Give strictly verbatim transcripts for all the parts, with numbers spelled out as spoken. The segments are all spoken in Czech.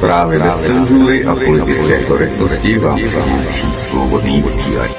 Zprávy bez cenzury a politické korektnosti vám přináší Svobodný vysílač.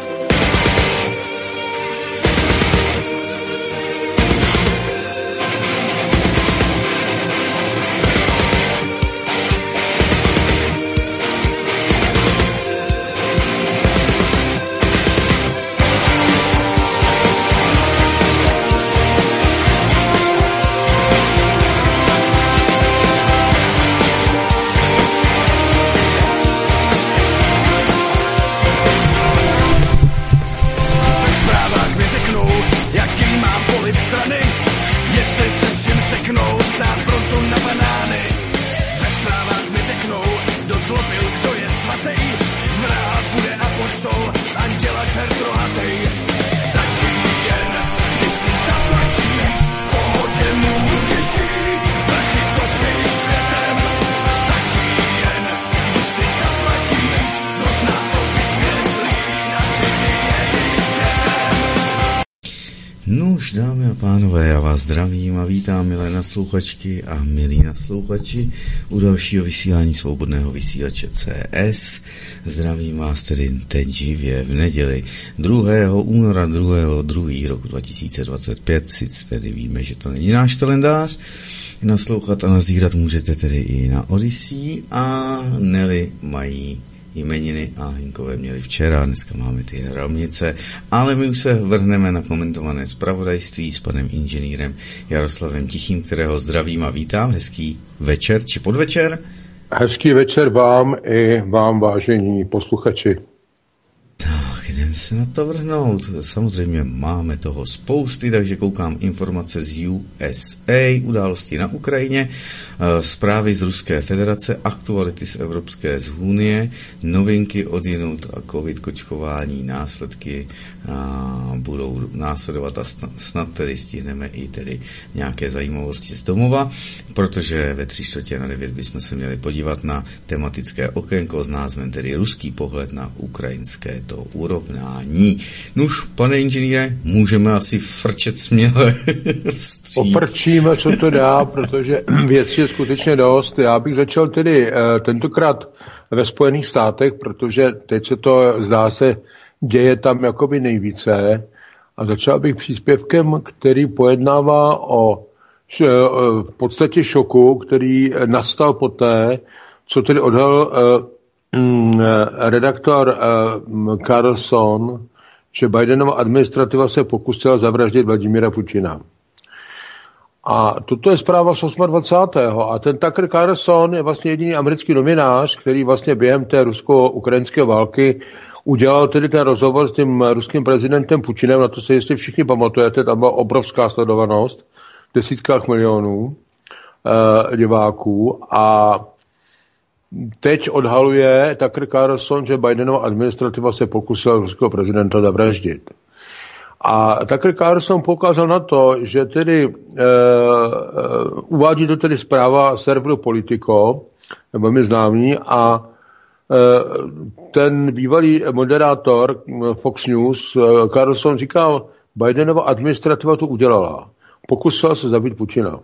Nuž, dámy a pánové, já vás zdravím a vítám, milé naslouchačky a milí naslouchači u dalšího vysílání Svobodného vysílače C S. Zdravím vás tedy teď živě v neděli druhého února druhého druhého roku dva tisíce dvacet pět, sice tedy víme, že to není náš kalendář. Naslouchat a nazírat můžete tedy i na Odyssey a Nelly mají jmeniny a Hinkové měli včera, dneska máme ty rovnice, ale my už se vrhneme na komentované zpravodajství s panem inženýrem Jaroslavem Tichým, kterého zdravím a vítám. Hezký večer či podvečer. Hezký večer vám i vám, vážení posluchači. Tak, jdeme se na to vrhnout. Samozřejmě máme toho spousty, takže koukám informace z U S A, události na Ukrajině, zprávy z Ruské federace, aktuality z Evropské unie, novinky odjinud a covid kočkování, následky a budou následovat a snad tedy stihneme i tedy nějaké zajímavosti z domova, protože ve tři čtvrtě na devět bychom se měli podívat na tematické okénko s názvem tedy Ruský pohled na ukrajinské to urovnání. Nuž, pane inženýre, můžeme asi frčet směle vstříc. Poprčíme, co to dá, protože věc je skutečně dost. Já bych začal tedy tentokrát ve Spojených státech, protože teď se to zdá se děje tam jakoby nejvíce. A začal bych příspěvkem, který pojednává o v podstatě šoku, který nastal poté, co tedy odhalil redaktor Carlson, že Bidenova administrativa se pokusila zavraždit Vladimíra Putina. A toto je zpráva z dvacátého osmého A ten Tucker Carlson je vlastně jediný americký novinář, který vlastně během té rusko-ukrajinské války udělal tedy ten rozhovor s tím ruským prezidentem Putinem, na to se jistě všichni pamatujete, tam byla obrovská sledovanost, v desítkách milionů e, diváků a teď odhaluje Tucker Carlson, že Bidenova administrativa se pokusila ruského prezidenta zavraždit. A Tucker Carlson poukázal na to, že tedy e, e, uvádí to tedy zpráva serveru Politico, velmi známý, a e, ten bývalý moderátor Fox News Carlson říkal, Bidenova administrativa to udělala. Pokusila se zabít Putina.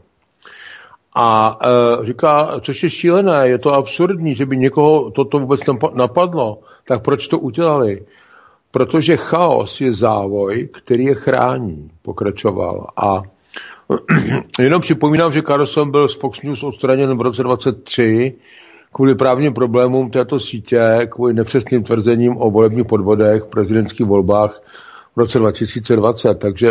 A e, říká, což je šílené, je to absurdní, že by někoho toto vůbec napadlo, tak proč to udělali? Protože chaos je závoj, který je chrání, pokračoval. A jenom připomínám, že Carlson byl z Fox News odstraněn v roce dvacet tři kvůli právním problémům této sítě, kvůli nepřesným tvrzením o volebních podvodech v prezidentských volbách v roce dva tisíce dvacet. Takže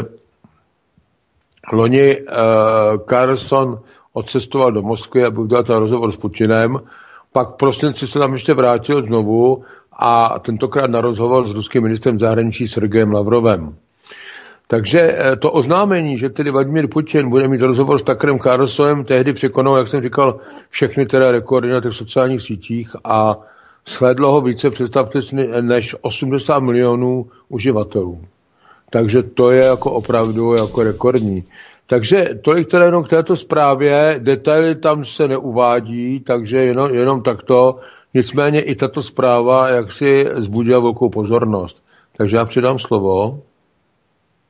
loni uh, Carlson odcestoval do Moskvy, aby udělal ten rozhovor s Putinem, pak v prosinci se tam ještě vrátil znovu a tentokrát na rozhovor s ruským ministrem zahraničí Sergejem Lavrovem. Takže to oznámení, že tedy Vladimír Putin bude mít rozhovor s Tuckerem Carlsonem, tehdy překonal, jak jsem říkal, všechny teda rekordy na těch sociálních sítích a sledlo ho více, představte si, než osmdesát milionů uživatelů. Takže to je jako opravdu jako rekordní. Takže tolik teda jenom k této zprávě, detaily tam se neuvádí, takže jenom, jenom takto. Nicméně i tato zpráva jaksi vzbudila velkou pozornost. Takže já předám slovo.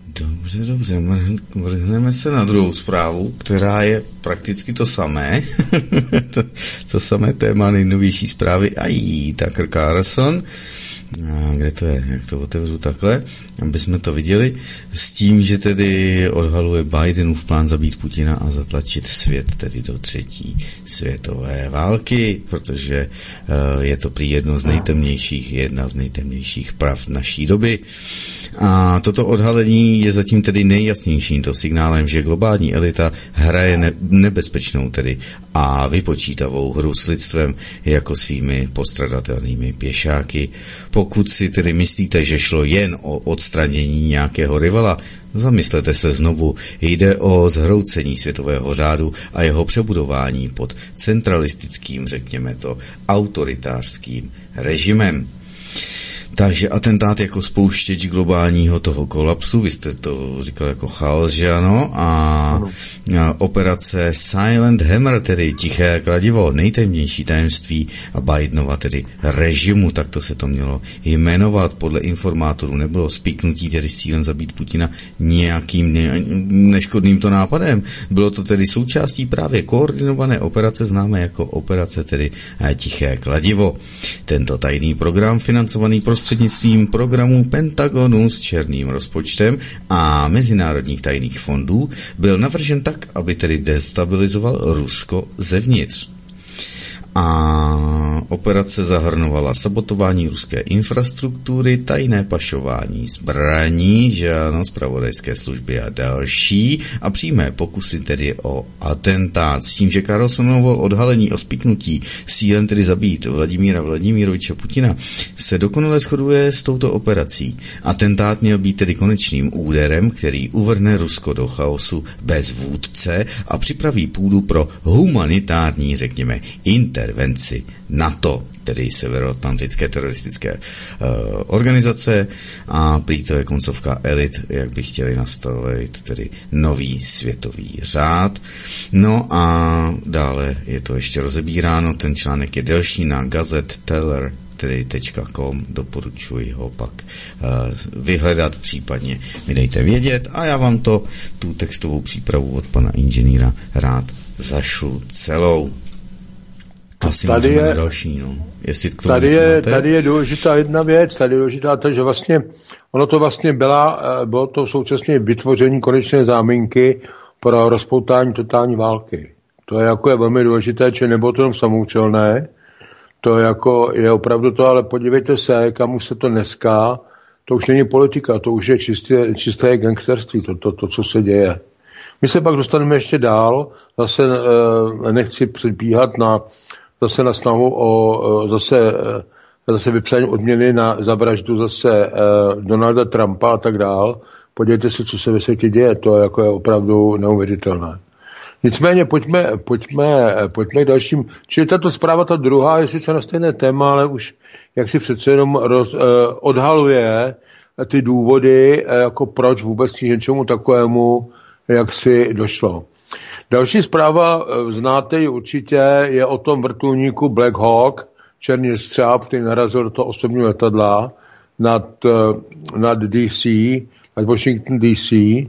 Dobře, dobře, vrhneme se na druhou zprávu, která je prakticky to samé, to, to samé téma nejnovější zprávy, ají, Tucker Carlson. A kde to je? Jak to otevřu takhle, aby jsme to viděli, s tím, že tedy odhaluje Bidenův plán zabít Putina a zatlačit svět tedy do třetí světové války, protože uh, je to prý jedno z nejtemnějších, jedna z nejtemnějších pravd naší doby. A toto odhalení je zatím tedy nejjasnějším to signálem, že globální elita hraje ne- nebezpečnou tedy a vypočítavou hru s lidstvem jako svými postradatelnými pěšáky. Pokud si tedy myslíte, že šlo jen o odstranění nějakého rivala, zamyslete se znovu, jde o zhroucení světového řádu a jeho přebudování pod centralistickým, řekněme to, autoritářským režimem. Takže atentát jako spouštěč globálního toho kolapsu, vy jste to říkal jako chaos, že ano, a, a operace Silent Hammer, tedy tiché kladivo, nejtemnější tajemství a Bidenova tedy režimu, tak to se to mělo jmenovat. Podle informátorů nebylo spiknutí tedy s cílem zabít Putina nějakým ne- neškodným to nápadem. Bylo to tedy součástí právě koordinované operace, známé jako operace tedy tiché kladivo. Tento tajný program financovaný prostřednictvím programů Pentagonu s černým rozpočtem a mezinárodních tajných fondů byl navržen tak, aby tedy destabilizoval Rusko zevnitř. A operace zahrnovala sabotování ruské infrastruktury, tajné pašování zbraní, že ano, zpravodajské služby a další a přímé pokusy tedy o atentát. S tím, že Carlsonovo odhalení o spiknutí s cílem tedy zabít Vladimíra Vladimiroviče Putina se dokonale shoduje s touto operací. Atentát měl být tedy konečným úderem, který uvrhne Rusko do chaosu bez vůdce a připraví půdu pro humanitární, řekněme, inter intervenci NATO, tedy severoatlantické teroristické uh, organizace, a prý to je koncovka elit, jak by chtěli nastavit tedy nový světový řád. No a dále je to ještě rozebíráno, ten článek je delší na Gazette Teller tedy .com, doporučuji ho pak uh, vyhledat, případně mi dejte vědět a já vám to, tu textovou přípravu od pana inženýra rád zašlu celou. Asi tady můžeme je, další, no. Jestli k tomu tady, je, tady je důležitá jedna věc, tady je důležitá to, že vlastně, ono to vlastně byla, bylo to současně vytvoření konečné záminky pro rozpoutání totální války. To je jako je velmi důležité, že nebylo to jenom samoučelné, to jako je opravdu to, ale podívejte se, kam už se to dneska, to už není politika, to už je čisté, čisté gangsterství, to, to, to, co se děje. My se pak dostaneme ještě dál, zase e, nechci předbíhat na zase na snahu o zase, zase vypsání odměny na za vraždu zase uh, Donalda Trumpa a tak dál. Podívejte se, co se ve světě děje, to je, jako je opravdu neuvěřitelné. Nicméně pojďme, pojďme, pojďme k dalším. Čili tato zpráva, ta druhá, je sice na stejné téma, ale už jak si přece jenom roz, uh, odhaluje ty důvody, uh, jako proč vůbec k něčemu takovému, jak si došlo. Další zpráva, znáte ji určitě, je o tom vrtulníku Black Hawk, černý střáb, který narazil do toho osobního letadla nad, nad D C, nad Washington D C,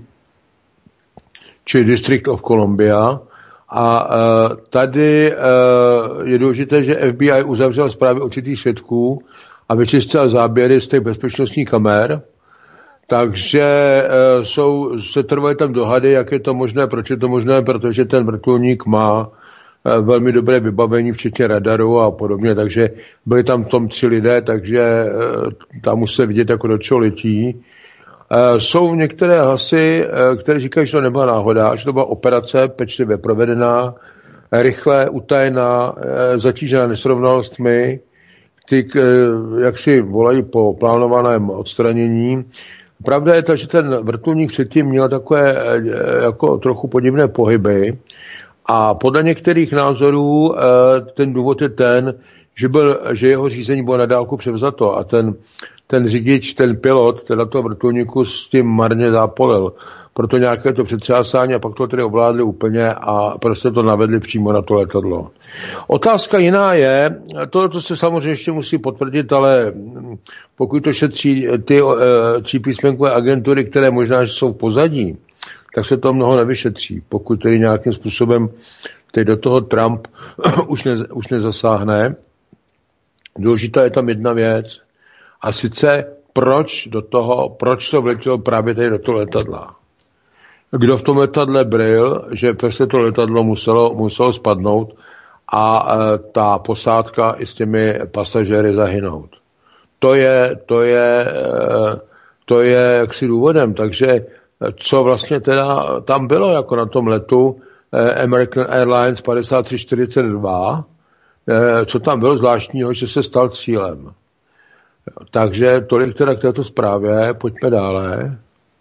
či District of Columbia. A uh, tady uh, je důležité, že F B I uzavřel zprávy určitých svědků a vyčistil záběry z těch bezpečnostních kamer. Takže e, jsou, se trvají tam dohady, jak je to možné, proč je to možné, protože ten vrtulník má e, velmi dobré vybavení, včetně radaru a podobně, takže byli tam tom tři lidé, takže e, tam musí vidět, jako do čeho letí. E, jsou některé hlasy, e, které říkají, že to nebyla náhoda, že to byla operace pečlivě provedená, e, rychle, utajená, e, zatížená nesrovnalostmi, ty, e, jak si volají po plánovaném odstranění. Pravda je ta, že ten vrtulník předtím měl takové jako trochu podivné pohyby a podle některých názorů ten důvod je ten, že, byl, že jeho řízení bylo na dálku převzato a ten, ten řidič, ten pilot, teda toho vrtulníku s tím marně zápolil. Proto nějaké to přetřásání a pak to tedy ovládli úplně a prostě to navedli přímo na to letadlo. Otázka jiná je, to, to se samozřejmě ještě musí potvrdit, ale pokud to šetří ty e, třípísmenkové agentury, které možná jsou v pozadí, tak se to mnoho nevyšetří. Pokud tedy nějakým způsobem teď do toho Trump už, ne, už nezasáhne. Důležitá je tam jedna věc a sice proč do toho, proč to vletělo právě tady do toho letadla. Kdo v tom letadle byl, že prostě to letadlo muselo, muselo spadnout a e, ta posádka i s těmi pasažéry zahynout. To je, to je, e, to je jaksi důvodem, takže co vlastně teda tam bylo jako na tom letu e, American Airlines padesát tři čtyřicet dva, e, co tam bylo zvláštního, že se stal cílem. Takže tolik teda k této zprávě, pojďme dále.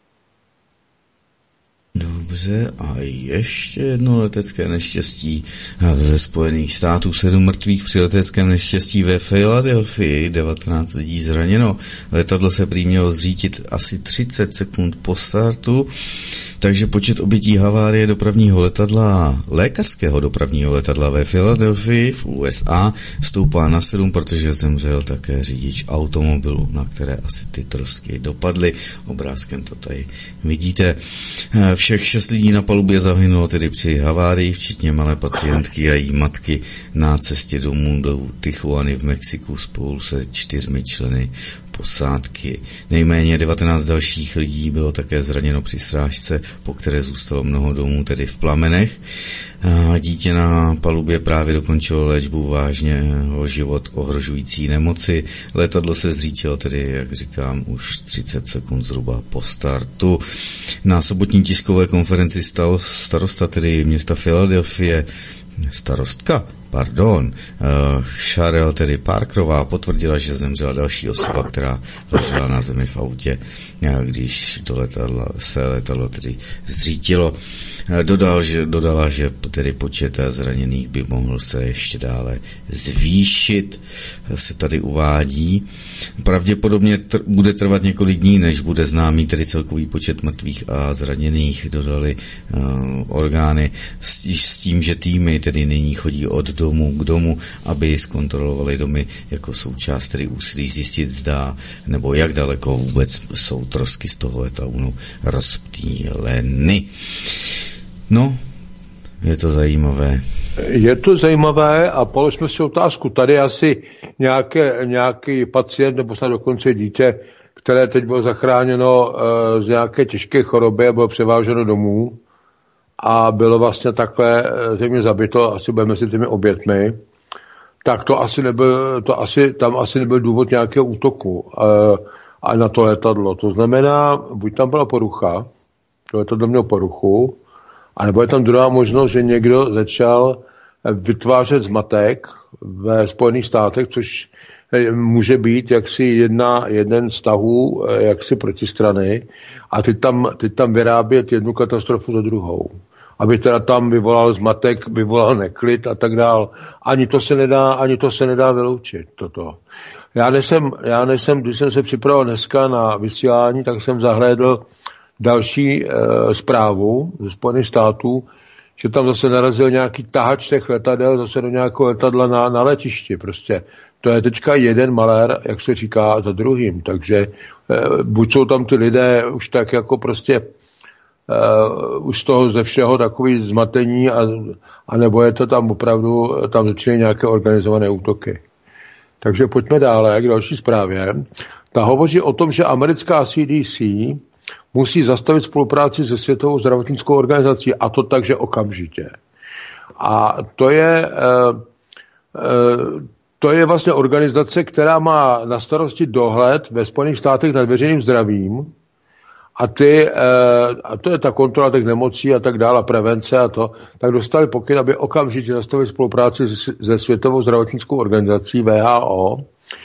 Dobře, a ještě jedno letecké neštěstí ze Spojených států. Sedm mrtvých při leteckém neštěstí ve Filadelfii, devatenáct lidí zraněno. Letadlo se prý mělo zřítit asi třicet sekund po startu, takže počet obětí havárie dopravního letadla, lékařského dopravního letadla ve Filadelfii v U S A stoupá na sedm, protože zemřel také řidič automobilu, na které asi ty trosky dopadly. Obrázkem to tady vidíte. Všech šest lidí na palubě zahynulo tedy při havárii, včetně malé pacientky a její matky na cestě domů do Tijuany v Mexiku spolu se čtyřmi členy posádky. Nejméně devatenáct dalších lidí bylo také zraněno při srážce, po které zůstalo mnoho domů tedy v plamenech. A dítě na palubě právě dokončilo léčbu vážně život ohrožující nemoci. Letadlo se zřítilo tedy, jak říkám, už třicet sekund zhruba po startu. Na sobotní tiskové konferenci stal starosta tedy města Filadelfie, starostka, pardon, uh, Cheryl tedy Parkerová potvrdila, že zemřela další osoba, která ležela na zemi v autě, když do letadla, se letadlo tedy zřítilo. Dodal, že, dodala, že tedy počet zraněných by mohl se ještě dále zvýšit, se tady uvádí. Pravděpodobně tr- bude trvat několik dní, než bude známý tedy celkový počet mrtvých a zraněných, dodali uh, orgány, s, s tím, že týmy tedy nyní chodí od domu k domu, aby zkontrolovali domy jako součást tedy úsilí zjistit, zda nebo jak daleko vůbec jsou trosky z toho letaunu rozptýleny. No, je to zajímavé. Je to zajímavé a položme si otázku. Tady asi nějaké, nějaký pacient nebo snad dokonce dítě, které teď bylo zachráněno uh, z nějaké těžké choroby a bylo převáženo domů a bylo vlastně takhle země zabito, asi bude mezi těmi obětmi, tak to asi nebyl, to asi, tam asi nebyl důvod nějakého útoku uh, a na to letadlo. To znamená, buď tam byla porucha, to letadlo mělo poruchu, a nebo je tam druhá možnost, že někdo začal vytvářet zmatek ve Spojených státech, což může být jaksi jedna, jeden z tahů jaksi protistrany a teď tam, teď tam vyrábět jednu katastrofu za druhou. Aby teda tam vyvolal zmatek, vyvolal neklid a tak dál. Ani to se nedá, ani to se nedá vyloučit, toto. Já nejsem, já nejsem, když jsem se připravil dneska na vysílání, tak jsem zahlédl další e, zprávu ze Spojených států, že tam zase narazil nějaký tahač těch letadel zase do nějakého letadla na, na letišti. Prostě to je teďka jeden malér, jak se říká, za druhým. Takže e, buď jsou tam ty lidé už tak jako prostě e, už z toho ze všeho takový zmatení a, a nebo je to tam opravdu, tam začínají nějaké organizované útoky. Takže pojďme dále k další zprávě. Ta hovoří o tom, že americká C D C musí zastavit spolupráci se Světovou zdravotnickou organizací a to takže okamžitě. A to je, to je vlastně organizace, která má na starosti dohled ve Spojených státech nad veřejným zdravím a, ty, a to je ta kontrola těch nemocí a tak dále, prevence a to, tak dostali pokyn, aby okamžitě zastavili spolupráci se Světovou zdravotnickou organizací W H O,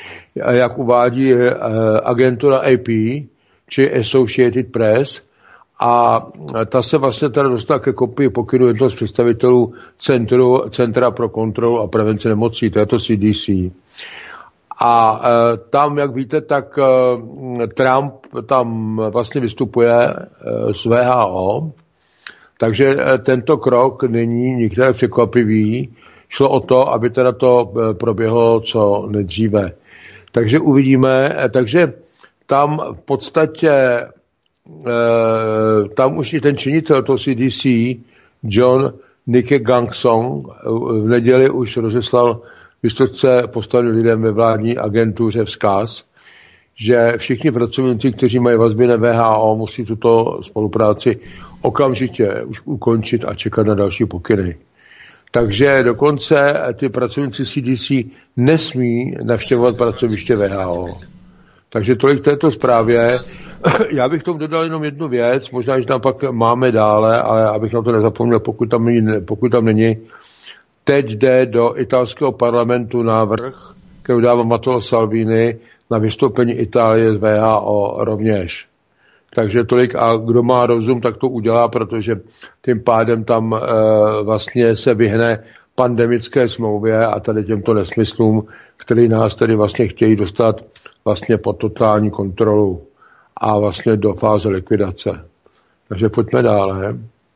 jak uvádí agentura A P, či Associated Press, a ta se vlastně teda dostala ke kopii pokynu jednoho z představitelů Centru, Centra pro kontrolu a prevenci nemocí, to je to C D C. A e, tam, jak víte, tak e, Trump tam vlastně vystupuje e, z W H O, takže e, tento krok není nikterak překvapivý. Šlo o to, aby teda to e, proběhlo co nejdříve. Takže uvidíme, e, takže tam v podstatě e, tam už i ten činitel toho C D C, John Nike Gangsong, v neděli už rozeslal vysoce postaveným lidem ve vládní agentuře vzkaz, že všichni pracovníci, kteří mají vazby na W H O, musí tuto spolupráci okamžitě už ukončit a čekat na další pokyny. Takže dokonce ty pracovníci C D C nesmí navštěvovat pracoviště W H O. Takže tolik této zprávě. Já bych tomu dodal jenom jednu věc, možná, že tam pak máme dále, ale abych na to nezapomněl, pokud tam není, pokud tam není. Teď jde do italského parlamentu návrh, který dává Matteo Salvini na vystoupení Itálie z W H O rovněž. Takže tolik, a kdo má rozum, tak to udělá, protože tím pádem tam e, vlastně se vyhne pandemické smlouvě a tady těmto nesmyslům, který nás tedy vlastně chtějí dostat vlastně pod totální kontrolu a vlastně do fáze likvidace. Takže pojďme dále.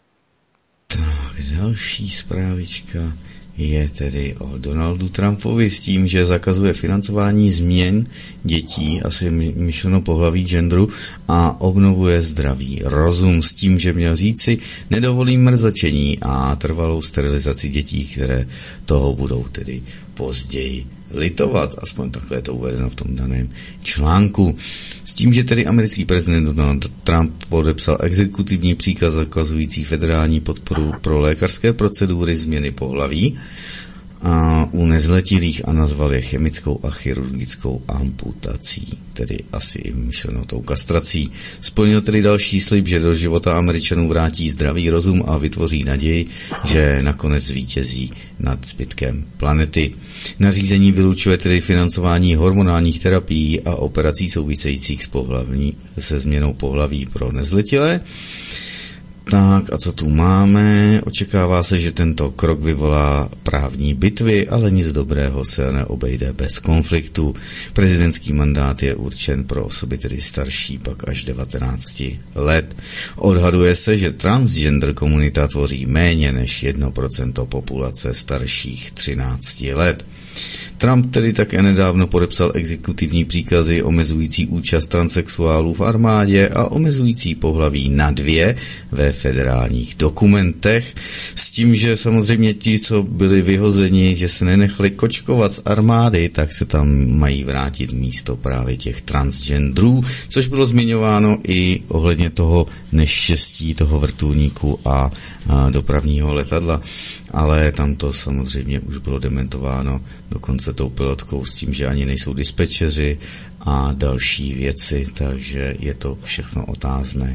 Tak, další zprávička je tedy o Donaldu Trumpovi s tím, že zakazuje financování změn dětí, asi myšleno pohlaví, genderu, a obnovuje zdravý rozum s tím, že měl říci, nedovolí mrzačení a trvalou sterilizaci dětí, které toho budou tedy později litovat, aspoň takhle je to uvedeno v tom daném článku. S tím, že tedy americký prezident Donald Trump podepsal exekutivní příkaz zakazující federální podporu pro lékařské procedury změny pohlaví a u nezletilých a nazval je chemickou a chirurgickou amputací, tedy asi i myšlenou tou kastrací. Splnil tedy další slib, že do života Američanů vrátí zdravý rozum a vytvoří naději, že nakonec zvítězí nad zbytkem planety. Nařízení vylučuje tedy financování hormonálních terapií a operací souvisejících s pohlavní, se změnou pohlaví pro nezletilé. Tak a co tu máme? Očekává se, že tento krok vyvolá právní bitvy, ale nic dobrého se neobejde bez konfliktu. Prezidentský mandát je určen pro osoby tedy starší, pak až devatenáct let. Odhaduje se, že transgender komunita tvoří méně než jedno procento populace starších třináct let. Trump tedy také nedávno podepsal exekutivní příkazy omezující účast transsexuálů v armádě a omezující pohlaví na dvě ve federálních dokumentech, s tím, že samozřejmě ti, co byli vyhozeni, že se nenechali kočkovat z armády, tak se tam mají vrátit místo právě těch transgenderů, což bylo zmiňováno i ohledně toho neštěstí toho vrtulníku a, a dopravního letadla, ale tam to samozřejmě už bylo dementováno dokonce tou pilotkou s tím, že ani nejsou dispečeři a další věci, takže je to všechno otázné.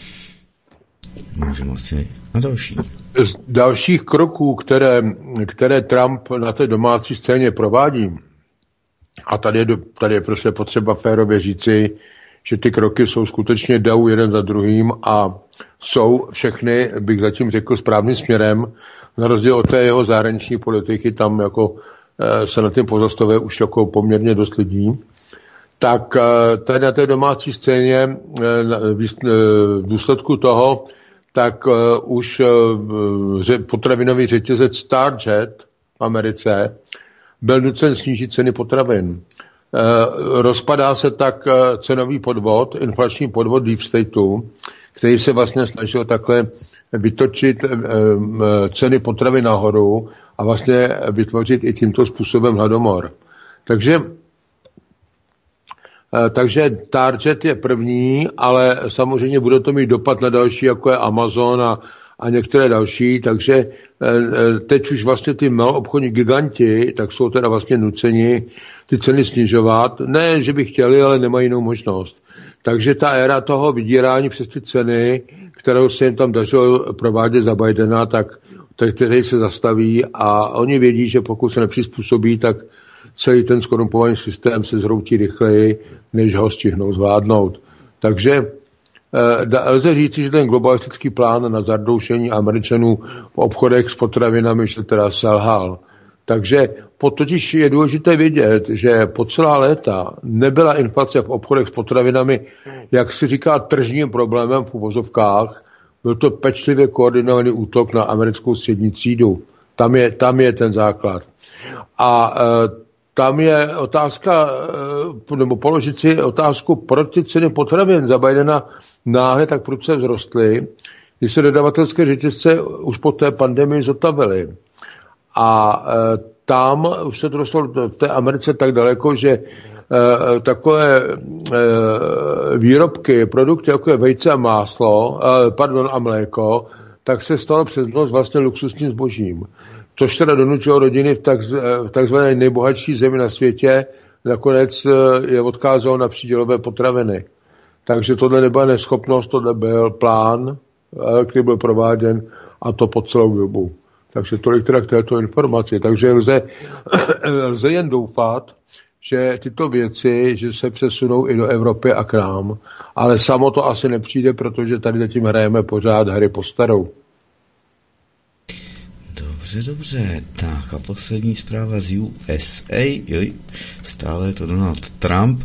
Můžeme asi na další. Z dalších kroků, které, které Trump na té domácí scéně provádí, a tady je, tady je prostě potřeba férově říci, že ty kroky jsou skutečně jdou jeden za druhým a jsou všechny, bych zatím řekl, správným směrem, na rozdíl od té jeho zahraniční politiky, tam jako se na tím pozastavuje už jako poměrně dost lidí, tak tady na té domácí scéně v důsledku toho, tak už potravinový řetězec Target v Americe byl nucen snížit ceny potravin. Rozpadá se tak cenový podvod, inflační podvod Deep Stateu, který se vlastně snažil takhle vytočit ceny potravin nahoru a vlastně vytvořit i tímto způsobem hladomor. Takže, takže Target je první, ale samozřejmě bude to mít dopad na další, jako je Amazon a, a některé další, takže teď už vlastně ty maloobchodní giganti, tak jsou teda vlastně nuceni ty ceny snižovat. Ne, že by chtěli, ale nemají jinou možnost. Takže ta éra toho vydírání přes ty ceny, kterou se jim tam dařilo provádět za Bidena, tak který se zastaví a oni vědí, že pokud se nepřizpůsobí, tak celý ten skorumpovaný systém se zhroutí rychleji, než ho stihnou zvládnout. Takže lze říci, že ten globalistický plán na zadoušení Američanů v obchodech s potravinami že teda selhal. Takže totiž je důležité vědět, že po celá léta nebyla inflace v obchodech s potravinami, jak si říká, tržním problémem v uvozovkách. Byl to pečlivě koordinovaný útok na americkou střední třídu. Tam je, tam je ten základ. A e, tam je otázka, e, nebo položit si otázku, proč ty ceny potravin za Bidena náhle tak prudce vzrostly, když se dodavatelské řetězce už po té pandemii zotavily. A e, tam už se to dostalo v té Americe tak daleko, že e, takové e, výrobky, produkty, jako je vejce a máslo, e, pardon, a mléko, tak se stalo přes noc vlastně luxusním zbožím. Což teda donutilo rodiny v, tak, v takzvané nejbohatší zemi na světě, nakonec je odkázalo na přídělové potraviny. Takže tohle nebyla neschopnost, tohle byl plán, který byl prováděn, a to po celou dobu. Takže tolik teda k této informaci. Takže lze, lze jen doufat, že tyto věci, že se přesunou i do Evropy a k nám, ale samo to asi nepřijde, protože tady zatím hrajeme pořád hry po starou. Dobře, dobře. Tak a poslední zpráva z U S A, joj, stále je to Donald Trump,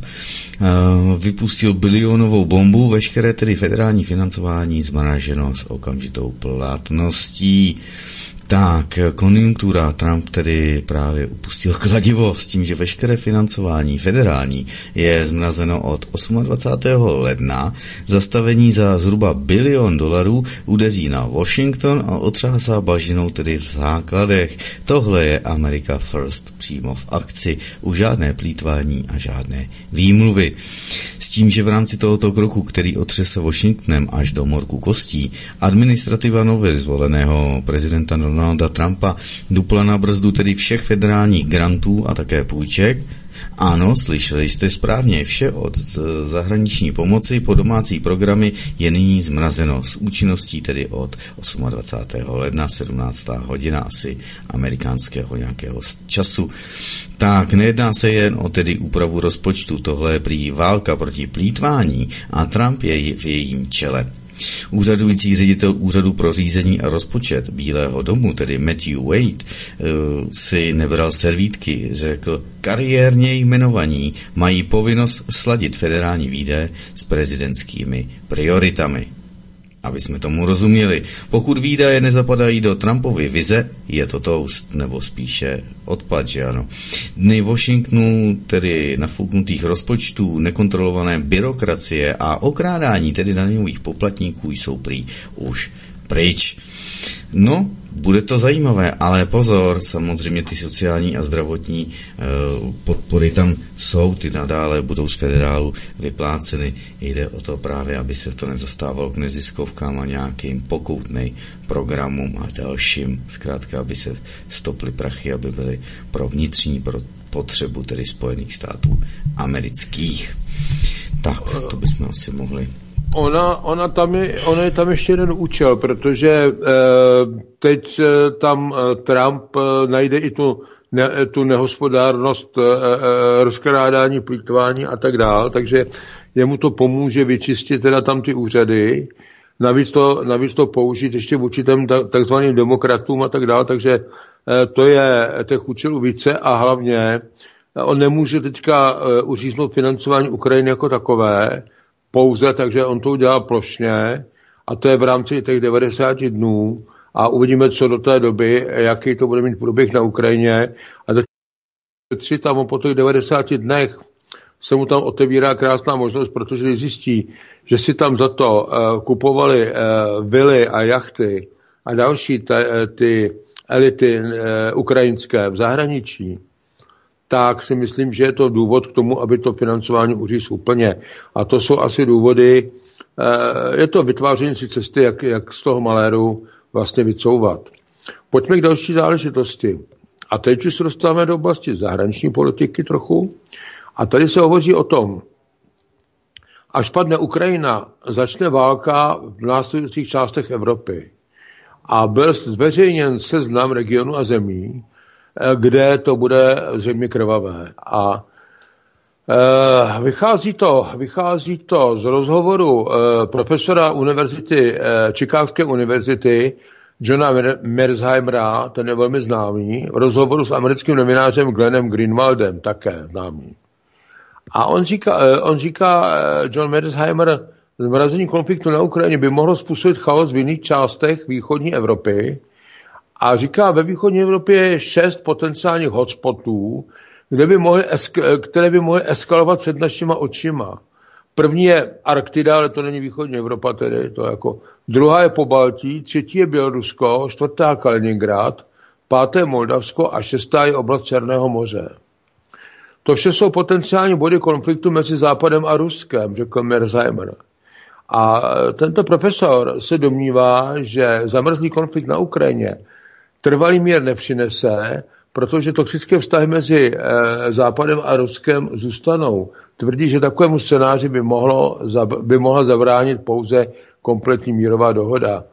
uh, vypustil bilionovou bombu, veškeré tedy federální financování zmraženo s okamžitou platností. Tak, konjunktura, Trump tedy právě upustil kladivo s tím, že veškeré financování federální je zmrazeno od dvacátého osmého ledna. Zastavení za zhruba bilion dolarů udeří na Washington a otřásá bažinou tedy v základech. Tohle je America First přímo v akci, u žádné plýtvání a žádné výmluvy. S tím, že v rámci tohoto kroku, který otřese Washingtonem až do morku kostí, administrativa nově zvoleného prezidenta Donalda Trumpa dupla na brzdu tedy všech federálních grantů a také půjček. Ano, slyšeli jste správně, vše od zahraniční pomoci po domácí programy je nyní zmrazeno s účinností tedy od dvacátého osmého ledna, sedmnáctá hodina asi amerikánského nějakého času. Tak, nejedná se jen o tedy úpravu rozpočtu, tohle je prý válka proti plýtvání a Trump je v jejím čele. Úřadující ředitel Úřadu pro řízení a rozpočet Bílého domu, tedy Matthew Wade, si nebral servítky, řekl, kariérně jmenovaní mají povinnost sladit federální výdaje s prezidentskými prioritami. Aby jsme tomu rozuměli, pokud výdaje nezapadají do Trumpovy vize, je to toast, nebo spíše odpad, že ano. Dny Washingtonu, tedy nafouknutých rozpočtů, nekontrolované byrokracie a okrádání tedy daňových poplatníků jsou prý už pryč. No, bude to zajímavé, ale pozor, samozřejmě ty sociální a zdravotní e, podpory tam jsou, ty nadále budou z federálu vypláceny. Jde o to právě, aby se to nedostávalo k neziskovkám a nějakým pokoutnej programům a dalším. Zkrátka, aby se stoply prachy, aby byly pro vnitřní pro potřebu tedy Spojených států amerických. Tak, to bychom asi mohli. Ona, ona, tam je, ona je tam ještě jeden účel, protože e, teď e, tam e, Trump e, najde i tu, ne, tu nehospodárnost, e, e, rozkrádání, plýtvání a tak dál, takže jemu to pomůže vyčistit teda tam ty úřady, navíc to, navíc to použít ještě v určitém takzvaným demokratům a tak dál, takže e, to je těch účelů více a hlavně on nemůže teďka e, uříznout financování Ukrajiny jako takové, pouze, takže on to udělá plošně a to je v rámci těch devadesáti dnů a uvidíme, co do té doby, jaký to bude mít průběh na Ukrajině a tři tam po těch devadesáti dnech se mu tam otevírá krásná možnost, protože když zjistí, že si tam za to uh, kupovali uh, vily a jachty a další te, uh, ty elity uh, ukrajinské v zahraničí, tak si myslím, že je to důvod k tomu, aby to financování uřízl úplně. A to jsou asi důvody, je to vytváření si cesty, jak, jak z toho maléru vlastně vycouvat. Pojďme k další záležitosti. A teď už se dostáváme do oblasti zahraniční politiky trochu. A tady se hovoří o tom, až padne Ukrajina, začne válka v následujících částech Evropy. A byl zveřejněn seznam regionů a zemí, kde to bude zřejmě krvavé. A Vychází to, vychází to z rozhovoru profesora univerzity, Chicagské univerzity, Johna Merzheimera, ten je velmi známý, v rozhovoru s americkým novinářem Glennem Greenwaldem, také známý. A on říká, on říká John Merzheimer, zmrazení konfliktu na Ukrajině by mohlo způsobit chaos v jiných částech východní Evropy. A říká, ve východní Evropě je šest potenciálních hotspotů, kde by mohly esk- které by mohly eskalovat před našima očima. První je Arktida, ale to není východní Evropa, tedy to jako. Druhá je Pobaltí, třetí je Bělorusko, čtvrtá Kaliningrad, páté Moldavsko a šestá je oblast Černého moře. To vše jsou potenciální body konfliktu mezi Západem a Ruskem, řekl Merzheimer. A tento profesor se domnívá, že zamrzlý konflikt na Ukrajině trvalý mír nepřinese, protože toxické vztahy mezi e, Západem a Ruskem zůstanou. Tvrdí, že takovému scénáři by, mohlo, by mohla zabránit pouze kompletní mírová dohoda. E,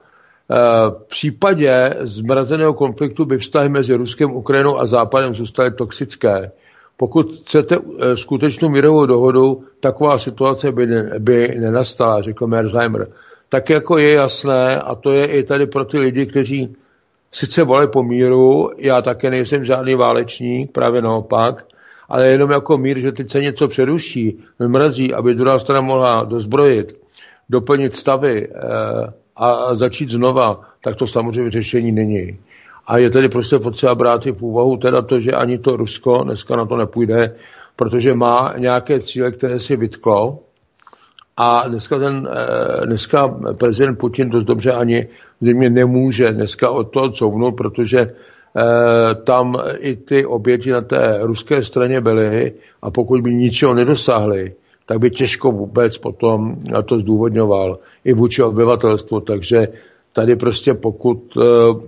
v případě zmrazeného konfliktu by vztahy mezi Ruskem, Ukrajinou a Západem zůstaly toxické. Pokud chcete e, skutečnou mírovou dohodu, taková situace by, ne, by nenastala, řekl Merzheimer. Tak jako je jasné, a to je i tady pro ty lidi, kteří sice volají po míru, já také nejsem žádný válečník, právě naopak, ale jenom jako mír, že teď se něco přeruší, mrazí, aby druhá strana mohla dozbrojit, doplnit stavy eh, a začít znova, tak to samozřejmě řešení není. A je tedy prostě potřeba brát v úvahu teda to, že ani to Rusko dneska na to nepůjde, protože má nějaké cíle, které si vytklo. A dneska, ten, dneska prezident Putin dost dobře ani zřejmě nemůže dneska od toho couvnout, protože eh, tam i ty oběti na té ruské straně byly a pokud by ničeho nedosáhli, tak by těžko vůbec potom to zdůvodňoval i vůči obyvatelstvu. Takže tady prostě pokud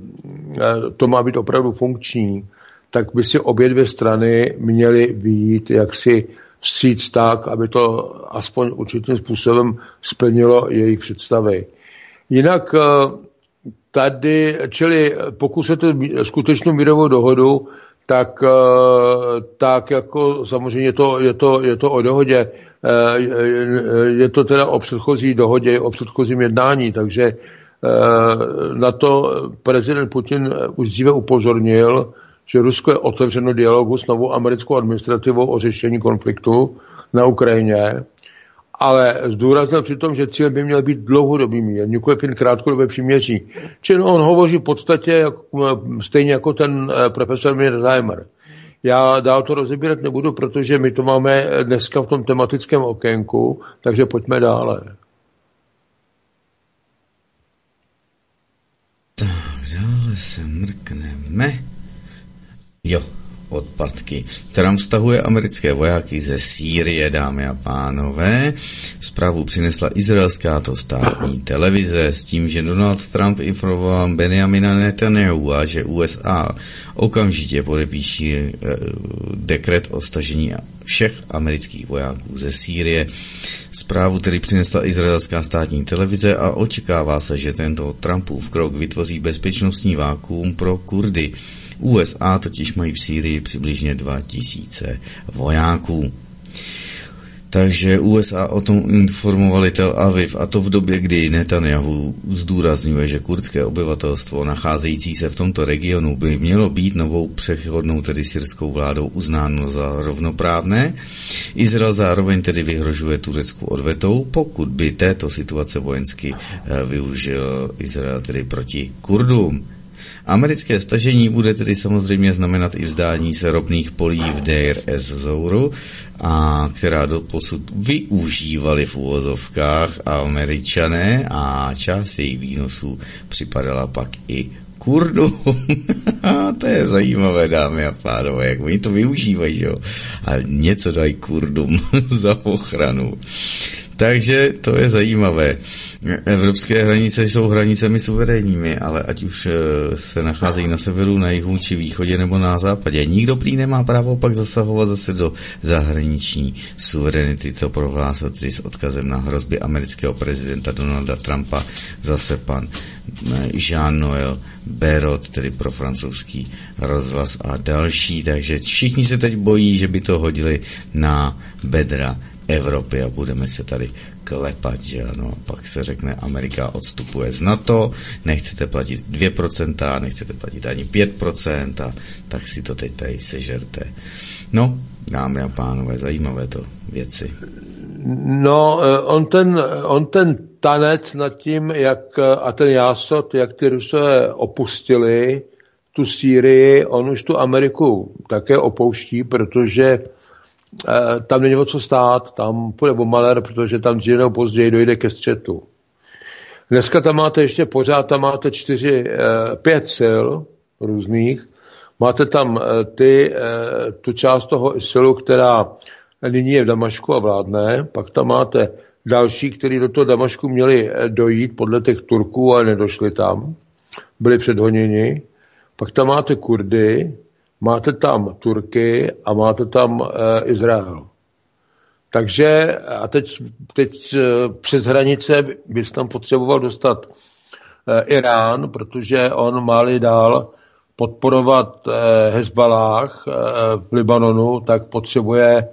eh, to má být opravdu funkční, tak by si obě dvě strany měly vyjít jaksi vstříc tak, aby to aspoň určitým způsobem splnilo jejich představy. Jinak tady, čili pokud se to skutečnou mírovou dohodu, tak, tak jako samozřejmě to, je, to, je to o dohodě, je to teda o předchozí dohodě, o předchozím jednání, takže na to prezident Putin už dříve upozornil, že Rusko je otevřeno dialogu s novou americkou administrativou o řešení konfliktu na Ukrajině, ale zdůraznil přitom, že cíl by měl být dlouhodobý mír, nikoliv jen krátkodobé příměří. Čili on hovoří v podstatě stejně jako ten profesor Merzheimer. Já dál to rozebírat nebudu, protože my to máme dneska v tom tematickém okénku, takže pojďme dále. Tak dále se mrkneme. Jo, odpadky. Trump stahuje americké vojáky ze Sýrie, dámy a pánové. Zprávu přinesla izraelská to státní televize s tím, že Donald Trump informoval Benjamina Netanyahu a že U S A okamžitě podepíší eh, dekret o stažení všech amerických vojáků ze Sýrie. Zprávu tedy přinesla izraelská státní televize a očekává se, že tento Trumpův krok vytvoří bezpečnostní vákuum pro Kurdy. U S A totiž mají v Sýrii přibližně dva tisíce vojáků. Takže U S A o tom informovali Tel Aviv, a to v době, kdy Netanyahu zdůrazňuje, že kurdské obyvatelstvo nacházející se v tomto regionu by mělo být novou přechodnou, tedy syrskou vládou, uznáno za rovnoprávné. Izrael zároveň tedy vyhrožuje Turecku odvetou, pokud by této situace vojensky využil Izrael tedy proti Kurdům. Americké stažení bude tedy samozřejmě znamenat i vzdání se ropných polí v Deir ez-Zoru, a která doposud využívali v úvozovkách Američané, a část jejich výnosů připadala pak i Kurdům. To je zajímavé, dámy a pánové, jak oni to využívají, jo. A něco dají Kurdům za ochranu. Takže to je zajímavé. Evropské hranice jsou hranicemi suverénními, ale ať už se nacházejí na severu, na jihu či východě nebo na západě. Nikdo prý nemá právo pak zasahovat zase do zahraniční suverenity. To prohlásil tedy s odkazem na hrozby amerického prezidenta Donalda Trumpa zase pan Jean-Noël Barrot, tedy pro francouzský rozhlas a další, takže všichni se teď bojí, že by to hodili na bedra Evropy a budeme se tady klepat, že ano, pak se řekne, Amerika odstupuje z NATO, nechcete platit dvě procenta, nechcete platit ani pět procent, a tak si to teď tady sežerte. No, dámy a pánové, zajímavé to věci. No, on ten, on ten tanec nad tím, jak, a ten jásot, jak ty Rusové opustili tu Sýrii, on už tu Ameriku také opouští, protože eh, tam není o co stát, tam půjde o malér, protože tam dříve nebo později dojde ke střetu. Dneska tam máte ještě pořád, tam máte čtyři, eh, pět sil různých, máte tam eh, ty, eh, tu část toho ISILu, která nyní je v Damašku a vládne, pak tam máte další, kteří do toho Damašku měli dojít podle těch Turků, ale nedošli tam, byli předhoněni. Pak tam máte Kurdy, máte tam Turky a máte tam e, Izrael. Takže a teď, teď e, přes hranice bys tam potřeboval dostat e, Irán, protože on má-li dál podporovat e, Hezbalách e, v Libanonu, tak potřebuje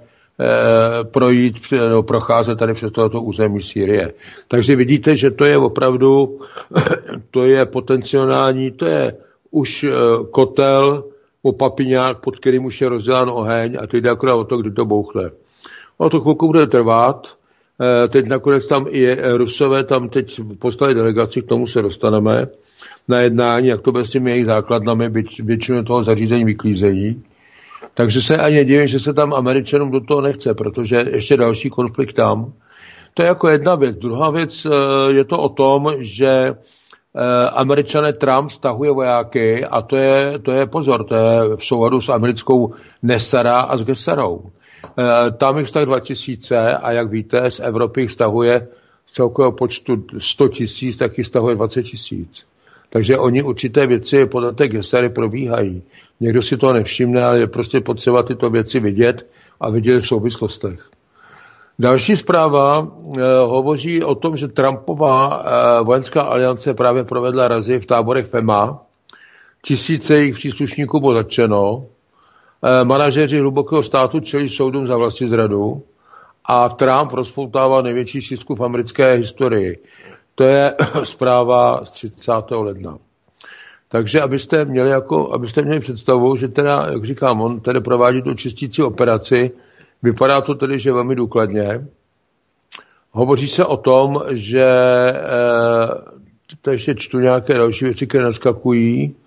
projít, no, procházet tady přes tohoto území Sýrie. Takže vidíte, že to je opravdu, to je potenciální, to je už kotel o papiňák, pod kterým už je rozdělán oheň a to jde akorát o to, kdy to bouchne. O to chvilku bude trvat. Teď nakonec tam i Rusové tam teď poslali delegaci, k tomu se dostaneme na jednání, jak to bude s těmi jejich základnami, byť většinu toho zařízení vyklízejí. Takže se ani nedivím, že se tam Američanům do toho nechce, protože ještě další konflikt tam. To je jako jedna věc. Druhá věc je to o tom, že Američané Trump stahuje vojáky a to je, to je pozor, to je v souladu s americkou Nesara a s Gesarou. Tam jich tak dva tisíce a jak víte, z Evropy jich stahuje z celkového počtu sto tisíc, tak jich stahuje dvacet tisíc. Takže oni určité věci podle té Gesary probíhají. Někdo si toho nevšimne, ale je prostě potřeba tyto věci vidět a vidět v souvislostech. Další zpráva eh, hovoří o tom, že Trumpova eh, vojenská aliance právě provedla razy v táborech FEMA. Tisíce jejich příslušníků bylo zatčeno. Eh, manažeři hlubokého státu čelí soudům za vlastizradu a Trump rozpoutával největší čistku v americké historii. To je zpráva z třicátého ledna. Takže abyste měli, jako, abyste měli představu, že teda, jak říkám, on tedy provádí tu čistící operaci, vypadá to tedy, že velmi důkladně. Hovoří se o tom, že e, to ještě čtu nějaké další věci, které naskakují. E,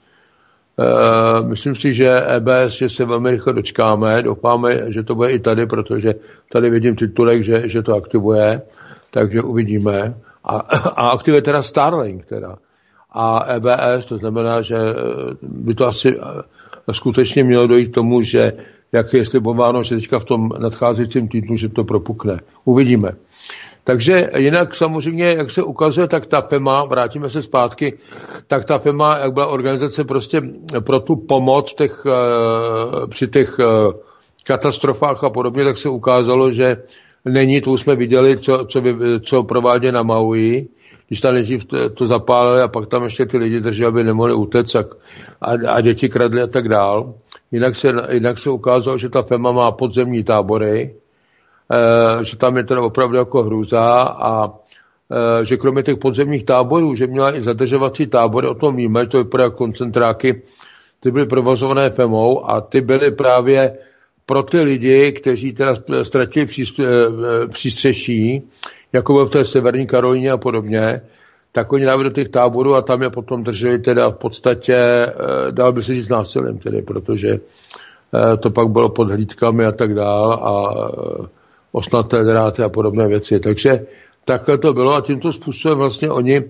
myslím si, že E B S, že se velmi rychle dočkáme, doufáme, že to bude i tady, protože tady vidím titulek, že, že to aktivuje, takže uvidíme. A, a aktivuje teda Starlink teda. A E B S, to znamená, že by to asi skutečně mělo dojít k tomu, že jak je slibováno, že teďka v tom nadcházejícím týdnu, že to propukne. Uvidíme. Takže jinak samozřejmě, jak se ukazuje, tak ta FEMA, vrátíme se zpátky, tak ta FEMA, jak byla organizace prostě pro tu pomoc těch, při těch katastrofách a podobně, tak se ukázalo, že není, to už jsme viděli, co, co, co provádě na Maui, když tam nejdřív to, to zapálili a pak tam ještě ty lidi drželi, aby nemohli utéct a, a děti kradly a tak dál. Jinak se, jinak se ukázalo, že ta FEMA má podzemní tábory, e, že tam je teda opravdu jako hrůza a e, že kromě těch podzemních táborů, že měla i zadržovací tábory, o tom víme, to vypadá jako koncentráky, ty byly provozované FEMou a ty byly právě pro ty lidi, kteří teda ztratili přístřeší, jako byl v té Severní Karolíně a podobně, tak oni dávali do těch táborů a tam je potom drželi teda v podstatě, dal by se říct násilím, tedy, protože to pak bylo pod hlídkami a tak dál a osnaté dráty a podobné věci. Takže takhle to bylo a tímto způsobem vlastně oni,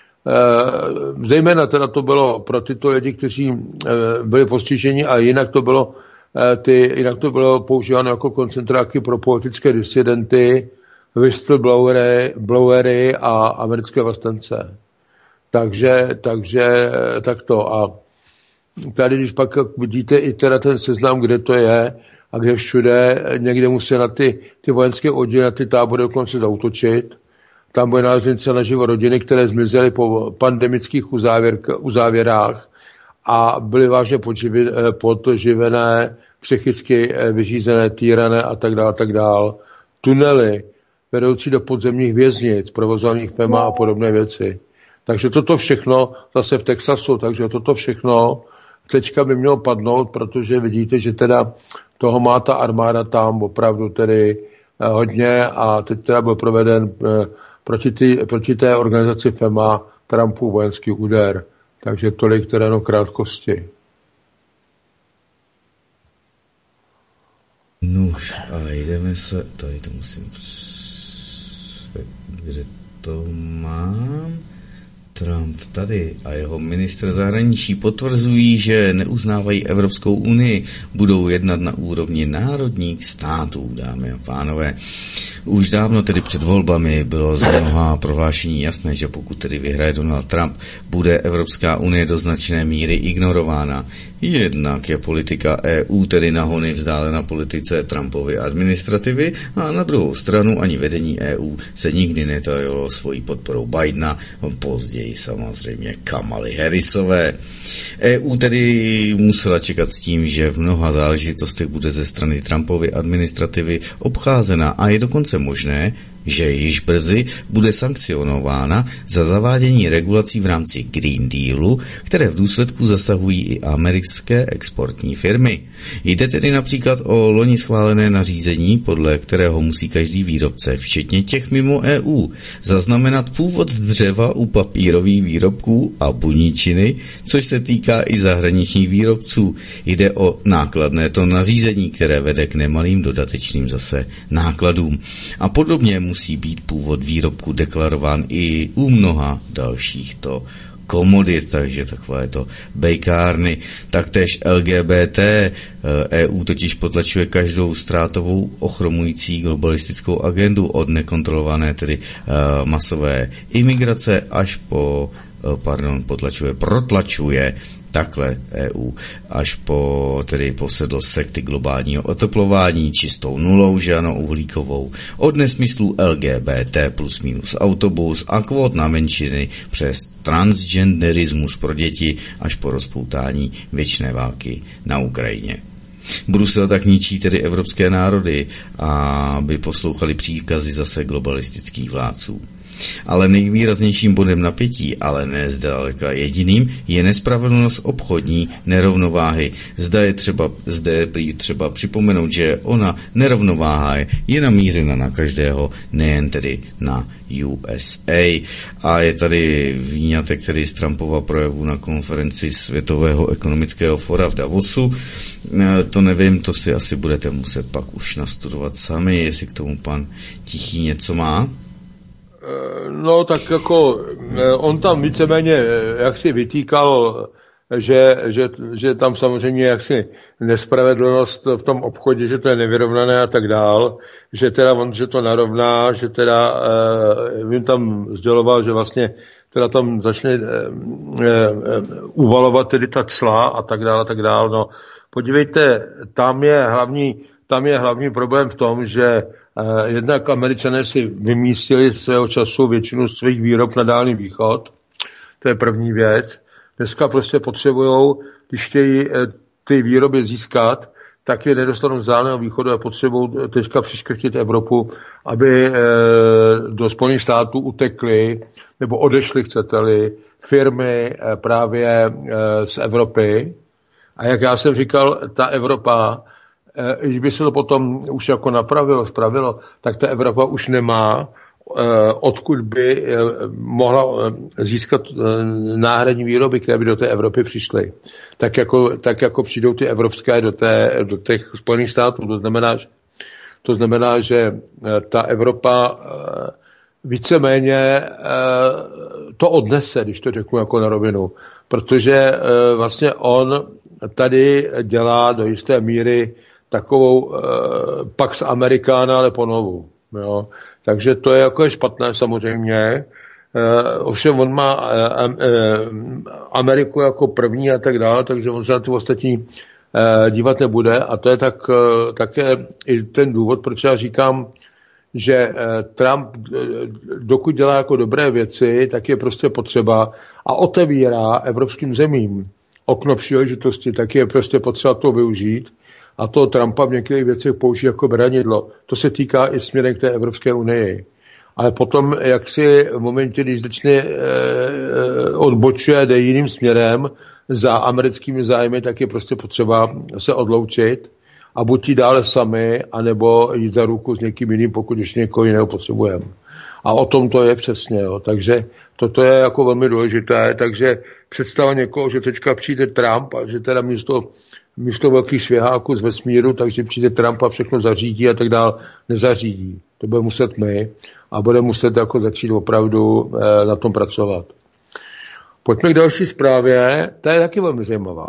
zejména teda to bylo pro tyto lidi, kteří byli postiženi a jinak to bylo Ty, jinak to bylo používáno jako koncentráky pro politické disidenty, whistleblowery blowery a americké vlastence. Takže, takže takto. A tady, když pak vidíte i teda ten seznam, kde to je a kde všude, někde musí na ty, ty vojenské oddíly, na ty tábory dokonce zautočit, tam bude naleznice naživo rodiny, které zmizely po pandemických uzávěrách a byly vážně podživi, podživené, psychicky vyřízené, týrané a tak dále, tak dále. Tunely vedoucí do podzemních věznic, provozovaných F E M A a podobné věci. Takže toto všechno zase v Texasu, takže toto všechno teďka by mělo padnout, protože vidíte, že teda toho má ta armáda tam opravdu tedy hodně a teď teda byl proveden proti, ty, proti té organizaci F E M A Trumpův vojenský úder. Takže tolik teda no krátkosti. Nuž a jdeme se, tady to musím, kde to mám? Trump tady a jeho ministr zahraničí potvrzují, že neuznávají Evropskou unii, budou jednat na úrovni národních států, dámy a pánové. Už dávno tedy před volbami bylo z mnoha prohlášení jasné, že pokud tedy vyhraje Donald Trump, bude Evropská unie do značné míry ignorována. Jednak je politika E U tedy nahony vzdálena politice Trumpovy administrativy a na druhou stranu ani vedení E U se nikdy netajilo svojí podporou Bidena, později samozřejmě Kamaly Harrisové. E U tedy musela čekat s tím, že v mnoha záležitostech bude ze strany Trumpovy administrativy obcházena a je dokonce možné, že již brzy bude sankcionována za zavádění regulací v rámci Green Dealu, které v důsledku zasahují i americké exportní firmy. Jde tedy například o loni schválené nařízení, podle kterého musí každý výrobce, včetně těch mimo E U, zaznamenat původ dřeva u papírových výrobků a buničiny, což se týká i zahraničních výrobců. Jde o nákladné to nařízení, které vede k nemalým dodatečným zase nákladům. A podobně musí být původ výrobku deklarován i u mnoha dalších to komodit, takže takové to bejkárny. Taktéž L G B T, E U totiž potlačuje každou ztrátovou ochromující globalistickou agendu od nekontrolované tedy uh, masové imigrace až po, uh, pardon, potlačuje, protlačuje takhle E U, až po tedy posedl sekty globálního oteplování, čistou nulou, že ano, uhlíkovou, od nesmyslů L G B T plus minus autobus a kvót na menšiny přes transgenderismus pro děti až po rozpoutání věčné války na Ukrajině. Brusel tak ničí tedy evropské národy, aby poslouchali příkazy zase globalistických vládců. Ale nejvýraznějším bodem napětí, ale ne zdaleka jediným, je nespravedlnost obchodní nerovnováhy. Zde je třeba, zde je třeba připomenout, že ona nerovnováha je namířena na každého, nejen tedy na U S A. A je tady výňatek tedy z Trumpova projevu na konferenci Světového ekonomického fora v Davosu. To nevím, to si asi budete muset pak už nastudovat sami, jestli k tomu pan Tichý něco má. No tak jako on tam víceméně jaksi vytýkal, že, že, že tam samozřejmě jaksi nespravedlnost v tom obchodě, že to je nevyrovnané a tak dál, že teda on, že to narovná, že teda uh, jim tam sděloval, že vlastně teda tam začne uh, uh, uvalovat tedy ta cla a tak dále a tak dále. No podívejte, tam je hlavní, tam je hlavní problém v tom, že Uh, jednak Američané si vymístili svého času většinu svých výrob na Dálný východ. To je první věc. Dneska prostě potřebujou, když chtějí uh, ty výroby získat, tak je nedostanou z Dálného východu a potřebují teďka přiškrtit Evropu, aby uh, do Spojených států utekly, nebo odešly, chcete-li, firmy uh, právě uh, z Evropy. A jak já jsem říkal, ta Evropa, když by se to potom už jako napravilo, spravilo, tak ta Evropa už nemá, odkud by mohla získat náhradní výroby, které by do té Evropy přišly. Tak jako, tak jako přijdou ty evropské do, té, do těch Spojených států. To znamená, to znamená, že ta Evropa víceméně to odnese, když to řeknu jako na rovinu. Protože vlastně on tady dělá do jisté míry takovou uh, Pax Americana, ale ponovu. Jo. Takže to je jako je špatné samozřejmě. Uh, ovšem on má uh, uh, Ameriku jako první a tak dále, takže on se na ty ostatní uh, dívat nebude a to je tak uh, také i ten důvod, proč já říkám, že Trump, dokud dělá jako dobré věci, tak je prostě potřeba a otevírá evropským zemím okno příležitosti, tak je prostě potřeba to využít a to Trumpa v některých věcech použít jako branidlo. To se týká i směrem k té Evropské unii. Ale potom, jak si v momentě, když začne eh, odbočuje, jde jiným směrem za americkými zájmy, tak je prostě potřeba se odloučit a buď jít dále sami, anebo jít za ruku s někým jiným, pokud ještě někoho jiného potřebujeme. A o tom to je přesně. Jo. Takže toto je jako velmi důležité. Takže představa někoho, že teďka přijde Trump a že teda místo, místo velkých švěháků z vesmíru, takže přijde Trump a všechno zařídí a tak dál, nezařídí. To bude muset my a bude muset jako začít opravdu eh, na tom pracovat. Pojďme k další zprávě, ta je taky velmi zajímavá.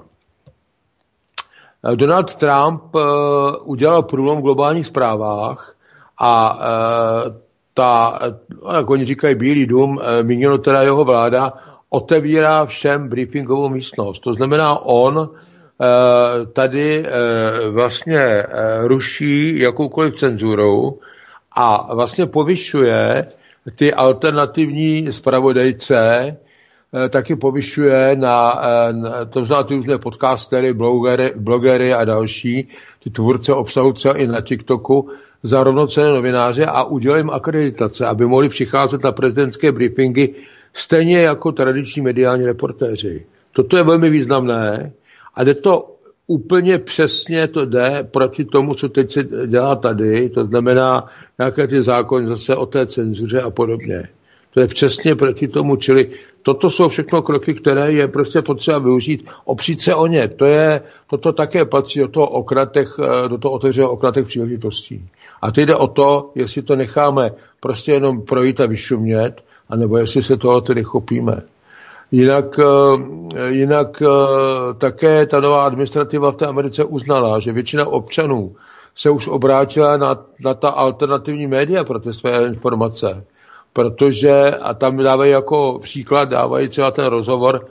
Donald Trump uh, udělal průlom v globálních zprávách a uh, ta, jak oni říkají, Bílý dům, uh, míněno teda jeho vláda, otevírá všem briefingovou místnost. To znamená, on uh, tady uh, vlastně uh, ruší jakoukoliv cenzuru a vlastně povyšuje ty alternativní zpravodajce, taky povyšuje na, na to znamená ty různé podcastery, blogery, blogery a další, ty tvůrce obsahu třeba i na TikToku, za rovnocenné novináře a udělal jim akreditace, aby mohli přicházet na prezidentské briefingy stejně jako tradiční mediální reportéři. Toto je velmi významné a jde to úplně přesně, to jde proti tomu, co teď se dělá tady, to znamená nějaké ty zákony zase o té cenzuře a podobně. To je přesně proti tomu, čili toto jsou všechno kroky, které je prostě potřeba využít, opřít se o ně. To je, toto také patří do toho okratech, do toho otevřeného okratech příležitostí. A teď jde o to, jestli to necháme prostě jenom projít a vyšumět, anebo jestli se toho tedy chopíme. Jinak, jinak také ta nová administrativa v té Americe uznala, že většina občanů se už obrátila na, na ta alternativní média pro ty své informace. Protože, a tam dávají jako příklad, dávají třeba ten rozhovor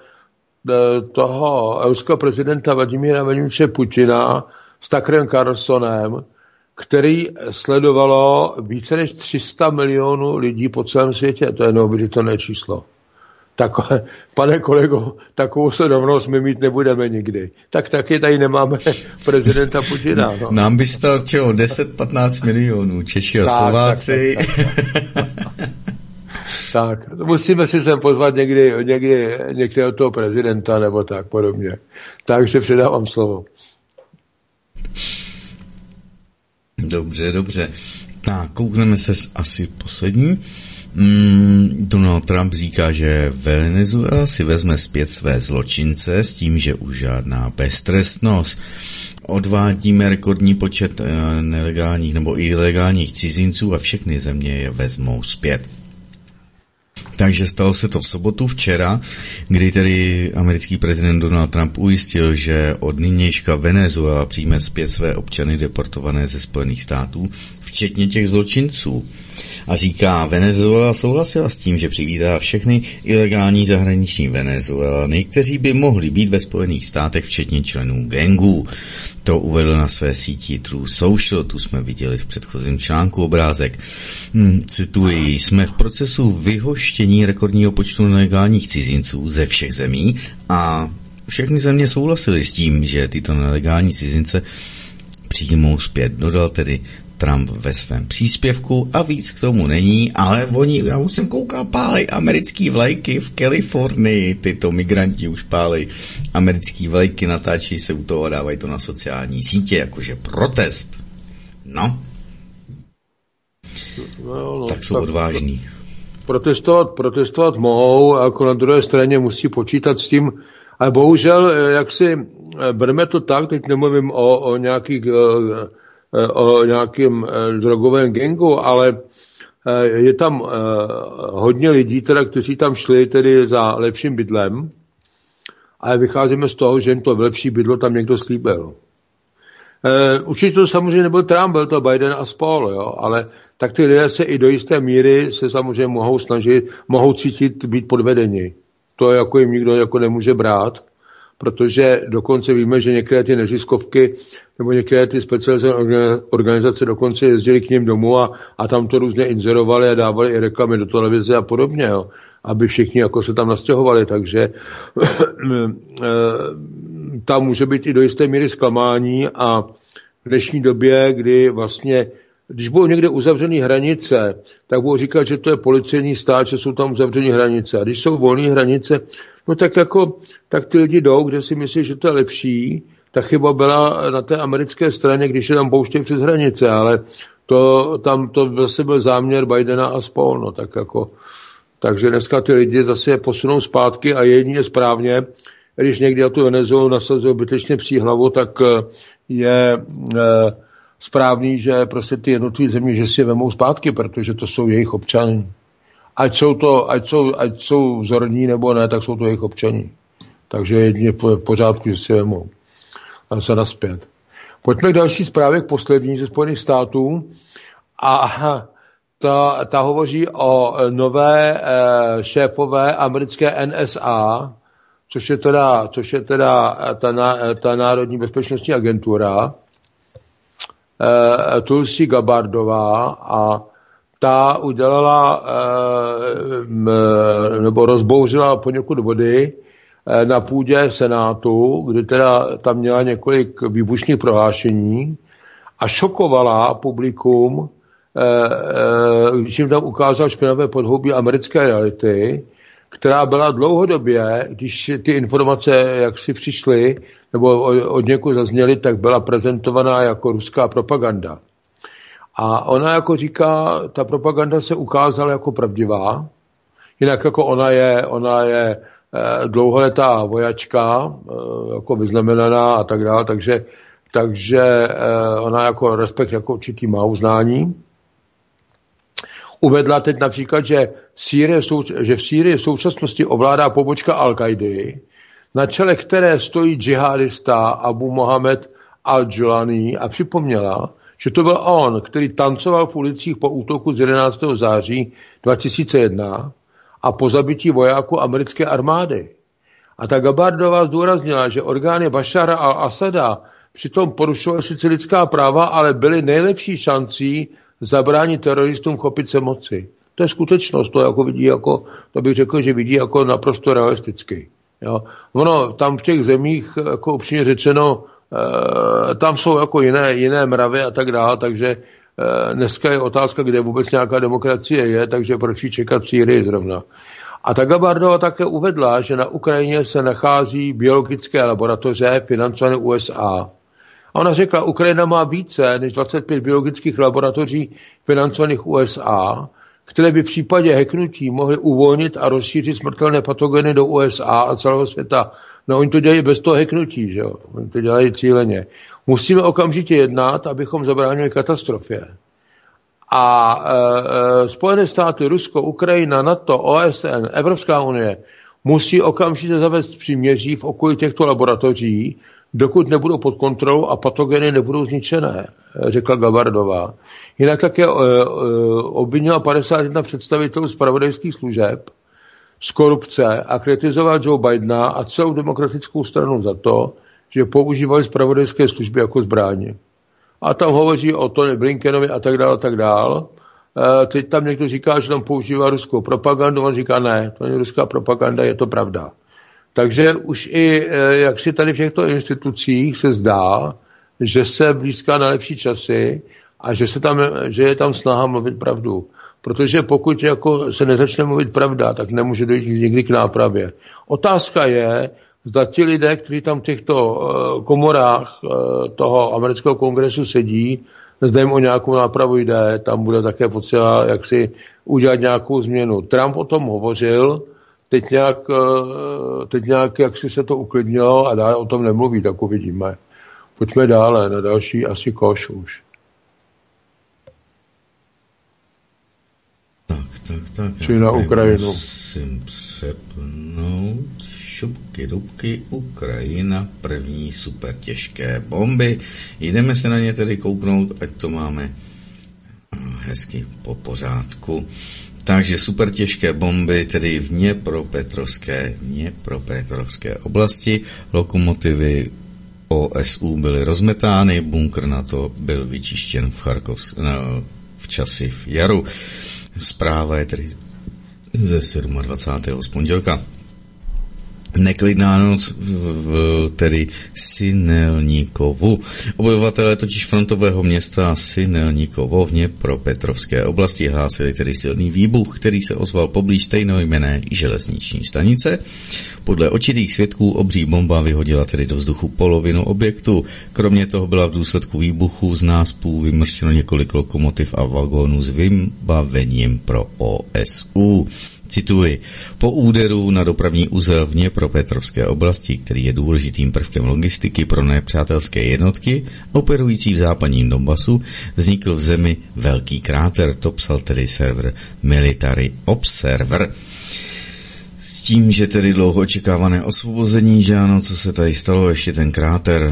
toho ruského prezidenta Vladimíra Vladimiroviče Putina s Tuckerem Carlsonem, který sledovalo více než tři sta milionů lidí po celém světě. To je neuvěřitelné číslo. Tak, pane kolego, takovou sledovanost my mít nebudeme nikdy. Tak taky tady nemáme prezidenta Putina. No. Nám by stačilo deset patnáct milionů, Češi a tak, Slováci. Tak, tak, tak. Tak, musíme si sem pozvat někdy, někdy některého toho prezidenta nebo tak podobně. Takže předávám slovo. Dobře, dobře. Tak, koukneme se asi poslední. Mm, Donald Trump říká, že Venezuela si vezme zpět své zločince s tím, že už žádná beztrestnost. Odvádíme rekordní počet e, nelegálních nebo ilegálních cizinců a všechny země je vezmou zpět. Takže stalo se to v sobotu včera, kdy tedy americký prezident Donald Trump ujistil, že od nynějška Venezuela přijme zpět své občany deportované ze Spojených států, včetně těch zločinců. A říká, Venezuela souhlasila s tím, že přivítá všechny ilegální zahraniční Venezuelany, kteří by mohli být ve Spojených státech, včetně členů gangů. To uvedl na své síti True Social, tu jsme viděli v předchozím článku obrázek. Hm, cituji, jsme v procesu vyhoštění rekordního počtu nelegálních cizinců ze všech zemí a všechny země souhlasily s tím, že tyto nelegální cizince přijmou zpět, dodal tedy Trump ve svém příspěvku a víc k tomu není, ale oni, já už jsem koukal, pálej americký vlajky v Kalifornii, tyto migranti už pálej americký vlajky, natáčí se u toho a dávají to na sociální sítě, jakože protest. No. no, no tak jsou tak odvážní. Protestovat, protestovat mohou, jako na druhé straně musí počítat s tím, ale bohužel, jak si bereme to tak, teď nemluvím o, o nějakých o nějakém drogovém gangu, ale je tam hodně lidí, teda, kteří tam šli tedy za lepším bydlem, ale vycházíme z toho, že jim to lepší bydlo tam někdo slíbil. Určitě to samozřejmě nebyl Trump, byl to Biden a spol, jo, ale tak ty lidé se i do jisté míry se samozřejmě mohou snažit, mohou cítit být podvedeni. To jako jim nikdo jako nemůže brát, protože dokonce víme, že některé ty neziskovky nebo některé ty specializované organizace dokonce jezdili k ním domů a, a tam to různě inzerovali a dávali i reklamy do televize a podobně, jo, aby všichni jako se tam nastěhovali, takže tam může být i do jisté míry zklamání a v dnešní době, kdy vlastně když budou někde uzavřené hranice, tak budou říkat, že to je policejní stát, že jsou tam uzavřené hranice. A když jsou volné hranice, no tak jako, tak ty lidi jdou, kde si myslí, že to je lepší. Ta chyba byla na té americké straně, když je tam pouštějí přes hranice, ale to, tam to zase byl záměr Bidena a spol, no tak jako, takže dneska ty lidi zase posunou zpátky a jedině správně, když někdy na tu Venezuelu nasazují bytečně psí hlavu, tak je eh, správný, že prostě ty jednotlivé země, že si je vemou zpátky, protože to jsou jejich občany. Ať jsou to, ať jsou, ať jsou vzorní nebo ne, tak jsou to jejich občani. Takže jedině v pořádku, že si je vemou. Tam se naspět. Pojďme k další zprávě, k poslední ze Spojených států. A ta, ta hovoří o nové eh, šéfové americké N S A, což je teda, což je teda ta, ta Národní bezpečnostní agentura, Uh, Tulsi Gabbardová, a ta udělala uh, nebo rozbouřila poněkud vody uh, na půdě Senátu, kdy teda tam měla několik výbušných prohlášení a šokovala publikum, uh, uh, když jim tam ukázal špinavé podhoubí americké reality, která byla dlouhodobě, když ty informace jaksi přišly, nebo od někud zazněly, tak byla prezentovaná jako ruská propaganda. A ona jako říká, ta propaganda se ukázala jako pravdivá, jinak jako ona je, ona je eh, dlouholetá vojačka, eh, jako vyznamenaná a tak dále, takže, takže eh, ona jako respekt jako určitý má uznání. Uvedla teď například, že, Sýrie, že v Sýrii v současnosti ovládá pobočka Al-Kaidy, na čele které stojí džihadista Abu Mohamed al-Julani, a připomněla, že to byl on, který tancoval v ulicích po útoku z jedenáctého září dva tisíce jedna a po zabití vojáků americké armády. A ta Gabbardová zdůraznila, že orgány Bašara al-Asada přitom porušovaly sice lidská práva, ale byly nejlepší šancí zabránit teroristům chopit se moci. To je skutečnost, to jako vidí jako, to bych řekl, že vidí jako naprosto realisticky. Jo. Ono tam v těch zemích, jako upřímně řečeno, e, tam jsou jako jiné, jiné mravy a tak dále, takže e, dneska je otázka, kde vůbec nějaká demokracie je, takže proč ji čekat v Sýrii zrovna. A ta Gabbardová také uvedla, že na Ukrajině se nachází biologické laboratoře financované U S A. A ona řekla, Ukrajina má více než dvacet pět biologických laboratoří financovaných U S A, které by v případě hacknutí mohly uvolnit a rozšířit smrtelné patogeny do U S A a celého světa. No oni to dělají bez toho hacknutí, že jo? Oni to dělají cíleně. Musíme okamžitě jednat, abychom zabránili katastrofě. A e, e, Spojené státy, Rusko, Ukrajina, NATO, O S N, Evropská unie musí okamžitě zavést příměří v okolí těchto laboratoří, dokud nebudou pod kontrolou a patogeny nebudou zničené, řekla Gabbardová. Jinak také obvinila padesát jedna představitelů zpravodajských služeb z korupce a kritizoval Joe Bidena a celou demokratickou stranu za to, že používali zpravodajské služby jako zbraně. A tam hovoří o Tony Blinkenovi a tak dále, a tak dále. Teď tam někdo říká, že tam používá ruskou propagandu, on říká, ne, to není ruská propaganda, je to pravda. Takže už i jak si tady v těchto institucích se zdá, že se blízká na lepší časy a že, se tam, že je tam snaha mluvit pravdu. Protože pokud jako se nezačne mluvit pravda, tak nemůže dojít nikdy k nápravě. Otázka je, zda ti lidé, kteří tam v těchto komorách toho amerického kongresu sedí, zda jim o nějakou nápravu jde, tam bude také potřeba jak si udělat nějakou změnu. Trump o tom hovořil, teď nějak, teď nějak jak si se to uklidnilo a dále o tom nemluví, tak uvidíme. Pojďme dále, na další asi koš už. Tak, tak, tak. Či na Ukrajinu. Musím přepnout. Šupky, dubky, Ukrajina, první super těžké bomby. Jdeme se na ně tedy kouknout, ať to máme hezky po pořádku. Takže super těžké bomby, tedy v Dněpropetrovské, Dněpropetrovské oblasti, lokomotivy O S U byly rozmetány, bunkr NATO byl vyčištěn v Charkovs, no, v Časiv Jaru. Zpráva je tedy ze dvacátého sedmého z pondělka. Neklidná noc v, v tedy Sinelníkovu. Obyvatelé totiž frontového města Sinelníkovo v Dněpropetrovské oblasti hlásili tedy silný výbuch, který se ozval poblíž stejnojmenné železniční stanice. Podle očitých svědků obří bomba vyhodila tedy do vzduchu polovinu objektu. Kromě toho byla v důsledku výbuchu z náspů vymrštěno několik lokomotiv a vagónů s vybavením pro O S U. Cituji, po úderu na dopravní uzel v Dněpropetrovské oblasti, který je důležitým prvkem logistiky pro nepřátelské jednotky operující v západním Donbasu, vznikl v zemi velký kráter, to psal tedy server Military Observer. S tím, že tedy dlouho očekávané osvobození, že ano, co se tady stalo, ještě ten kráter,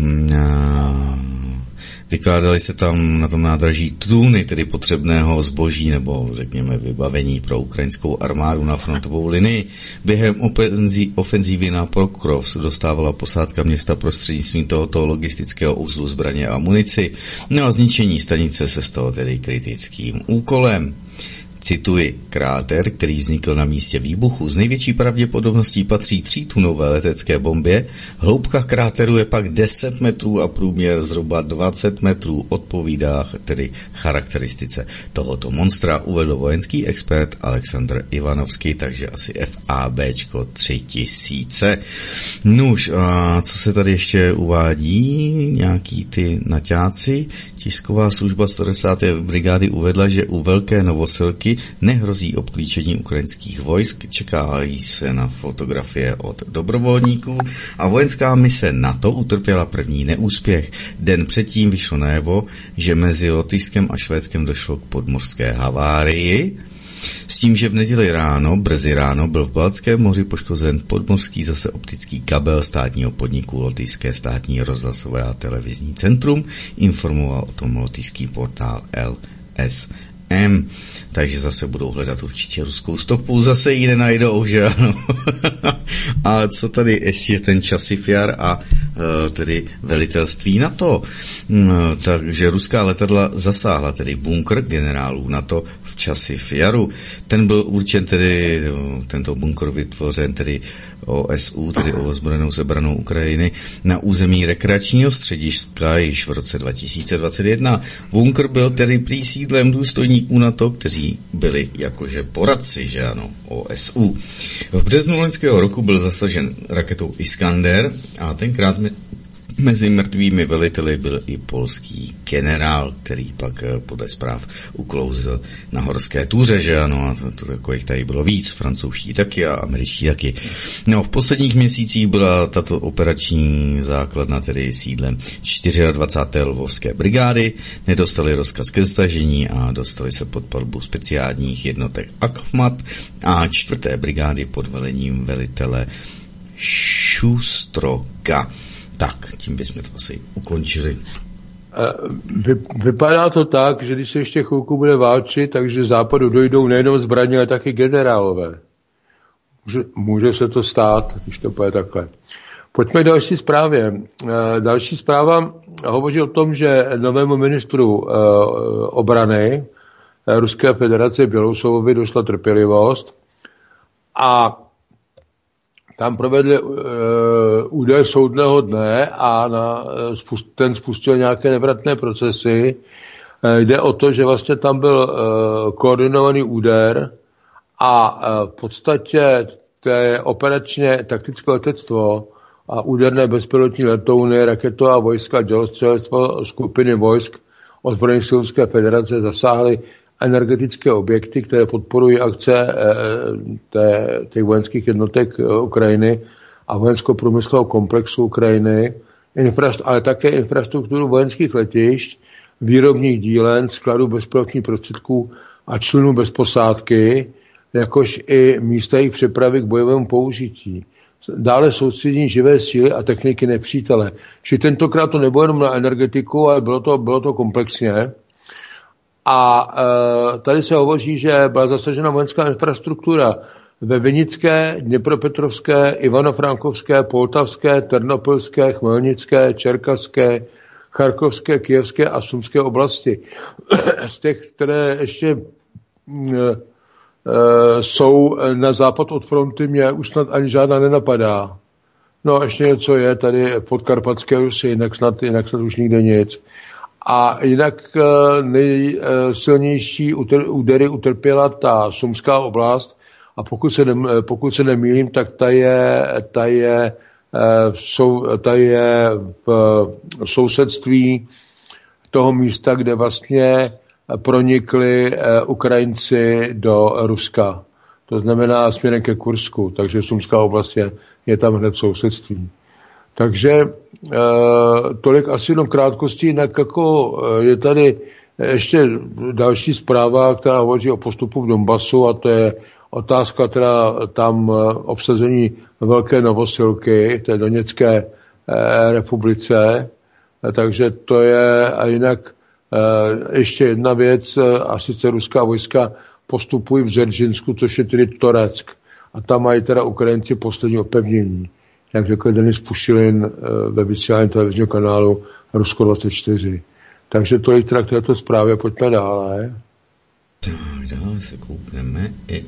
vykládaly se tam na tom nádraží tuny, tedy potřebného zboží nebo řekněme vybavení pro ukrajinskou armádu na frontovou linii. Během ofenzívy na Pokrov dostávala posádka města prostřednictvím tohoto logistického uzlu zbraně a munici. No a zničení stanice se stalo tedy kritickým úkolem. Cituji, kráter, který vznikl na místě výbuchu, z největší pravděpodobností patří třítunové letecké bombě, hloubka kráteru je pak deset metrů a průměr zhruba dvacet metrů, odpovídá tedy charakteristice tohoto monstra, uvedl vojenský expert Aleksandr Ivanovský, takže asi FABčko tři tisíce. Nuž, a co se tady ještě uvádí, nějaký ty naťáci, tisková služba sto desáté brigády uvedla, že u Velké Novosilky nehrozí obklíčení ukrajinských vojsk, čekají se na fotografie od dobrovolníků a vojenská mise NATO utrpěla první neúspěch. Den předtím vyšlo najevo, že mezi Lotyšskem a Švédskem došlo k podmořské havárii, s tím, že v neděli ráno, brzy ráno, byl v Baltském moři poškozen podmořský zase optický kabel státního podniku Lotyšské státní rozhlasové a televizní centrum, informoval o tom lotyšský portál L S M. Takže zase budou hledat určitě ruskou stopu, zase ji nenajdou, že ano. A co tady ještě ten Časiv Jar a e, tedy velitelství NATO. E, takže ruská letadla zasáhla tedy bunkr generálů NATO v Časiv Jaru. Ten byl určen tedy, tento bunkr vytvořen tedy O S U, tedy o ozbrojenou sebranou Ukrajiny, na území rekreačního střediska již v roce dva tisíce dvacet jedna. Bunkr byl tedy prý sídlem důstojníků NATO, kteří byli jakože poradci, že ano, O S U. V březnu loňského roku byl zasažen raketou Iskander a tenkrát me- mezi mrtvými veliteli byl i polský generál, který pak podle zpráv uklouzl na horské túře, že ano, a to, to takových tady bylo víc, francouzští taky a američtí taky. No, v posledních měsících byla tato operační základna tedy sídlem dvacáté čtvrté lvovské brigády, nedostali rozkaz ke stažení a dostali se pod palbu speciálních jednotek Akhmat a čtvrté brigády pod velením velitele Šustroka. Tak, tím bychom to asi ukončili. Vy, vypadá to tak, že když se ještě chvilku bude válčit, takže západu dojdou nejenom zbraně, ale taky generálové. Může, může se to stát, když to půjde takhle. Pojďme k další zprávě. Další zpráva hovoří o tom, že novému ministru obrany Ruské federace Bělousovovi došla trpělivost a tam provedli uh, údaj soudného dne a na, spust, ten spustil nějaké nevratné procesy. Uh, jde o to, že vlastně tam byl uh, koordinovaný úder a uh, v podstatě to je operačně taktické letectvo a úderné bezpilotní letouny, raketová vojska, dělostřelectvo skupiny vojsk ozbrojených sil Ruské federace zasáhly energetické objekty, které podporují akce té, těch vojenských jednotek Ukrajiny a vojensko-průmyslového komplexu Ukrajiny, ale také infrastrukturu vojenských letišť, výrobních dílen, skladů bezpilotních prostředků a člunů bez posádky, jakož i místa jejich přepravy k bojovému použití. Dále soustředění živé síly a techniky nepřítele. Čili tentokrát to nebylo jenom na energetiku, ale bylo to, bylo to komplexně. A e, tady se hovoří, že byla zasažena vojenská infrastruktura ve Vinické, Dněpropetrovské, Ivano-Frankovské, Poltavské, Ternopilské, Chmelnické, Čerkasské, Charkovské, Kyjevské a Sumské oblasti. Z těch, které ještě e, e, jsou na západ od fronty, mě už snad ani žádná nenapadá. No ještě něco je tady v podkarpatské Rusy, jinak snad, jinak snad už nikde nic. A jinak nejsilnější údery utrpěla ta Sumská oblast a pokud se, ne, pokud se nemýlím, tak ta je, ta je, sou, ta je v sousedství toho místa, kde vlastně pronikli Ukrajinci do Ruska. To znamená směrem ke Kursku, takže Sumská oblast je, je tam hned v sousedství. Takže e, tolik asi jenom krátkosti, jinak jako je tady ještě další zpráva, která hovoří o postupu v Donbasu a to je otázka teda tam obsazení Velké Novosilky, té Doněcké e, republice, e, takže to je a jinak e, ještě jedna věc, a sice ruská vojska postupují v Dzeržinsko, což je tedy Toreck. A tam mají teda Ukrajinci poslední opevnění. Jak řekl Denis Pušilin ve vysílání televizního kanálu Rusko dvacet čtyři. Takže tolik teda k této zprávě, pojďme dále. Tak dále se koukneme i...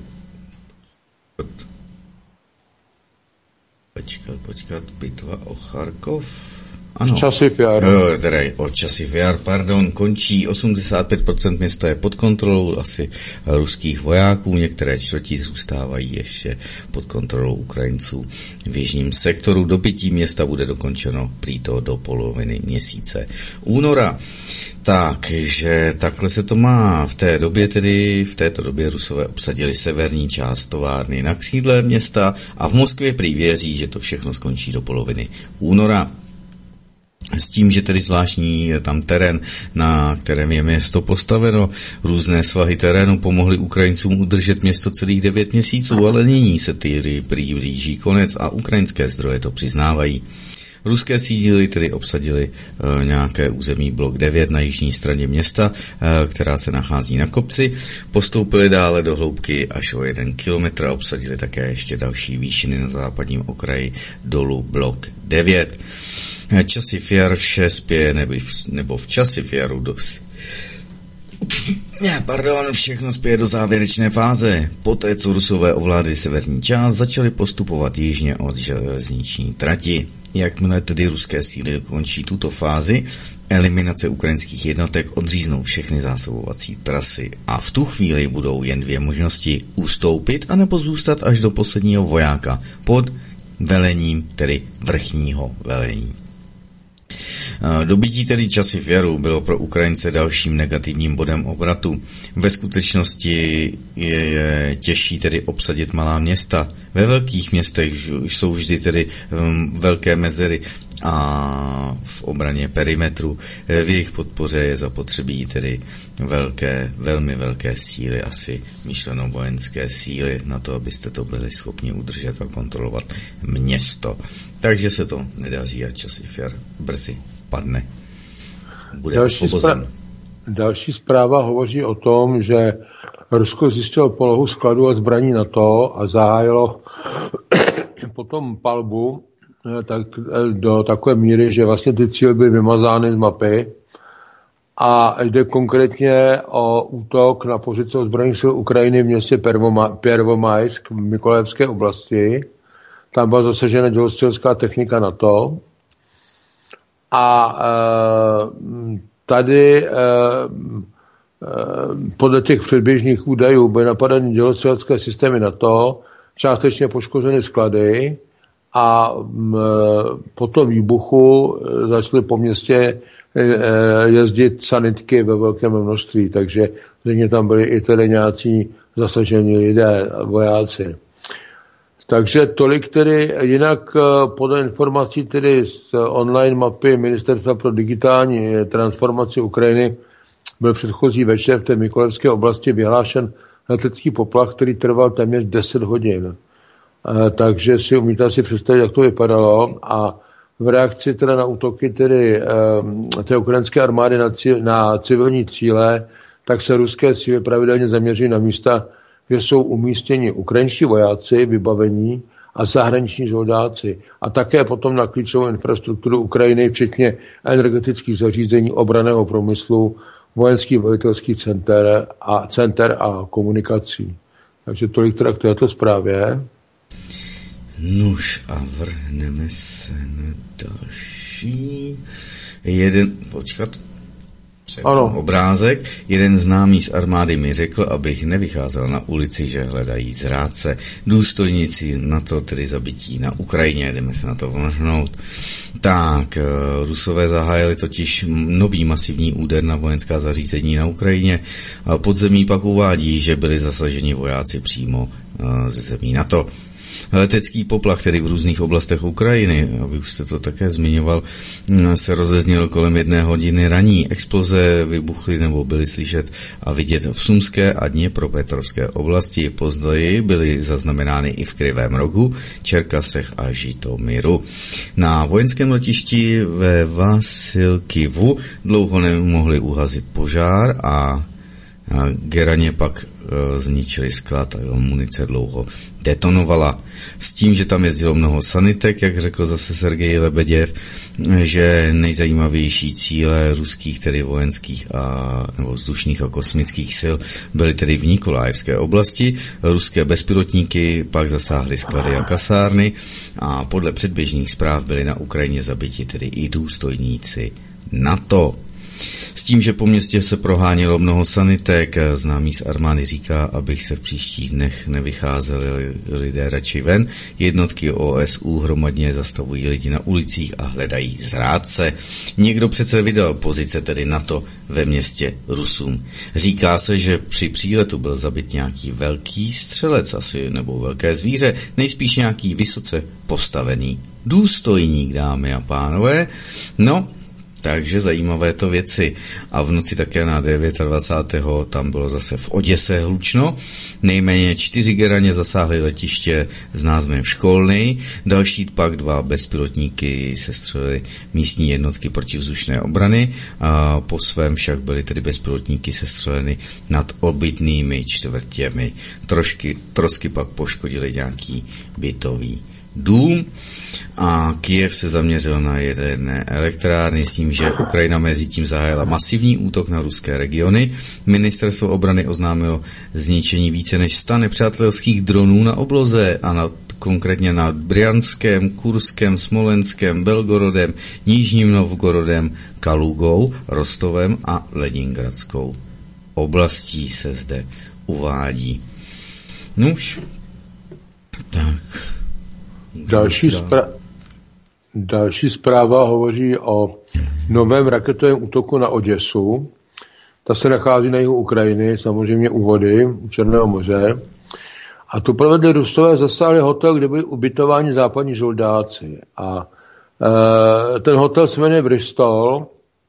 Počkat, počkat, bitva o Charkov... Ano, Časiv jar. Jo, teda o Časiv jar, pardon, končí, osmdesát pět procent města je pod kontrolou asi ruských vojáků, některé čtvrtí zůstávají ještě pod kontrolou Ukrajinců v jižním sektoru. Dobytí města bude dokončeno prý to do poloviny měsíce února. Takže takhle se to má. V té době tedy, v této době Rusové obsadili severní část továrny na křídle města a v Moskvě prý věří, že to všechno skončí do poloviny února. S tím, že tedy zvláštní tam terén, na kterém je město postaveno, různé svahy terénu pomohly Ukrajincům udržet město celých devět měsíců, ale nyní se ty prý blíží konec a ukrajinské zdroje to přiznávají. Ruské síly tedy obsadili e, nějaké území blok devět na jižní straně města, e, která se nachází na kopci, postoupili dále do hloubky až o jeden kilometr a obsadili také ještě další výšiny na západním okraji dolu blok devět. Časiv jar vše spěje, nebo, nebo v Časiv jaru dos. Ne, pardon, všechno spěje do závěrečné fáze. Poté, co Rusové ovládli severní část, začali postupovat jižně od železniční trati. Jakmile tedy ruské síly dokončí tuto fázi, eliminace ukrajinských jednotek odříznou všechny zásobovací trasy a v tu chvíli budou jen dvě možnosti: ustoupit anebo zůstat až do posledního vojáka pod velením, tedy vrchního velení. Dobytí tedy Časiv jaru bylo pro Ukrajince dalším negativním bodem obratu. Ve skutečnosti je těžší tedy obsadit malá města. Ve velkých městech jsou vždy tedy um, velké mezery a v obraně perimetru. V jejich podpoře je zapotřebí tedy velké, velmi velké síly, asi myšleno vojenské síly, na to, abyste to byli schopni udržet a kontrolovat město. Takže se to nedaří a Časiv jar brzy padne. Bude osvobozen. Další zpráva hovoří o tom, že Rusko zjistilo polohu skladu a zbraní NATO a zahájilo potom palbu tak, do takové míry, že vlastně ty cíle byly vymazány z mapy a jde konkrétně o útok na pozice ozbrojených sil Ukrajiny v městě Pervomajsk v Mykolajevské oblasti. Tam byla zasažena dělostřelská technika NATO a e, tady e, e, podle těch předběžných údajů byly napadeny dělostřelecké systémy NATO, částečně poškozeny sklady a m, po tom výbuchu začaly po městě e, jezdit sanitky ve velkém množství, takže zřejmě tam byli i tedy nějací zasažení lidé, vojáci. Takže tolik tedy, jinak podle informací tedy z online mapy Ministerstva pro digitální transformaci Ukrajiny byl předchozí večer v té Mykolajevské oblasti vyhlášen letecký poplach, který trval téměř deset hodin. Takže si umíte si představit, jak to vypadalo a v reakci teda na útoky tedy té ukrajinské armády na, cí, na civilní cíle tak se ruské síly pravidelně zaměří na místa, kde jsou umístěni ukrajinští vojáci, vybavení a zahraniční žoldáci. A také potom na klíčovou infrastrukturu Ukrajiny, včetně energetických zařízení, obranného průmyslu, vojenských velitelských center a, center a komunikací. Takže tolik teda k této zprávě. Nuž a vrhneme se na další. Jeden, počkat, ano. Obrázek. Jeden známý z armády mi řekl, abych nevycházel na ulici, že hledají zrádce. Důstojníci na to tedy zabití na Ukrajině, jdeme se na to vrhnout. Tak, Rusové zahájili totiž nový masivní úder na vojenská zařízení na Ukrajině. Podzemí pak uvádí, že byli zasaženi vojáci přímo ze zemí NATO. Letecký poplach, který v různých oblastech Ukrajiny, a vy už jste to také zmiňoval, se rozeznil kolem jedné hodiny raní. Exploze vybuchly nebo byly slyšet a vidět v Sumské a Dněpropetrovské oblasti. Později byly zaznamenány i v Krivém Rohu, Čerkasech a Žitomíru. Na vojenském letišti ve Vasilkivu dlouho nemohli uhazit požár a Geraně pak e, zničili sklad a jeho munice dlouho detonovala. S tím, že tam jezdilo mnoho sanitek, jak řekl zase Sergej Lebeděv, že nejzajímavější cíle ruských, tedy vojenských a, nebo vzdušných a kosmických sil byly tedy v Nikolajevské oblasti. Ruské bezpilotníky pak zasáhly sklady a kasárny a podle předběžných zpráv byli na Ukrajině zabiti tedy i důstojníci NATO. S tím, že po městě se prohánělo mnoho sanitek, známý z armády říká, abych se v příštích dnech nevycházeli lidé radši ven. Jednotky O S U hromadně zastavují lidi na ulicích a hledají zrádce. Někdo přece vydal pozice tedy NATO ve městě Rusům. Říká se, že při příletu byl zabit nějaký velký střelec asi, nebo velké zvíře, nejspíš nějaký vysoce postavený důstojník, dámy a pánové. No, takže zajímavé to věci. A v noci také na dvacátého devátého tam bylo zase v Oděse hlučno. Nejméně čtyři geraně zasáhly letiště s názvem Školný. Další pak dva bezpilotníky sestřelili místní jednotky protivzdušné obrany. A po svém však byly tedy bezpilotníky sestřeleny nad obytnými čtvrtěmi. Trošky, trosky pak poškodily nějaký bytový dům a Kyjev se zaměřil na jedné elektrárny s tím, že Ukrajina mezi tím zahájila masivní útok na ruské regiony. Ministerstvo obrany oznámilo zničení více než sta nepřátelských dronů na obloze a na, konkrétně nad Bryanském, Kurském, Smolenském, Belgorodem, Nižním Novgorodem, Kalugou, Rostovem a Leningradskou oblastí se zde uvádí. Nuž, tak... Další, spra- další zpráva hovoří o novém raketovém útoku na Oděsu. Ta se nachází na jihu Ukrajiny, samozřejmě u vody, u Černého moře. A tu provedli Rusové, zasáhli hotel, kde byli ubytováni západní žoldáci. A e, ten hotel se jmenuje Bristol.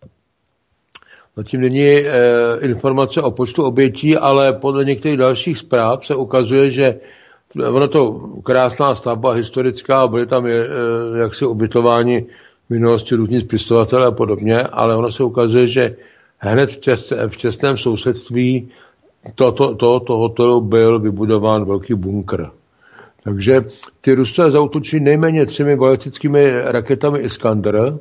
Zatím není e, informace o počtu obětí, ale podle některých dalších zpráv se ukazuje, že ono to krásná stavba, historická, byly tam je, jaksi ubytováni v minulosti různí spisovatelé a podobně, ale ono se ukazuje, že hned v, čes, v čestném sousedství tohoto to, to hotelu byl vybudován velký bunkr. Takže ty Rusové zaútočili nejméně třemi balistickými raketami Iskander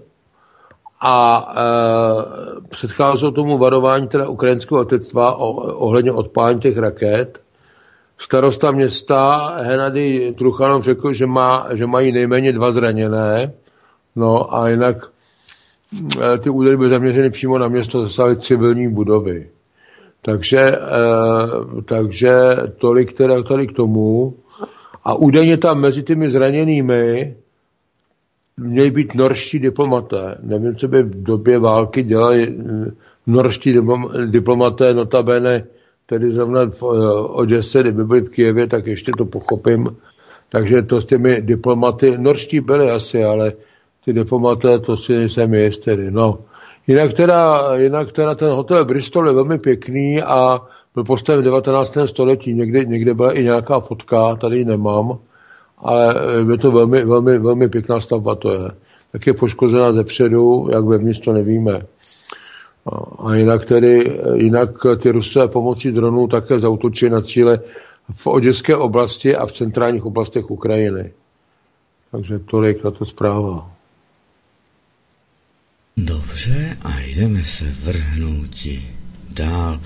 a e, předcházelo tomu varování teda ukrajinského letectva ohledně odpálení těch raket. Starosta města Hennadij Truchanov řekl, že, má, že mají nejméně dva zraněné, no a jinak e, ty údery byly zaměřeny přímo na město, zasáhly civilní budovy. Takže, e, takže tolik teda tady k tomu. A údajně tam mezi těmi zraněnými měli být norští diplomaté. Nevím, co by v době války dělali norští diplomaté, notabene, tedy zrovna v Oděse, kdyby byli v Kyjevě, tak ještě to pochopím. Takže to s těmi diplomaty, norští byli asi, ale ty diplomaté, to si nejsem jist tedy. No. Jinak teda, jinak teda ten hotel Bristol je velmi pěkný a byl postaven v devatenáctém století. Někde, někde byla i nějaká fotka, tady ji nemám, ale je to velmi, velmi, velmi pěkná stavba to je. Tak je poškozená zepředu, jak vevnitř to nevíme. A jinak tedy, jinak ty Rusové pomocí dronů také zaútočí na cíle v oděské oblasti a v centrálních oblastech Ukrajiny. Takže tolik na to zpráva. Dobře, a jdeme se vrhnouti dál.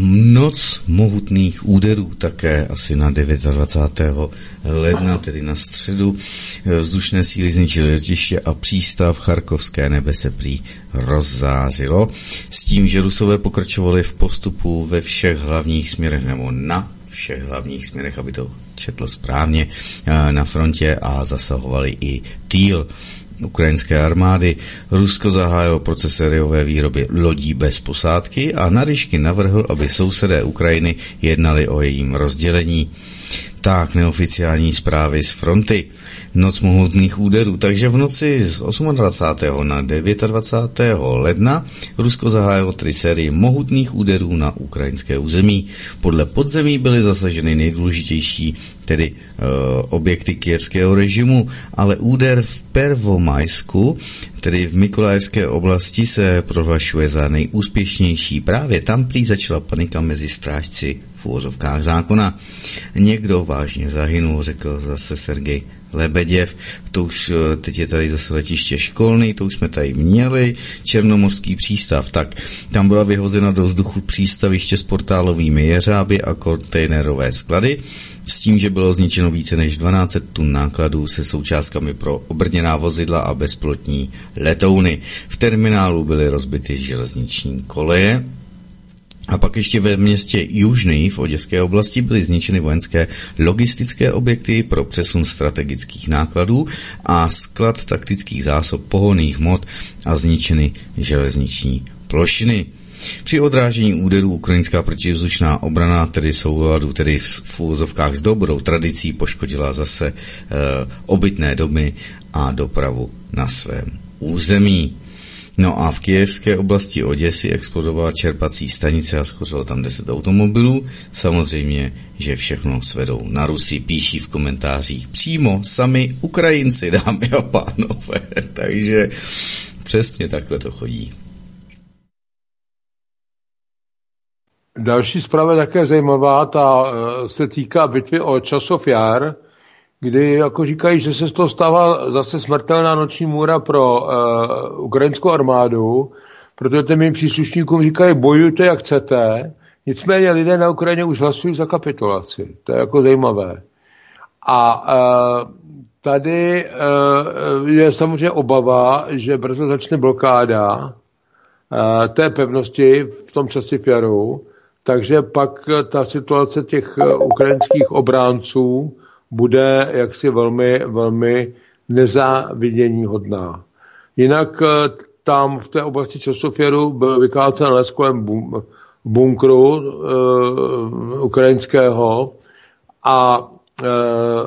Noc mohutných úderů také asi na dvacátého devátého ledna, tedy na středu. Vzdušné síly zničily letiště a přístav, charkovské nebe se prý rozzářilo. S tím, že Rusové pokračovali v postupu ve všech hlavních směrech, nebo na všech hlavních směrech, aby to četlo správně, na frontě a zasahovali i týl ukrajinské armády. Rusko zahájilo proces sériové výroby lodí bez posádky a Naryšky navrhl, aby sousedé Ukrajiny jednali o jejím rozdělení. Tak, neoficiální zprávy z fronty. Noc mohutných úderů. Takže v noci z dvacátého osmého na dvacátého devátého ledna Rusko zahájilo tři série mohutných úderů na ukrajinské území. Podle podzemí byly zasaženy nejdůležitější, tedy e, objekty kyjevského režimu, ale úder v Pervomajsku, tedy v Mykolajevské oblasti, se prohlašuje za nejúspěšnější. Právě tam prý začala panika mezi strážci v uvozovkách zákona. Někdo vážně zahynul, řekl zase Sergej Lebeděv. To už teď je tady zase letiště školný, to už jsme tady měli. Černomorský přístav, tak tam byla vyhozena do vzduchu přístaviště s portálovými jeřáby a kontejnerové sklady, s tím, že bylo zničeno více než dvanáct set tun nákladů se součástkami pro obrněná vozidla a bezpilotní letouny. V terminálu byly rozbity železniční koleje. A pak ještě ve městě Južný v oděské oblasti byly zničeny vojenské logistické objekty pro přesun strategických nákladů a sklad taktických zásob pohonných hmot a zničeny železniční plošiny. Při odrážení úderů ukrajinská protivzdušná obrana, tedy souladu, tedy v úvozovkách s dobrou tradicí, poškodila zase e, obytné domy a dopravu na svém území. No a v kyjevské oblasti Oděsy explodovala čerpací stanice a schořelo tam deset automobilů. Samozřejmě, že všechno svedou na Rusy, píší v komentářích přímo sami Ukrajinci, dámy a pánové. Takže přesně takhle to chodí. Další zpráva je také zajímavá, ta se týká bitvy o Časov Jar, kdy jako říkají, že se z toho stává zase smrtelná noční můra pro uh, ukrajinskou armádu, protože těm mým příslušníkům říkají, bojujte jak chcete, nicméně lidé na Ukrajině už hlasují za kapitulaci. To je jako zajímavé. A uh, tady uh, je samozřejmě obava, že brzo začne blokáda uh, té pevnosti v tom Časov Jaru, takže pak ta situace těch uh, ukrajinských obránců bude jaksi velmi, velmi nezáviděníhodná. Jinak tam v té oblasti Časov Jaru byl vykácen les kolem bunkru uh, ukrajinského a uh,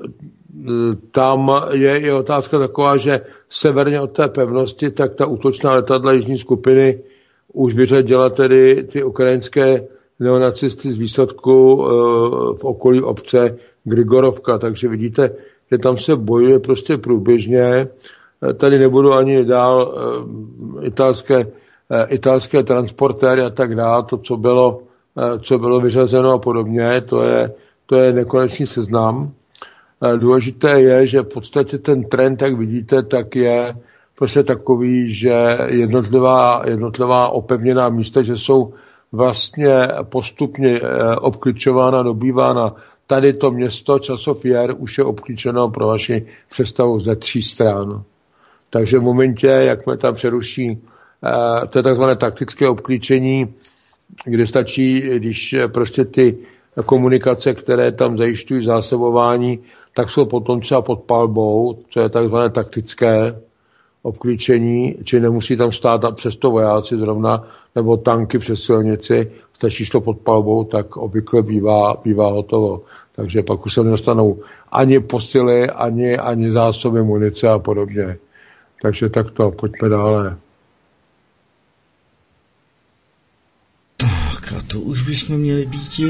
tam je i otázka taková, že severně od té pevnosti, tak ta útočná letadla jižní skupiny už vyřadila tedy ty ukrajinské neonacisty z výsadku uh, v okolí obce Grigorovka, takže vidíte, že tam se bojuje prostě průběžně. Tady nebudu ani dál uh, italské, uh, italské transportéry a tak dále, to, co bylo, uh, co bylo vyřazeno a podobně, to je, to je nekonečný seznam. Uh, důležité je, že v podstatě ten trend, jak vidíte, tak je prostě takový, že jednotlivá, jednotlivá opevněná místa, že jsou vlastně postupně uh, obklíčována, dobývána. Tady to město Časov Jar už je obklíčeno pro vaši představu ze tří stran. Takže v momentě, jak mě tam přeruší, to je takzvané taktické obklíčení, kde stačí, když prostě ty komunikace, které tam zajišťují zásobování, tak jsou potom třeba pod palbou, co je takzvané taktické obklíčení, či nemusí tam stát přesto vojáci zrovna, nebo tanky přes silnici, stačí to pod palbou, tak obvykle bývá, bývá hotovo. Takže pak už se nedostanou ani posily, ani, ani zásoby munice a podobně. Takže takto, pojďme dále. Tak a to už bychom měli býti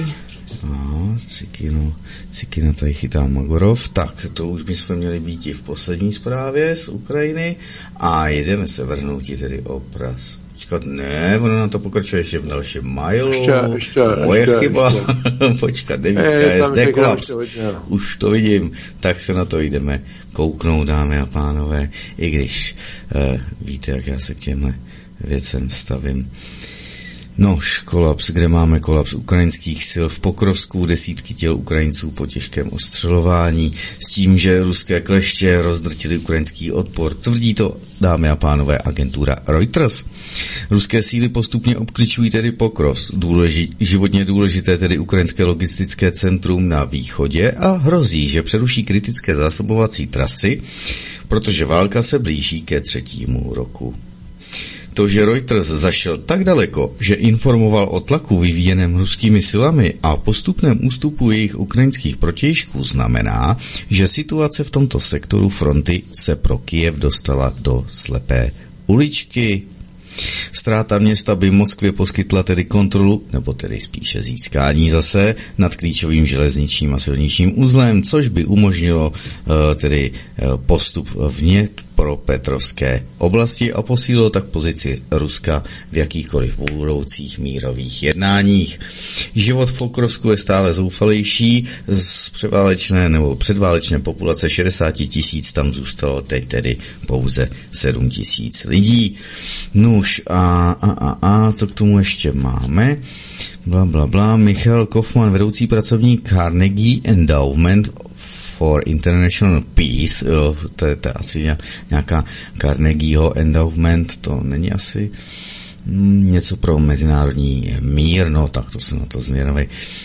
A Cikino, Cikina tady chytá Magorov. Tak, to už bychom měli být i v poslední zprávě z Ukrajiny. A jedeme se vrhnout i tedy obraz. Počkat, ne, ono nám to pokračuje ještě v dalším mailu. Ještě, ještě, Moje ještě, chyba. Ještě. Počkat, devítka je zde kolaps. Už to vidím. Tak se na to jdeme kouknout, dámy a pánové. I když eh, víte, jak já se k těmhle věcem stavím. No, kolaps, kde máme kolaps ukrajinských sil v Pokrovsku, desítky těl Ukrajinců po těžkém ostřelování, s tím, že ruské kleště rozdrtily ukrajinský odpor. Tvrdí to, dámy a pánové, agentura Reuters. Ruské síly postupně obkličují tedy Pokrovsk, důleži, životně důležité tedy ukrajinské logistické centrum na východě, a hrozí, že přeruší kritické zásobovací trasy, protože válka se blíží ke třetímu roku. To, že Reuters zašel tak daleko, že informoval o tlaku vyvíjeném ruskými silami a postupném ústupu jejich ukrajinských protějšků, znamená, že situace v tomto sektoru fronty se pro Kyjev dostala do slepé uličky. Ztráta města by Moskvě poskytla tedy kontrolu, nebo tedy spíše získání zase, nad klíčovým železničním a silničním uzlem, což by umožnilo uh, tedy uh, postup vně pro Petrovské oblasti a posílilo tak pozici Ruska v jakýchkoliv budoucích mírových jednáních. Život v Pokrovsku je stále zoufalejší, z převálečné nebo předválečné populace šedesát tisíc tam zůstalo teď tedy pouze sedm tisíc lidí. Nuž a, a, a, a, co k tomu ještě máme? Bla, bla, bla. Michal Kaufmann, vedoucí pracovník Carnegie Endowment for International Peace, jo, to, je, to je asi nějaká Carnegieho Endowment, to není asi mm, něco pro mezinárodní mír, no tak to se na to zvědavej.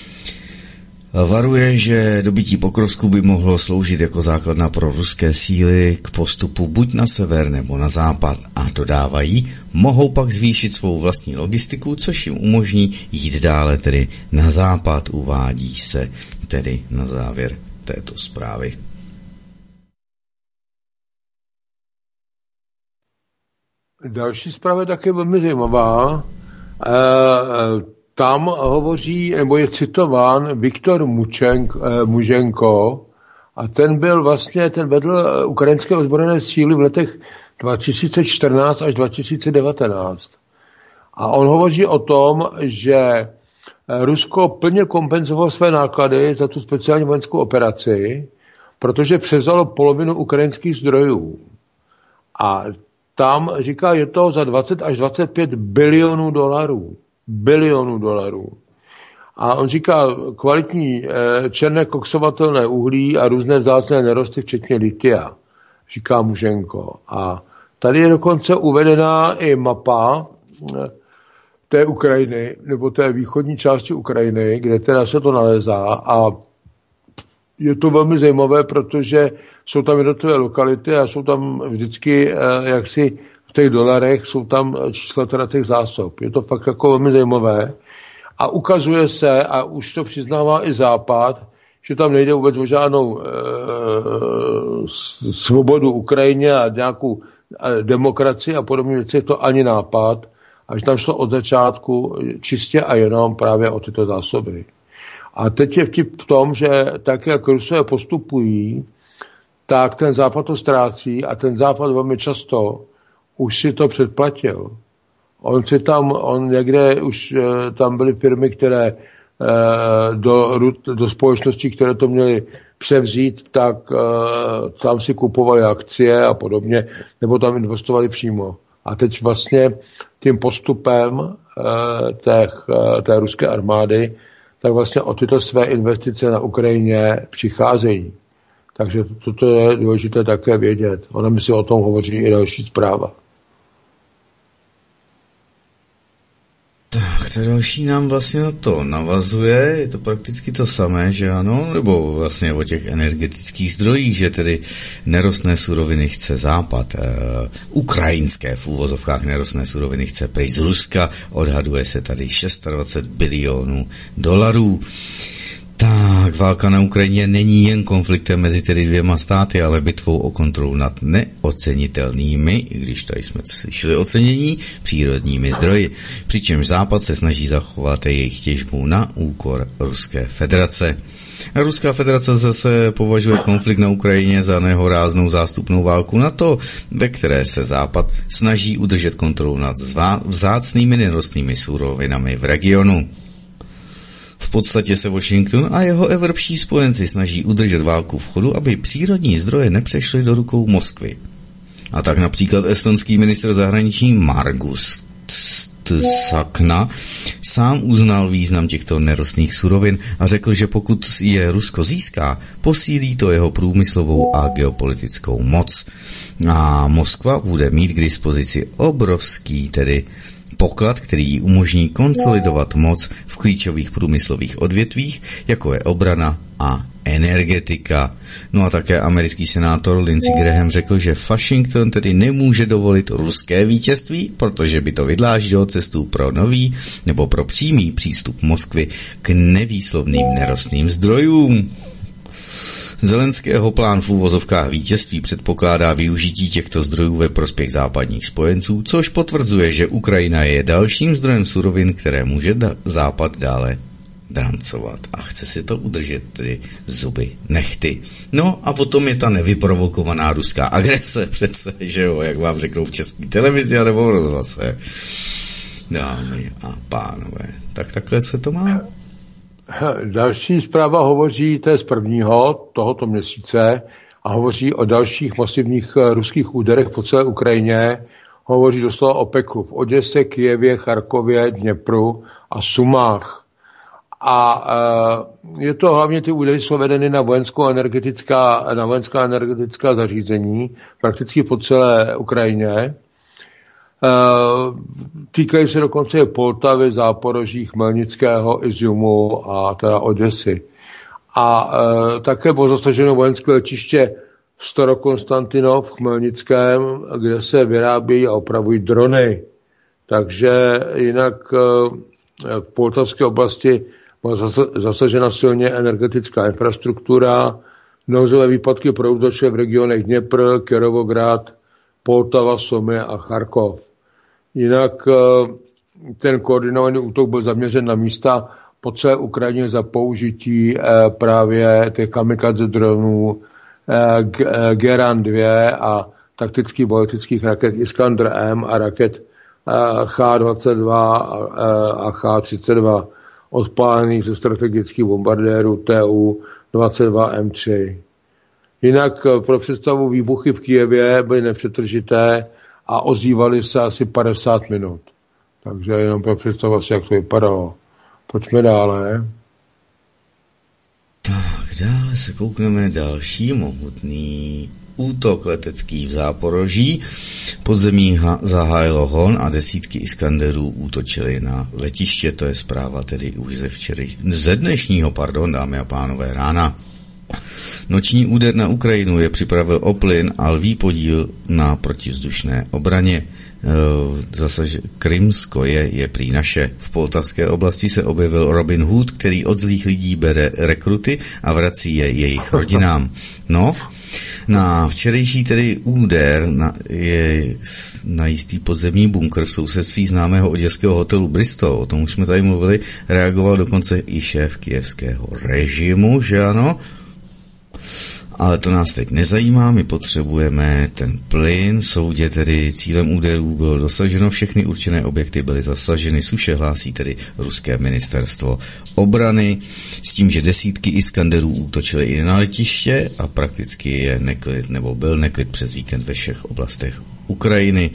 Varuje, že dobytí Pokrovsku by mohlo sloužit jako základna pro ruské síly k postupu buď na sever nebo na západ, a dodávají, mohou pak zvýšit svou vlastní logistiku, což jim umožní jít dále tedy na západ, uvádí se tedy na závěr této zprávy. Další zpráva je také velmi zajímavá. E, tam hovoří, nebo je citován Viktor Muženko, a ten byl vlastně, ten vedl ukrajinské ozbrojené síly v letech dva tisíce čtrnáct až dva tisíce devatenáct. A on hovoří o tom, že Rusko plně kompenzovalo své náklady za tu speciální vojenskou operaci, protože převzalo polovinu ukrajinských zdrojů. A tam říká, je to za dvacet až dvacet pět bilionů dolarů. Bilionů dolarů. A on říká, kvalitní černé koksovatelné uhlí a různé vzácné nerosty, včetně litia, říká Muženko. A tady je dokonce uvedená i mapa té Ukrajiny, nebo té východní části Ukrajiny, kde teda se to nalézá, a je to velmi zajímavé, protože jsou tam jednotlivé lokality a jsou tam vždycky, jaksi v těch dolarech, jsou tam čísla teda těch zásob. Je to fakt jako velmi zajímavé. A ukazuje se, a už to přiznává i Západ, že tam nejde vůbec o žádnou e, svobodu Ukrajině a nějakou e, demokracii a podobně věci, je to ani nápad, a že tam šlo od začátku čistě a jenom právě o tyto zásoby. A teď je vtip v tom, že tak, jak Rusové postupují, tak ten Západ to ztrácí a ten Západ velmi často už si to předplatil. On si tam, on někde už tam byly firmy, které do, do společností, které to měly převzít, tak tam si kupovali akcie a podobně, nebo tam investovali přímo. A teď vlastně tím postupem těch, té ruské armády, tak vlastně o tyto své investice na Ukrajině přicházejí. Takže toto je důležité také vědět. Ona mi si o tom hovoří i další zpráva. Tak, to další nám vlastně na to navazuje, je to prakticky to samé, že ano, nebo vlastně o těch energetických zdrojích, že tedy nerostné suroviny chce Západ, e, ukrajinské v úvozovkách nerostné suroviny chce pryč z Ruska, odhaduje se tady dvacet šest bilionů dolarů. Tak, válka na Ukrajině není jen konfliktem mezi tedy dvěma státy, ale bitvou o kontrolu nad neocenitelnými, i když tady jsme slyšeli ocenění, přírodními zdroji. Přičemž Západ se snaží zachovat jejich těžbu na úkor Ruské federace. Ruská federace zase považuje konflikt na Ukrajině za nehoráznou zástupnou válku NATO, ve které se Západ snaží udržet kontrolu nad vzácnými nerostnými surovinami v regionu. V podstatě se Washington a jeho evropští spojenci snaží udržet válku v chodu, aby přírodní zdroje nepřešly do rukou Moskvy. A tak například estonský ministr zahraničí Margus Tsakna sám uznal význam těchto nerostných surovin a řekl, že pokud je Rusko získá, posílí to jeho průmyslovou a geopolitickou moc. A Moskva bude mít k dispozici obrovský tedy poklad, který jí umožní konsolidovat moc v klíčových průmyslových odvětvích, jako je obrana a energetika. No a také americký senátor Lindsey Graham řekl, že Washington tedy nemůže dovolit ruské vítězství, protože by to vydláždilo cestu pro nový nebo pro přímý přístup Moskvy k nevýslovným nerostným zdrojům. Zelenského plán v úvozovkách vítězství předpokládá využití těchto zdrojů ve prospěch západních spojenců, což potvrzuje, že Ukrajina je dalším zdrojem surovin, které může da- Západ dále drancovat. A chce si to udržet tedy zuby nehty. No a potom je ta nevyprovokovaná ruská agrese přece, že jo, jak vám řeknou v české televizi, nebo v rozhlase. Dámy a pánové, tak takhle se to má. Další zpráva hovoří, to je z prvního tohoto měsíce, a hovoří o dalších masivních ruských úderech po celé Ukrajině. Hovoří doslova o peklu v Oděse, Kyjevě, Charkově, Dněpru a Sumách. A je to hlavně, ty údery jsou vedeny na vojenskou energetická, na vojenská energetická zařízení, prakticky po celé Ukrajině. Týkají se dokonce Poltavy, Záporoží, Chmelnického, Iziumu a teda Oděsy. A e, také bylo zasaženo vojenské letiště Starokonstantinov v Chmelnickém, kde se vyrábějí a opravují drony. Takže jinak e, v poltavské oblasti byla zasažena silně energetická infrastruktura, nouzové výpadky proudu v regionech Dněpr, Kirovograd, Poltava, Sumy a Charkov. Jinak ten koordinovaný útok byl zaměřen na místa po celé Ukrajině za použití právě těch kamikadze dronů Geran dva a taktických ballistických raket Iskander M a raket H dvacet dva a H třicet dva odpálených ze strategických bombardérů T U dvacet dva M tři. Jinak pro představu výbuchy v Kyjevě byly nepřetržité a ozývaly se asi padesát minut. Takže jenom pro představu si, jak to vypadalo. Pojďme dále. Tak, dále se koukneme další mohutný útok letecký v Záporoží. Podzemí zahájilo hon a desítky Iskanderů útočily na letiště. To je zpráva tedy už ze včery, ze dnešního, pardon, dámy a pánové, rána. Noční úder na Ukrajinu je připravil o plyn a lví podíl na protivzdušné obraně. Zase Krymsko je, je prý naše. V poltavské oblasti se objevil Robin Hood, který od zlých lidí bere rekruty a vrací je jejich rodinám. No, na včerejší tedy úder na, je na jistý podzemní bunkr v sousedství známého oděského hotelu Bristol, o tom už jsme tady mluvili, reagoval dokonce i šéf kyjevského režimu, že ano? Ale to nás teď nezajímá, my potřebujeme ten plyn, soudě tedy cílem úderů bylo dosaženo, všechny určené objekty byly zasaženy, suše hlásí tedy ruské ministerstvo obrany, s tím, že desítky Iskanderů útočily i na letiště a prakticky je neklid, nebo byl neklid přes víkend ve všech oblastech Ukrajiny.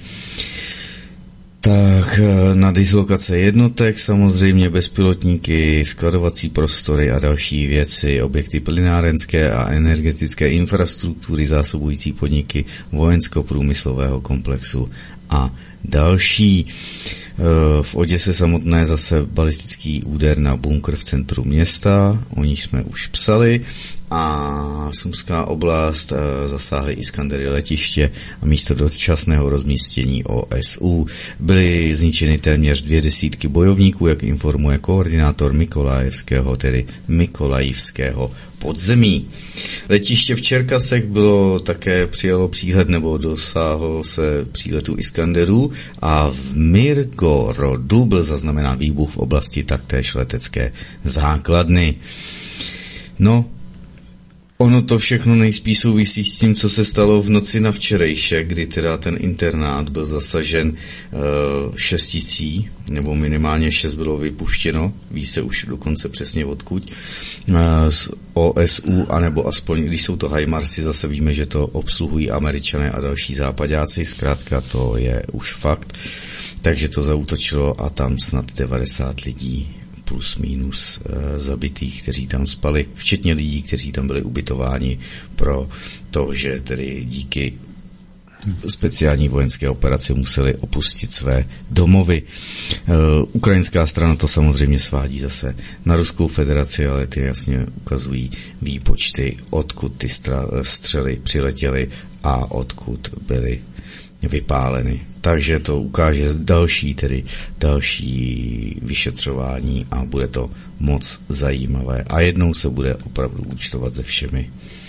Tak na dislokace jednotek, samozřejmě bezpilotníky, skladovací prostory a další věci, objekty plynárenské a energetické infrastruktury, zásobující podniky vojensko-průmyslového komplexu a další. V Oděse samotné zase balistický úder na bunkr v centru města, o níž jsme už psali, a Sumská oblast zasáhly Iskandery letiště a místo dočasného rozmístění O S U. Byly zničeny téměř dvě desítky bojovníků, jak informuje koordinátor Mykolajivského, tedy Mykolajivského podzemí. Letiště v Čerkasech bylo také přijalo přílet nebo dosáhlo se příletu Iskanderů a v Mirgorodu byl zaznamenán výbuch v oblasti taktéž letecké základny. No, ono to všechno nejspíš souvisí s tím, co se stalo v noci na včerejšek, kdy teda ten internát byl zasažen uh, šesticí, nebo minimálně šest bylo vypuštěno, ví se už dokonce přesně odkud, uh, z O S U, anebo aspoň, když jsou to HIMARSy, zase víme, že to obsluhují Američané a další západáci, zkrátka to je už fakt, takže to zaútočilo a tam snad devadesát lidí plus minus e, zabitých, kteří tam spali, včetně lidí, kteří tam byli ubytováni pro to, že tedy díky speciální vojenské operaci museli opustit své domovy. E, ukrajinská strana to samozřejmě svádí zase na Ruskou federaci, ale ty jasně ukazují výpočty, odkud ty stra- střely přiletěly a odkud byly vypáleny. Takže to ukáže další, tedy další vyšetřování a bude to moc zajímavé. A jednou se bude opravdu účtovat se všemi.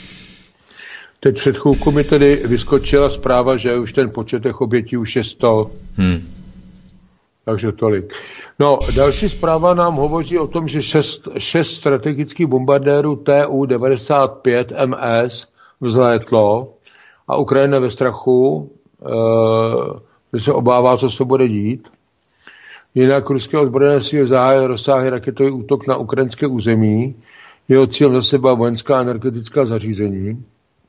Teď před chvilkou mi tedy vyskočila zpráva, že už ten počet těch obětí už je sto. Hmm. Takže tolik. No, další zpráva nám hovoří o tom, že šest, šest strategických bombardérů T U devadesát pět M S vzlétlo a Ukrajina ve strachu, Uh, že se obává, co se bude dít. Jinak ruské ozbrojené síly zahájily rozsáhlý raketový útok na ukrajinské území. Jeho cílem zase byla vojenská a energetická zařízení.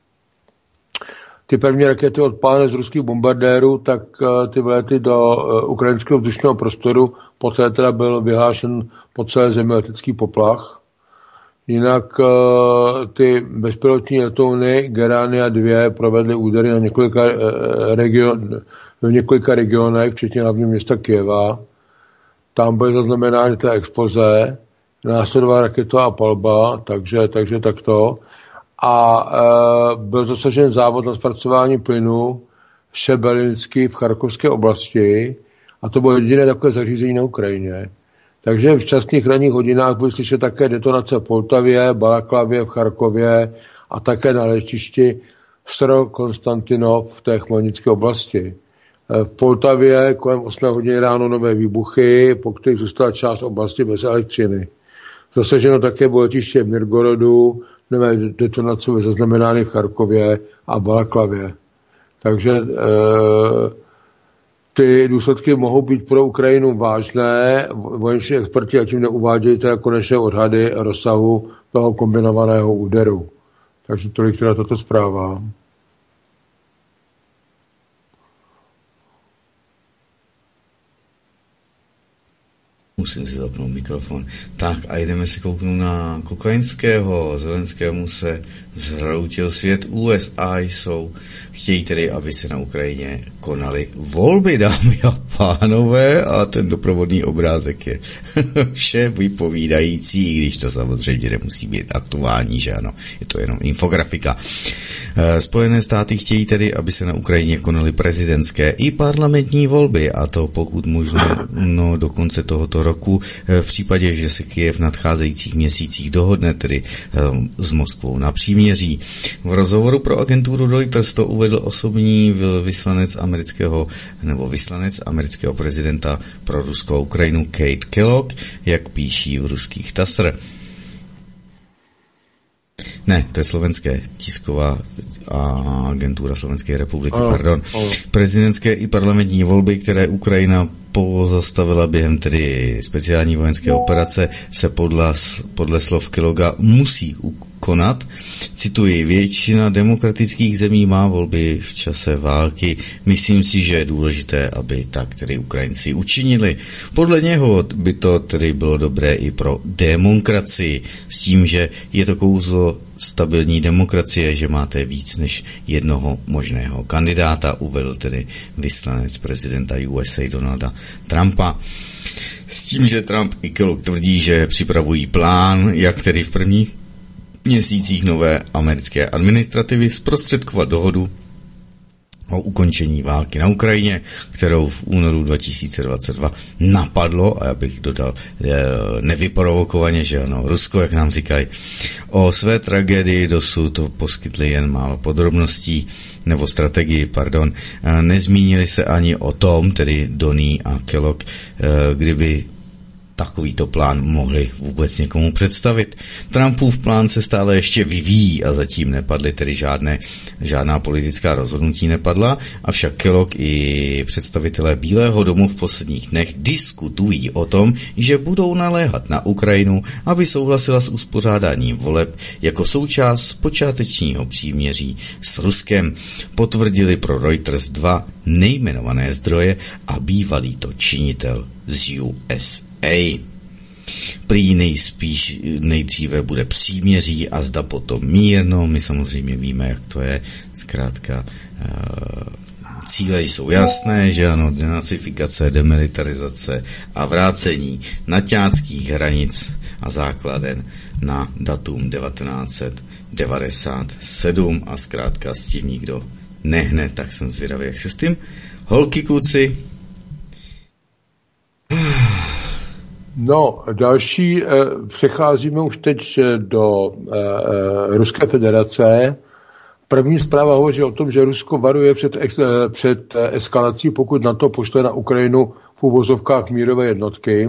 Ty první rakety odpálené z ruských bombardérů, tak uh, ty vlety do uh, ukrajinského vzdušného prostoru, poté teda byl vyhlášen po celé zemi letecký poplach. Jinak uh, ty bezpilotní letouny Gerania dva provedly údery na několika, uh, region, v několika regionech, včetně hlavního města Kyjeva. Tam byly zaznamenány té exploze, následovala raketová palba, takže, takže takto. A uh, byl zasažen závod na zpracování plynu Šebelinský v Charkovské oblasti a to bylo jediné takové zařízení na Ukrajině. Takže v včasných ranních hodinách byly slyšet také detonace v Poltavě, Balaklavě, v Charkově a také na letišti Starokonstantinov v té Chmelnické oblasti. V Poltavě kolem osmé hodiny ráno nové výbuchy, po kterých zůstala část oblasti bez elektřiny. Zasaženo také bylo letiště v Mirgorodu, nové detonace byly zaznamenány v Charkově a Balaklavě. Takže e, ty důsledky mohou být pro Ukrajinu vážné. Vojenští experti zatím neuvádějí teda konečné odhady rozsahu toho kombinovaného úderu. Takže tolik teda tato zpráva. Musím si zapnout mikrofon. Tak a jdeme si kouknout na Kokainského. Zelenskému se zhroutil svět. U S A jsou, chtějí tedy, aby se na Ukrajině konaly volby, dámy a pánové, a ten doprovodný obrázek je vše vypovídající, když to samozřejmě nemusí být aktuální, že ano, je to jenom infografika. Spojené státy chtějí tedy, aby se na Ukrajině konaly prezidentské i parlamentní volby, a to pokud možno no, do konce tohoto roku, v případě, že se Kyjev v nadcházejících měsících dohodne tedy um, s Moskvou na příměří. V rozhovoru pro agenturu Reuters to uvedl osobní vyslanec amerického nebo vyslanec amerického prezidenta pro Ruskou Ukrajinu Kate Kellogg, jak píší v ruských T A S R. Ne, to je slovenské tisková agentura Slovenské republiky, ano, pardon. Ano. Prezidentské i parlamentní volby, které Ukrajina pozastavila během tedy speciální vojenské operace, se podle, podle slov Kellogga musí konat. Cituji, většina demokratických zemí má volby v čase války. Myslím si, že je důležité, aby tak tedy Ukrajinci učinili. Podle něho by to tedy bylo dobré i pro demokracii, s tím, že je to kouzlo stabilní demokracie, že máte víc než jednoho možného kandidáta, uvedl tedy vyslanec prezidenta U S A Donalda Trumpa. S tím, že Trump i Kellogg tvrdí, že připravují plán, jak tedy v první měsících nové americké administrativy zprostředkovat dohodu o ukončení války na Ukrajině, kterou v únoru dva tisíce dvacet dva napadlo, a já bych dodal nevyprovokovaně, že ano, Rusko, jak nám říkají. O své tragédii dosud poskytli jen málo podrobností, nebo strategii, pardon. Nezmínili se ani o tom, tedy Donny a Kellogg, kdyby takovýto plán mohli vůbec někomu představit. Trumpův plán se stále ještě vyvíjí a zatím nepadly tedy žádné, žádná politická rozhodnutí nepadla, avšak Kellogg i představitelé Bílého domu v posledních dnech diskutují o tom, že budou naléhat na Ukrajinu, aby souhlasila s uspořádáním voleb jako součást počátečního příměří s Ruskem. Potvrdili pro Reuters dva nejmenované zdroje a bývalý to činitel z U S A. Prý nejspíš nejdříve bude příměří a zda potom mír, no my samozřejmě víme, jak to je, zkrátka cíle jsou jasné, že ano, denacifikace, demilitarizace a vrácení naťáckých hranic a základen na datum devatenáct set devadesát sedm a zkrátka s tím nikdo nehne, tak jsem zvědavý, jak se s tím. Holky, kluci. No, další, eh, přecházíme už teď do eh, Ruské federace. První zpráva hovoří o tom, že Rusko varuje před, ex, eh, před eskalací, pokud na to pošle na Ukrajinu v uvozovkách mírové jednotky.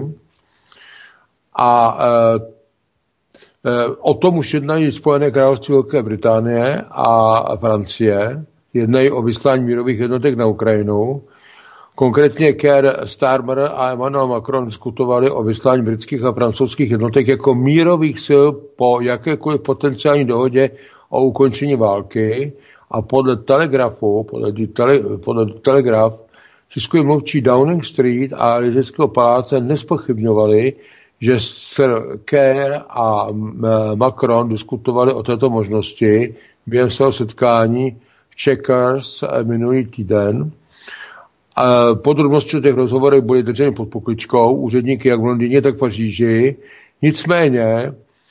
A eh, eh, o tom už jednají Spojené království Velké Británie a Francie. Jednají o vyslání mírových jednotek na Ukrajinu. Konkrétně Keir Starmer a Emmanuel Macron diskutovali o vyslání britských a francouzských jednotek jako mírových sil po jakékoliv potenciální dohodě o ukončení války a podle Telegrafu, podle, tele, podle Telegraf, tiskový mluvčí Downing Street a Elizejského paláce nespochybňovali, že Sir Keir a Macron diskutovali o této možnosti během svého setkání v Chequers minulý týden. Podrobnosti o těch rozhovorech byly drženy pod pokličkou, úředníky jak v Londýně, tak v Paříži. Nicméně eh,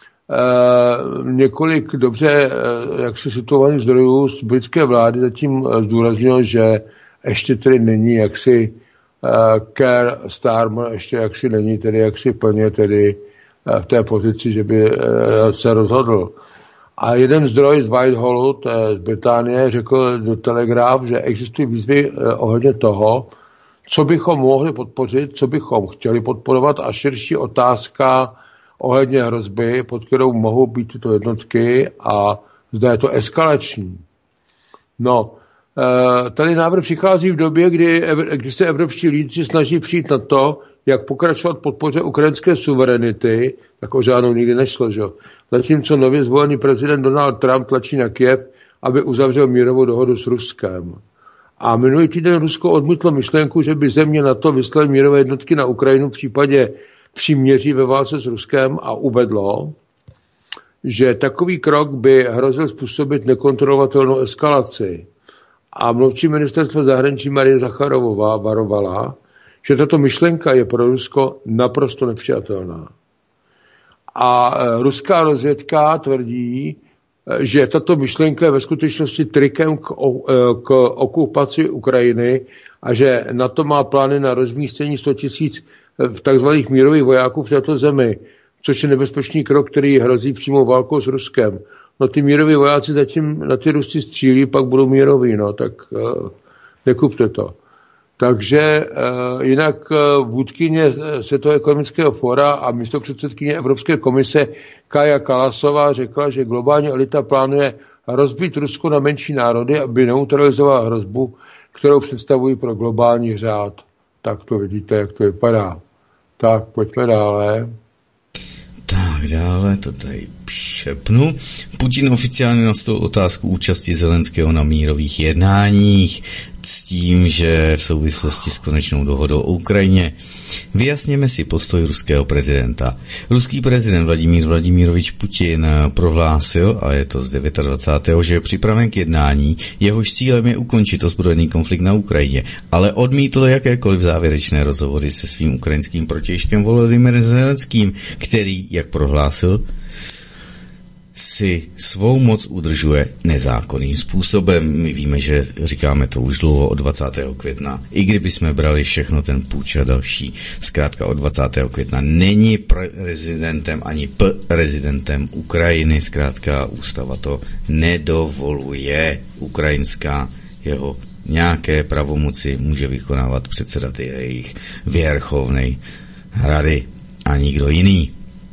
několik dobře eh, jak se situovaných zdrojů z britské vlády zatím zdůraznilo, že ještě tedy není jaksi eh, Keir Starmer, ještě jaksi není tedy jaksi plně tedy eh, v té pozici, že by eh, se rozhodl. A jeden zdroj z Whitehallu, z Británie, řekl do Telegraf, že existují výzvy ohledně toho, co bychom mohli podpořit, co bychom chtěli podporovat a širší otázka ohledně hrozby, pod kterou mohou být tyto jednotky a zda je to eskalační. No, tady návrh přichází v době, kdy, kdy se evropští lídři snaží přijít na to, jak pokračovat podpoře ukrajinské suverenity, tak o žádnou nikdy nešlo, že? Zatímco nově zvolený prezident Donald Trump tlačí na Kyjev, aby uzavřel mírovou dohodu s Ruskem. A minulý týden Rusko odmítlo myšlenku, že by země NATO vyslali mírové jednotky na Ukrajinu v případě příměří ve válce s Ruskem a uvedlo, že takový krok by hrozil způsobit nekontrolovatelnou eskalaci. A mluvčí ministerstva zahraničí Marie Zacharovová varovala, že tato myšlenka je pro Rusko naprosto nepřijatelná. A ruská rozvědka tvrdí, že tato myšlenka je ve skutečnosti trikem k, k okupaci Ukrajiny a že NATO má plány na rozmístění sto tisíc v takzvaných mírových vojáků v této zemi, což je nebezpečný krok, který hrozí přímou válkou s Ruskem. No ty míroví vojáci zatím na ty Rusy střílí, pak budou míroví, no tak uh, nekupte to. Takže uh, jinak uh, vůdkyně Světového ekonomického fóra a místopředsedkyně Evropské komise Kaja Kalasová řekla, že globální elita plánuje rozbít Rusko na menší národy, aby neutralizovala hrozbu, kterou představují pro globální řád. Tak to vidíte, jak to vypadá. Tak, pojďme dále. Tak dále, to tady šepnu. Putin oficiálně nastavil otázku účasti Zelenského na mírových jednáních s tím, že v souvislosti s konečnou dohodou o Ukrajině. Vyjasněme si postoj ruského prezidenta. Ruský prezident Vladimír Vladimirovič Putin prohlásil, a je to z dvacátého devátého že je připraven k jednání, jehož cílem je ukončit ozbrojený konflikt na Ukrajině, ale odmítl jakékoliv závěrečné rozhovory se svým ukrajinským protějškem Volodymyrem Zelenským, který, jak prohlásil, si svou moc udržuje nezákonným způsobem. My víme, že říkáme to už dlouho od dvacátého května. I kdyby jsme brali všechno ten půjč a další, zkrátka od dvacátého května není prezidentem ani prezidentem Ukrajiny, zkrátka ústava to nedovoluje. Ukrajinská jeho nějaké pravomoci může vykonávat předseda jejich Věrchovnej rady a nikdo jiný.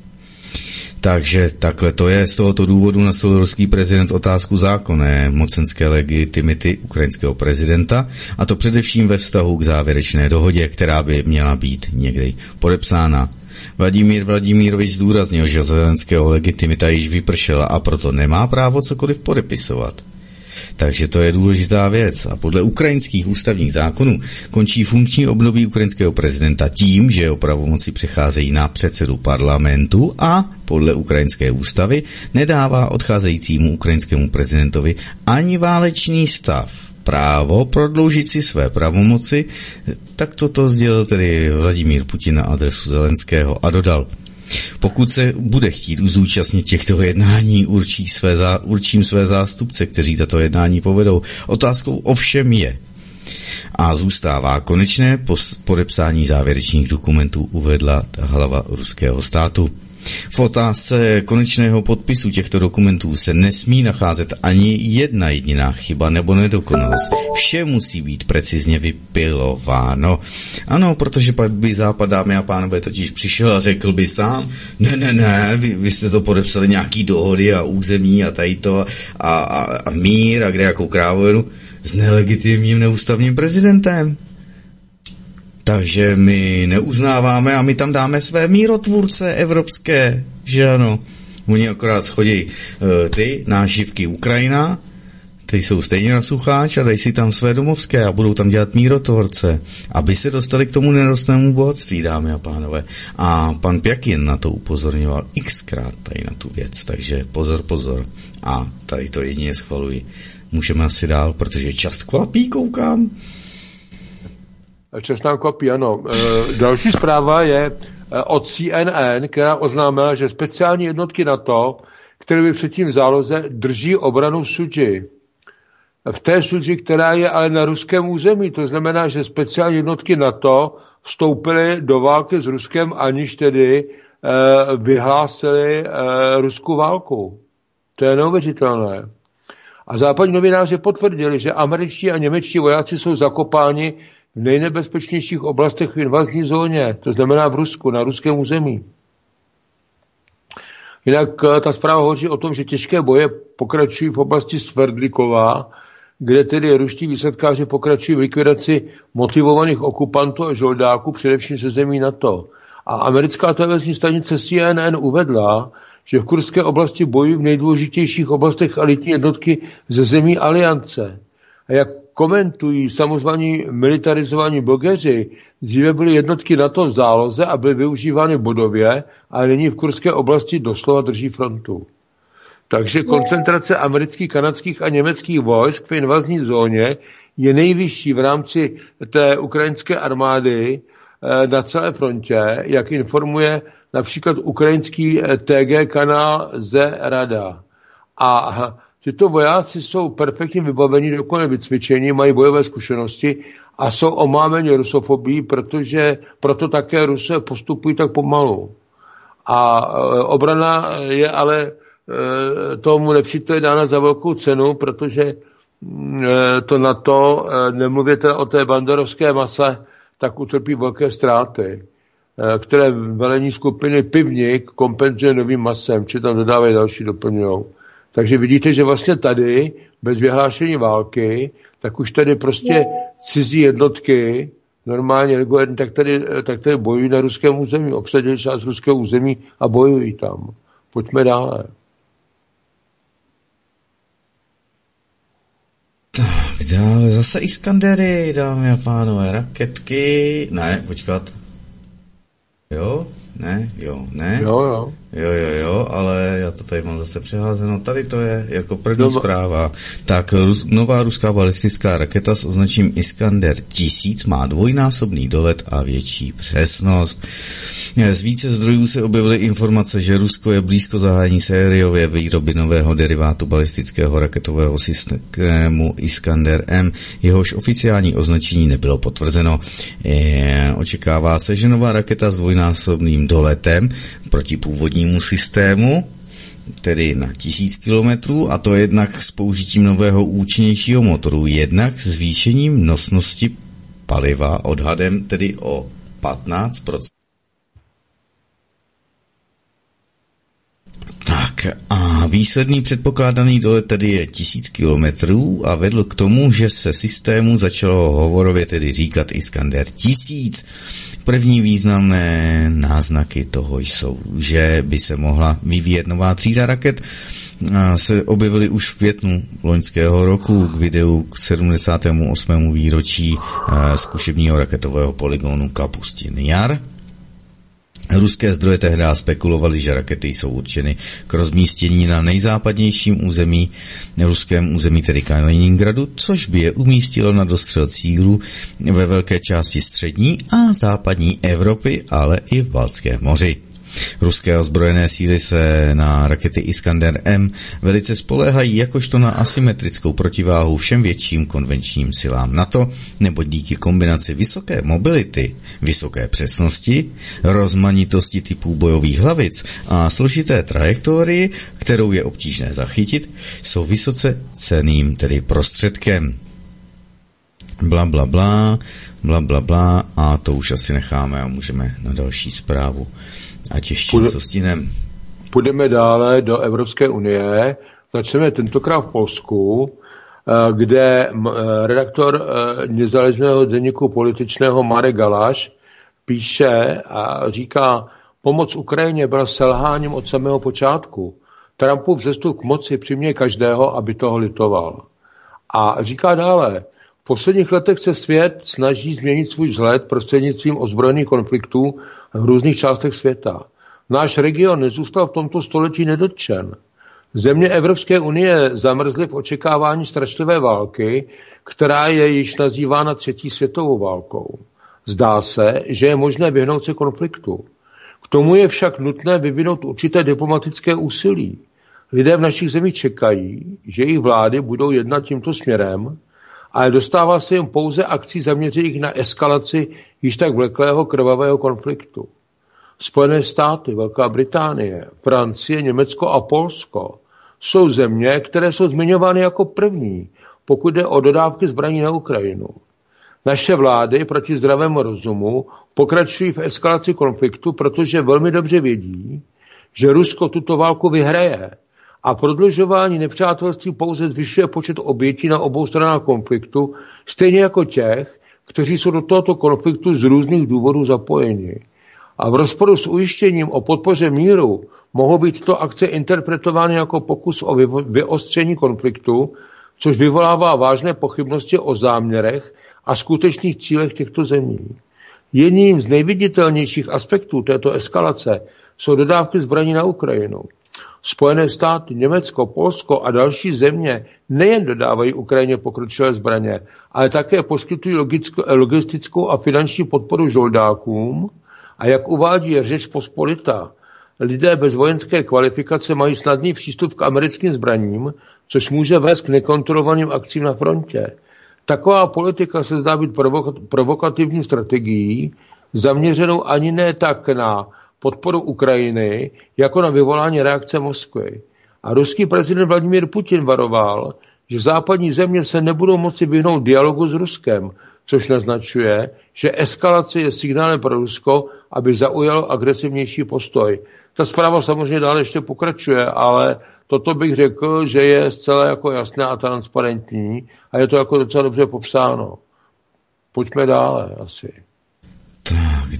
Takže takhle to je. Z tohoto důvodu nastavil ruský prezident otázku zákonné mocenské legitimity ukrajinského prezidenta, a to především ve vztahu k závěrečné dohodě, která by měla být někdy podepsána. Vladimír Vladimírovič zdůraznil, že Zelenského legitimita již vypršela a proto nemá právo cokoliv podepisovat. Takže to je důležitá věc a podle ukrajinských ústavních zákonů končí funkční období ukrajinského prezidenta tím, že jeho pravomoci přecházejí na předsedu parlamentu a podle ukrajinské ústavy nedává odcházejícímu ukrajinskému prezidentovi ani válečný stav právo prodloužit si své pravomoci. Tak toto sdělil tedy Vladimír Putin na adresu Zelenského a dodal: pokud se bude chtít zúčastnit těchto jednání, určí své zá, určím své zástupce, kteří tato jednání povedou. Otázkou ovšem je a zůstává konečné podepsání závěrečných dokumentů, uvedla hlava ruského státu. V otázce konečného podpisu těchto dokumentů se nesmí nacházet ani jedna jediná chyba nebo nedokonalost. Vše musí být precizně vypilováno. Ano, protože pak by Západ, dámy a pánové, totiž přišel a řekl by sám: ne, ne, ne, vy, vy jste to podepsali nějaký dohody a území a tady to a, a, a mír a kde jakou krávovinu s nelegitimním neústavním prezidentem. Takže my neuznáváme a my tam dáme své mírotvůrce evropské, že ano. Oni akorát schodí uh, ty nášivky Ukrajina, ty jsou stejně na sucháč a dají si tam své domovské a budou tam dělat mírotvorce, aby se dostali k tomu nerostnému bohatství, dámy a pánové. A pan Pjakin na to upozorňoval xkrát tady na tu věc, takže pozor, pozor. A tady to jedině schvaluji. Můžeme asi dál, protože čas kvapí, koukám. Čas nám kvapí, ano. E, další zpráva je od C N N, která oznámila, že speciální jednotky NATO, které by předtím v záloze, drží obranu Sudži. V té Sudži, která je ale na ruském území. To znamená, že speciální jednotky NATO vstoupily do války s Ruskem, aniž tedy e, vyhlásili e, ruskou válku. To je neuvěřitelné. A západní novináři potvrdili, že američtí a němečtí vojáci jsou zakopáni v nejnebezpečnějších oblastech v invazní zóně, to znamená v Rusku, na ruském území. Jinak ta zpráva hovoří o tom, že těžké boje pokračují v oblasti Sverdlikova, kde tedy ruští výsadkáři pokračují v likvidaci motivovaných okupantů a žoldáků, především ze zemí NATO. A americká televizní stanice C N N uvedla, že v kurské oblasti bojují v nejdůležitějších oblastech elitní jednotky ze zemí Aliance. A jak komentují samozvaní militarizovaní blogeři, dříve byly jednotky NATO v záloze a byly využívány bodově, ale nyní v kurské oblasti doslova drží frontu. Takže koncentrace amerických, kanadských a německých vojsk v invazní zóně je nejvyšší v rámci té ukrajinské armády na celé frontě, jak informuje například ukrajinský T G kanál Z Rada. A tyto vojáci jsou perfektně vybaveni, dokonale vycvičení, mají bojové zkušenosti a jsou omámeni rusofobii, protože proto také Rusové postupují tak pomalu. A obrana je ale tomu nepříteli dána za velkou cenu, protože to NATO, nemluvě teda o té banderovské mase, tak utrpí velké ztráty, které velení skupiny Pivník kompenzuje novým masem, či tam dodávají další doplňujou. Takže vidíte, že vlastně tady, bez vyhlášení války, tak už tady prostě cizí jednotky, normálně, tak tady, tak tady bojují na ruském území, obsadili část ruského území a bojují tam. Pojďme dále. Tak dále, zase Iskandery, dámy a pánové, raketky, ne, počkat. Jo, ne, jo, ne. Jo, jo. Jo, jo, jo, ale já to tady mám zase přeházeno. Tady to je jako první no, zpráva. Tak rus, nová ruská balistická raketa s označením Iskander tisíc má dvojnásobný dolet a větší přesnost. Z více zdrojů se objevily informace, že Rusko je blízko zahájení sériové výroby nového derivátu balistického raketového systému Iskander M. Jehož oficiální označení nebylo potvrzeno. Je, očekává se, že nová raketa s dvojnásobným doletem proti původnímu systému, tedy na tisíc kilometrů, a to jednak s použitím nového účinnějšího motoru, jednak zvýšením nosnosti paliva odhadem tedy o patnáct procent. Tak a výsledný předpokládaný dolet tedy je tisíc kilometrů a vedl k tomu, že se systému začalo hovorově tedy říkat Iskander tisíc. První významné náznaky toho jsou, že by se mohla vyvíjet nová třída raket, se objevily už v květnu loňského roku k videu k sedmdesátému osmému výročí zkušebního raketového polygonu Kapustin Jar. Ruské zdroje tehdy spekulovaly, že rakety jsou určeny k rozmístění na nejzápadnějším území, ruském území, tedy Kaliningradu, což by je umístilo na dostřel cílů ve velké části střední a západní Evropy, ale i v Baltském moři. Ruské ozbrojené síly se na rakety Iskander M velice spoléhají jakožto na asymetrickou protiváhu všem větším konvenčním silám NATO, nebo díky kombinaci vysoké mobility, vysoké přesnosti, rozmanitosti typů bojových hlavic a složité trajektorii, kterou je obtížné zachytit, jsou vysoce cenným tedy prostředkem. Bla, bla, bla, bla, bla, bla, a to už asi necháme a můžeme na další zprávu. Ať ještě něco stihnem. Půjdeme dále do Evropské unie. Začneme tentokrát v Polsku, kde redaktor nezávislého deníku političného Marek Galaš píše a říká, pomoc Ukrajině byla selháním od samého počátku. Trumpův vzestup k moci přiměje každého, aby toho litoval. A říká dále, v posledních letech se svět snaží změnit svůj vzhled prostřednictvím ozbrojených konfliktů v různých částech světa. Náš region nezůstal v tomto století nedotčen. Země Evropské unie zamrzly v očekávání strašlivé války, která je již nazývána třetí světovou válkou. Zdá se, že je možné vyhnout se konfliktu. K tomu je však nutné vyvinout určité diplomatické úsilí. Lidé v našich zemích čekají, že jejich vlády budou jednat tímto směrem, ale dostává se jim pouze akcí zaměřených na eskalaci již tak vleklého krvavého konfliktu. Spojené státy, Velká Británie, Francie, Německo a Polsko jsou země, které jsou zmiňovány jako první, pokud jde o dodávky zbraní na Ukrajinu. Naše vlády proti zdravému rozumu pokračují v eskalaci konfliktu, protože velmi dobře vědí, že Rusko tuto válku vyhraje a prodlužování nepřátelství pouze zvyšuje počet obětí na obou stranách konfliktu, stejně jako těch, kteří jsou do tohoto konfliktu z různých důvodů zapojeni. A v rozporu s ujištěním o podpoře míru mohou být tyto akce interpretovány jako pokus o vyostření konfliktu, což vyvolává vážné pochybnosti o záměrech a skutečných cílech těchto zemí. Jedním z nejviditelnějších aspektů této eskalace jsou dodávky zbraní na Ukrajinu. Spojené státy, Německo, Polsko a další země nejen dodávají Ukrajině pokročilé zbraně, ale také poskytují logistickou a finanční podporu žoldákům a jak uvádí Řeč Pospolita, lidé bez vojenské kvalifikace mají snadný přístup k americkým zbraním, což může vést k nekontrolovaným akcím na frontě. Taková politika se zdá být provokativní strategií, zaměřenou ani ne tak na podporu Ukrajiny, jako na vyvolání reakce Moskvy. A ruský prezident Vladimír Putin varoval, že západní země se nebudou moci vyhnout dialogu s Ruskem, což naznačuje, že eskalace je signálem pro Rusko, aby zaujalo agresivnější postoj. Ta zpráva samozřejmě dále ještě pokračuje, ale toto bych řekl, že je zcela jako jasné a transparentní a je to jako docela dobře popsáno. Pojďme dále asi. Tak,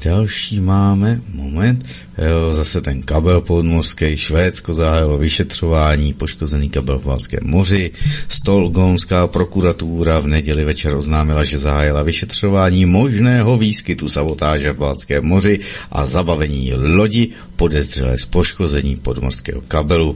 další máme, moment, jo, zase ten kabel podmořský, Švédsko zahájilo vyšetřování, poškozený kabel v Baltském moři, Stockholmská prokuratura v neděli večer oznámila, že zahájila vyšetřování možného výskytu sabotáže v Baltském moři a zabavení lodi podezřelé z poškození podmořského kabelu,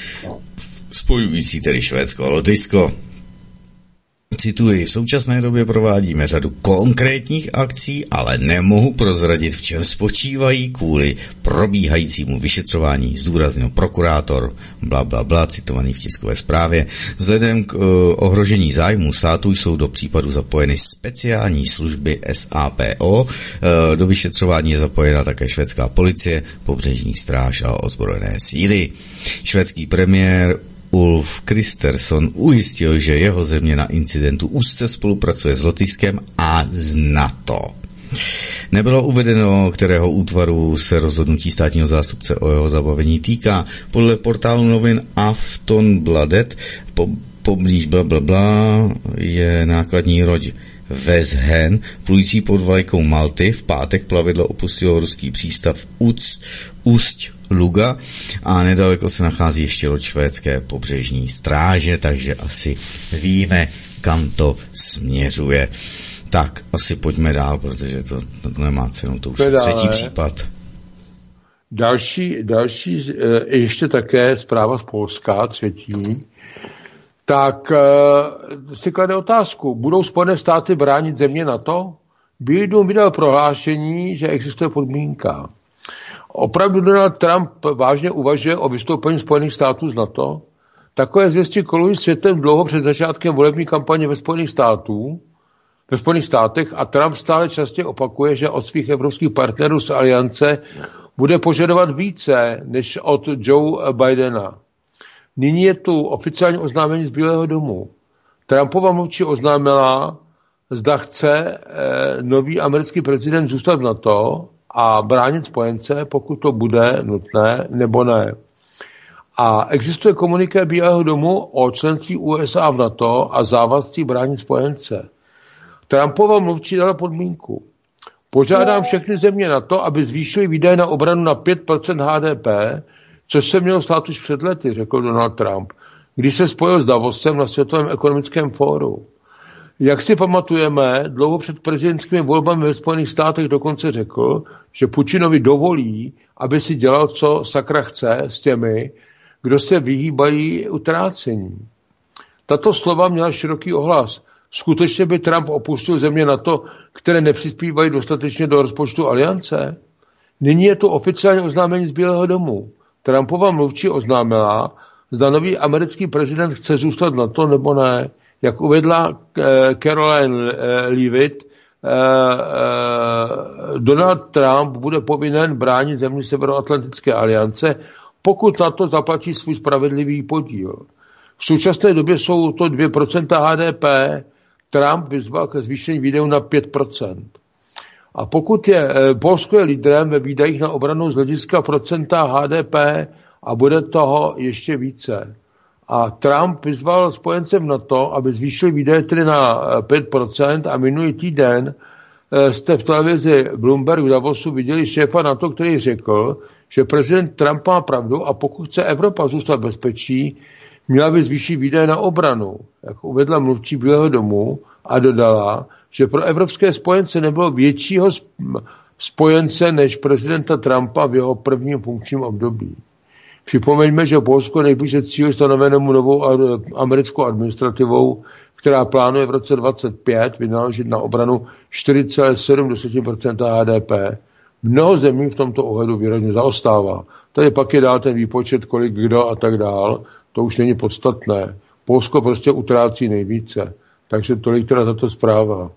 spojující tedy Švédsko a Lotyšsko. Cituji, v současné době provádíme řadu konkrétních akcí, ale nemohu prozradit, v čem spočívají kvůli probíhajícímu vyšetřování, zdůraznil prokurátor, bla, bla, bla, citovaný v tiskové zprávě. Vzhledem k uh, ohrožení zájmu státu jsou do případu zapojeny speciální služby S A P O, uh, do vyšetřování je zapojena také švédská policie, pobřežní stráž a ozbrojené síly. Švédský premiér Ulf Kristersson ujistil, že jeho země na incidentu úzce spolupracuje s Lotyšskem a s NATO. Nebylo uvedeno, kterého útvaru se rozhodnutí státního zástupce o jeho zabavení týká. Podle portálu novin Aftonbladet po, poblíž bla, bla, bla, je nákladní loď Vezhen, plující pod vlajkou Malty. V pátek plavidlo opustilo ruský přístav Uc, Úsť Luga a nedaleko se nachází ještě loď švédské pobřežní stráže, takže asi víme, kam to směřuje. Tak, asi pojďme dál, protože to, to nemá cenu, to už je třetí případ. Další, další ještě také zpráva z Polska, třetí, tak si klade otázku, budou Spojené státy bránit země NATO? Bílý dům vydal prohlášení, že existuje podmínka. Opravdu Donald Trump vážně uvažuje o vystoupení Spojených států z NATO? Takové zvěsti kolují světem dlouho před začátkem volební kampaně ve Spojených států, ve Spojených státech a Trump stále častěji opakuje, že od svých evropských partnerů z aliance bude požadovat více než od Joe Bidena. Nyní je tu oficiální oznámení z Bílého domu. Trumpova mluvčí oznámila, zda chce eh, nový americký prezident zůstat v NATO a bránit spojence, pokud to bude nutné, nebo ne. A existuje komuniké Bílého domu o členství U S A v NATO a závazcí bránit spojence. Trumpova mluvčí dala podmínku. Požádám všechny země NATO, aby zvýšili výdaje na obranu na pět procent H D P, což se mělo stát už před lety, řekl Donald Trump, když se spojil s Davosem na Světovém ekonomickém fóru. Jak si pamatujeme, dlouho před prezidentskými volbami ve Spojených státech dokonce řekl, že Putinovi dovolí, aby si dělal, co sakra chce s těmi, kdo se vyhýbají utrácení. Tato slova měla široký ohlas. Skutečně by Trump opustil země NATO, které nepřispívají dostatečně do rozpočtu aliance? Nyní je tu oficiální oznámení z Bílého domu. Trumpova mluvčí oznámila, zda nový americký prezident chce zůstat na to nebo ne. Jak uvedla Caroline Leavitt, Donald Trump bude povinen bránit země Severoatlantické aliance, pokud na to zaplatí svůj spravedlivý podíl. V současné době jsou to dvě procenta H D P, Trump vyzval ke zvýšení výdajů na pět procent. A pokud je Polsko je lídrem ve výdajích na obranu z hlediska procenta H D P a bude toho ještě více. A Trump vyzval spojencem na to, aby zvýšili výdaje tedy na pět procent a minulý týden jste v televizi Bloomberg v Davosu viděli šéfa NATO, který řekl, že prezident Trump má pravdu a pokud chce Evropa zůstat bezpečí, měla by zvýšit výdaje na obranu, jak uvedla mluvčí Bílého domu a dodala, že pro evropské spojence nebylo většího spojence než prezidenta Trumpa v jeho prvním funkčním období. Připomeňme, že Polsko nejblíže cíli stanovenému novou americkou administrativou, která plánuje v roce dvacet pět vynaložit na obranu čtyři celá sedm procenta H D P. Mnoho zemí v tomto ohledu výrazně zaostává. Tady pak je dál ten výpočet, kolik kdo a tak dál. To už není podstatné. Polsko prostě utrácí nejvíce. Takže tolik teda tato zpráva.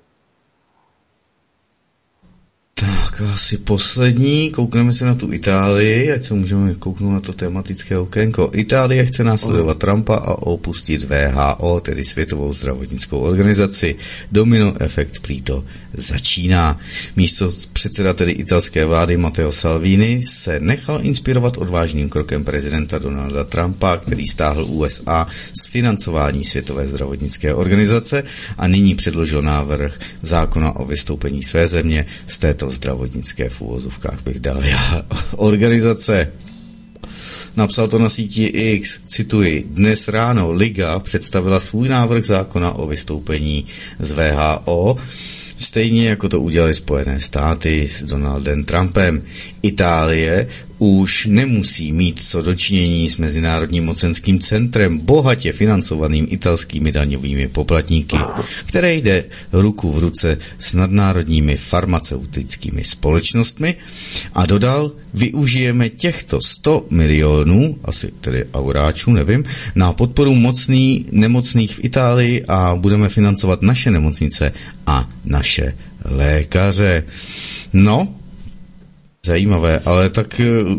Tak asi poslední, koukneme se na tu Itálii, ať se můžeme kouknout na to tematické okénko. Itálie chce následovat Trumpa a opustit W H O, tedy Světovou zdravotnickou organizaci. Domino efekt prý to začíná. Místo předseda tedy italské vlády Matteo Salvini se nechal inspirovat odvážným krokem prezidenta Donalda Trumpa, který stáhl U S A z financování Světové zdravotnické organizace a nyní předložil návrh zákona o vystoupení své země z této zdravotnické zdravotnické v úvozovkách bych dal já. Organizace. Napsal to na síti X, cituji, dnes ráno Liga představila svůj návrh zákona o vystoupení z W H O, stejně jako to udělali Spojené státy s Donaldem Trumpem. Itálie už nemusí mít co dočinění s Mezinárodním mocenským centrem, bohatě financovaným italskými daňovými poplatníky, které jde ruku v ruce s nadnárodními farmaceutickými společnostmi, a dodal, využijeme těchto sto milionů, asi tedy auráčů, nevím, na podporu mocný, nemocných v Itálii a budeme financovat naše nemocnice a naše lékaře. No, zajímavé, ale tak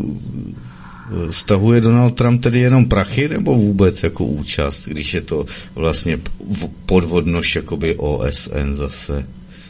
stahuje Donald Trump tedy jenom prachy nebo vůbec jako účast, když je to vlastně podvodnož jakoby O S N zase?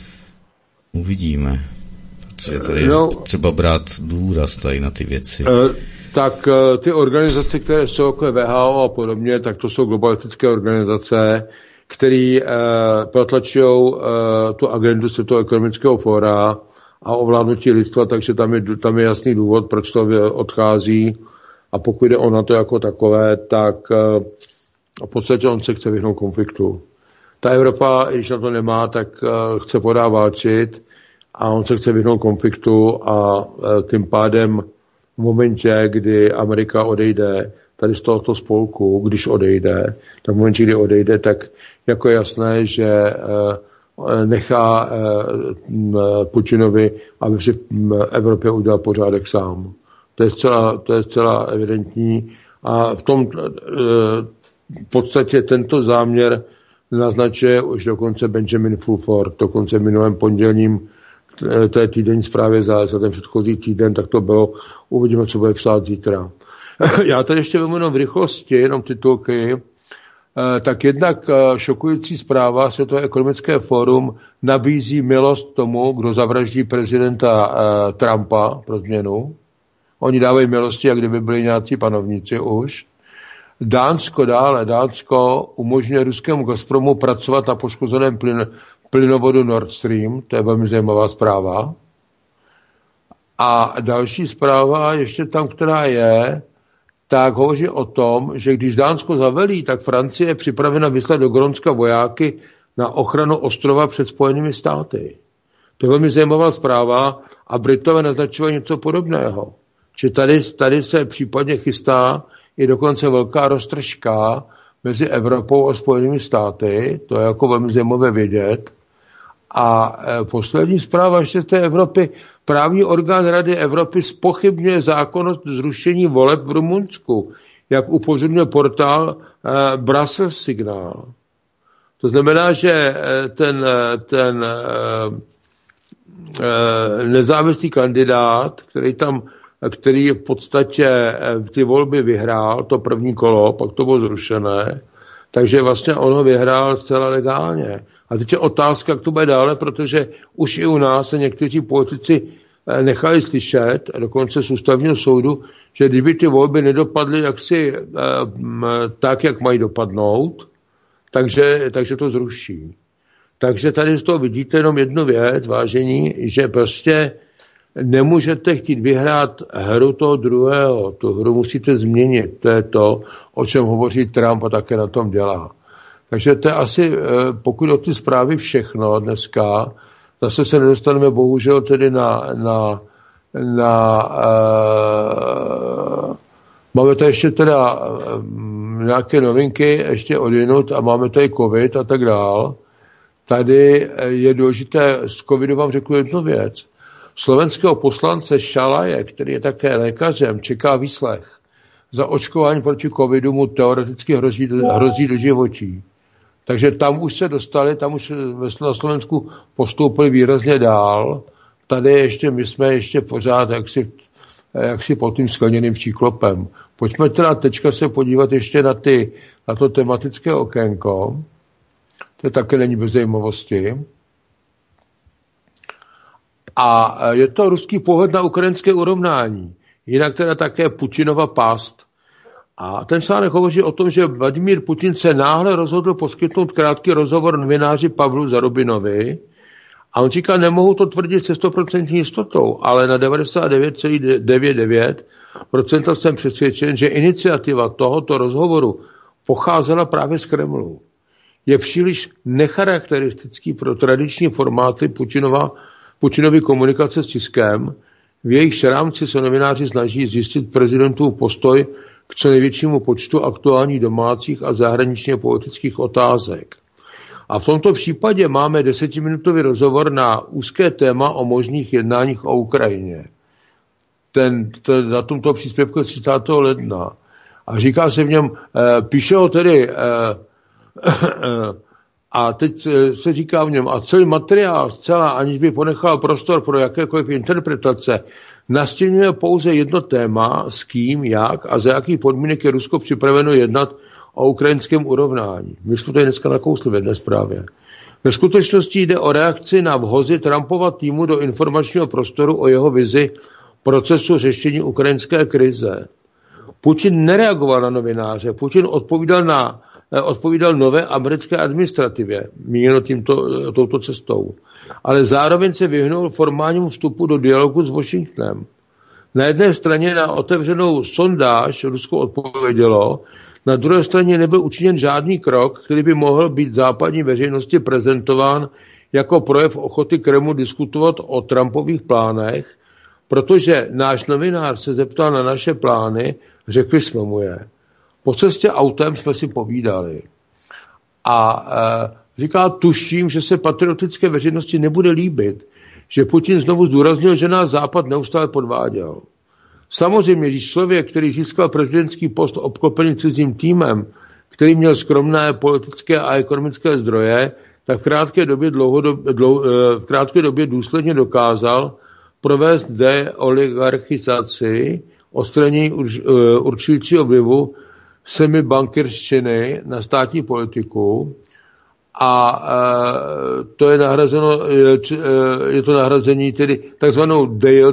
Uvidíme. Protože tady no, třeba brát důraz tady na ty věci. Eh, tak eh, ty organizace, které jsou jako W H O a podobně, tak to jsou globalistické organizace, které eh, protlačují eh, tu agendu Světového ekonomického fóra a ovládnutí lidstva, takže tam je, tam je jasný důvod, proč to odchází. A pokud jde o NATO jako takové, tak eh, v podstatě on se chce vyhnout konfliktu. Ta Evropa, když na to nemá, tak eh, chce podáválčit a on se chce vyhnout konfliktu a eh, tím pádem v momentě, kdy Amerika odejde tady z tohoto spolku, když odejde, tak v momentě, kdy odejde, tak jako je jasné, že eh, nechá Putinovi, aby si v Evropě udělal pořádek sám. To je zcela, to je zcela evidentní a v tom v podstatě tento záměr naznačuje už dokonce Benjamin Fulford, dokonce minulém pondělním té týdenní zprávě za, za ten předchozí týden, tak to bylo, uvidíme, co bude psát zítra. Já tady ještě vyjmenuji v rychlosti, jenom titulky. Tak jednak šokující zpráva, Světové ekonomické fórum nabízí milost tomu, kdo zavraždí prezidenta Trumpa pro změnu. Oni dávají milosti, jak kdyby byli nějací panovníci už. Dánsko dále, Dánsko umožňuje ruskému Gazpromu pracovat na poškozeném plyn, plynovodu Nord Stream, to je velmi zajímavá zpráva. A další zpráva, ještě tam, která je, tak hovoří o tom, že když Dánsko zavelí, tak Francie je připravena vyslat do Grónska vojáky na ochranu ostrova před Spojenými státy. To je velmi zajímavá zpráva a Britové naznačují něco podobného. Že tady, tady se případně chystá i dokonce velká roztržka mezi Evropou a Spojenými státy. To je jako velmi zajímavé vědět. A poslední zpráva ještě z té Evropy. Právní orgán Rady Evropy zpochybňuje zákonnost zrušení voleb v Rumunsku, jak upozorňuje portál eh, Brussels Signal. To znamená, že ten, ten eh, eh, nezávislý kandidát, který tam, který v podstatě eh, ty volby vyhrál, to první kolo, pak to bylo zrušené, takže vlastně on ho vyhrál zcela legálně. A teď je otázka, jak to bude dále, protože už i u nás se někteří politici nechali slyšet, dokonce z ústavního soudu, že kdyby ty volby nedopadly jaksi tak, jak mají dopadnout, takže, takže to zruší. Takže tady z toho vidíte jenom jednu věc, vážení, že prostě nemůžete chtít vyhrát hru toho druhého. Tu hru musíte změnit. To je to, o čem hovoří Trump a také na tom dělá. Takže to je asi, pokud o ty zprávy všechno dneska, zase se nedostaneme bohužel tedy na, na, na uh, máme tady ještě teda uh, nějaké novinky ještě odjinut a máme tady covid a tak dál. Tady je důležité, z covidu vám řeknu jednu věc. Slovenského poslance Šalaje, který je také lékařem, čeká výslech. Za očkování proti covidu mu teoreticky hrozí, hrozí do životí. Takže tam už se dostali, tam už na Slovensku postoupili výrazně dál. Tady ještě, my jsme ještě pořád jaksi, jaksi pod tím skleněným příklopem. Pojďme teda teďka se podívat ještě na, ty, na to tematické okénko. To také není bez zajímavosti. A je to ruský pohled na ukrajinské urovnání. Jinak teda také Putinova past. A ten článek hovoří o tom, že Vladimír Putin se náhle rozhodl poskytnout krátký rozhovor novináři Pavlu Zarubinovi A on říká, nemohu to tvrdit se sto procent jistotou, ale na devadesát devět celá devadesát devět procent jsem přesvědčen, že iniciativa tohoto rozhovoru pocházela právě z Kremlu. Je příliš necharakteristický pro tradiční formáty Putinova, Putinovy komunikace s tiskem, v jejich rámci se novináři snaží zjistit prezidentův postoj k co největšímu počtu aktuálních domácích a zahraničně politických otázek. A v tomto případě máme desetiminutový rozhovor na úzké téma o možných jednáních o Ukrajině. Ten, ten na tomto příspěvku třicátého ledna. A říká se v něm, eh, píše ho tedy, eh, eh, a teď se říká v něm, a celý materiál zcela, aniž by ponechal prostor pro jakékoliv interpretace, nastínuje pouze jedno téma, s kým, jak a za jakých podmínek je Rusko připraveno jednat o ukrajinském urovnání. My jsme tady dneska nakousli v jedné zprávě. Ve skutečnosti jde o reakci na vhozy Trumpova týmu do informačního prostoru o jeho vizi procesu řešení ukrajinské krize. Putin nereagoval na novináře, Putin odpovídal, na, odpovídal nové americké administrativě, míněno tímto, touto cestou. Ale zároveň se vyhnul formálnímu vstupu do dialogu s Washingtonem. Na jedné straně na otevřenou sondáž Rusko odpovědělo, na druhé straně nebyl učiněn žádný krok, který by mohl být západní veřejnosti prezentován jako projev ochoty Kremlu diskutovat o Trumpových plánech, protože náš novinář se zeptal na naše plány, řekli jsme mu je. Po cestě autem jsme si povídali. A e, říká, tuším, že se patriotické veřejnosti nebude líbit, že Putin znovu zdůraznil, že nás Západ neustále podváděl. Samozřejmě, když člověk, který získal prezidentský post obklopený cizím týmem, který měl skromné politické a ekonomické zdroje, tak v krátké době, dlouhodob, dlou, v krátké době důsledně dokázal provést deoligarchizaci, odstranění určujícího vlivu semibankirštiny na státní politiku a e, to je nahrazeno, je, je to nahrazení tedy takzvanou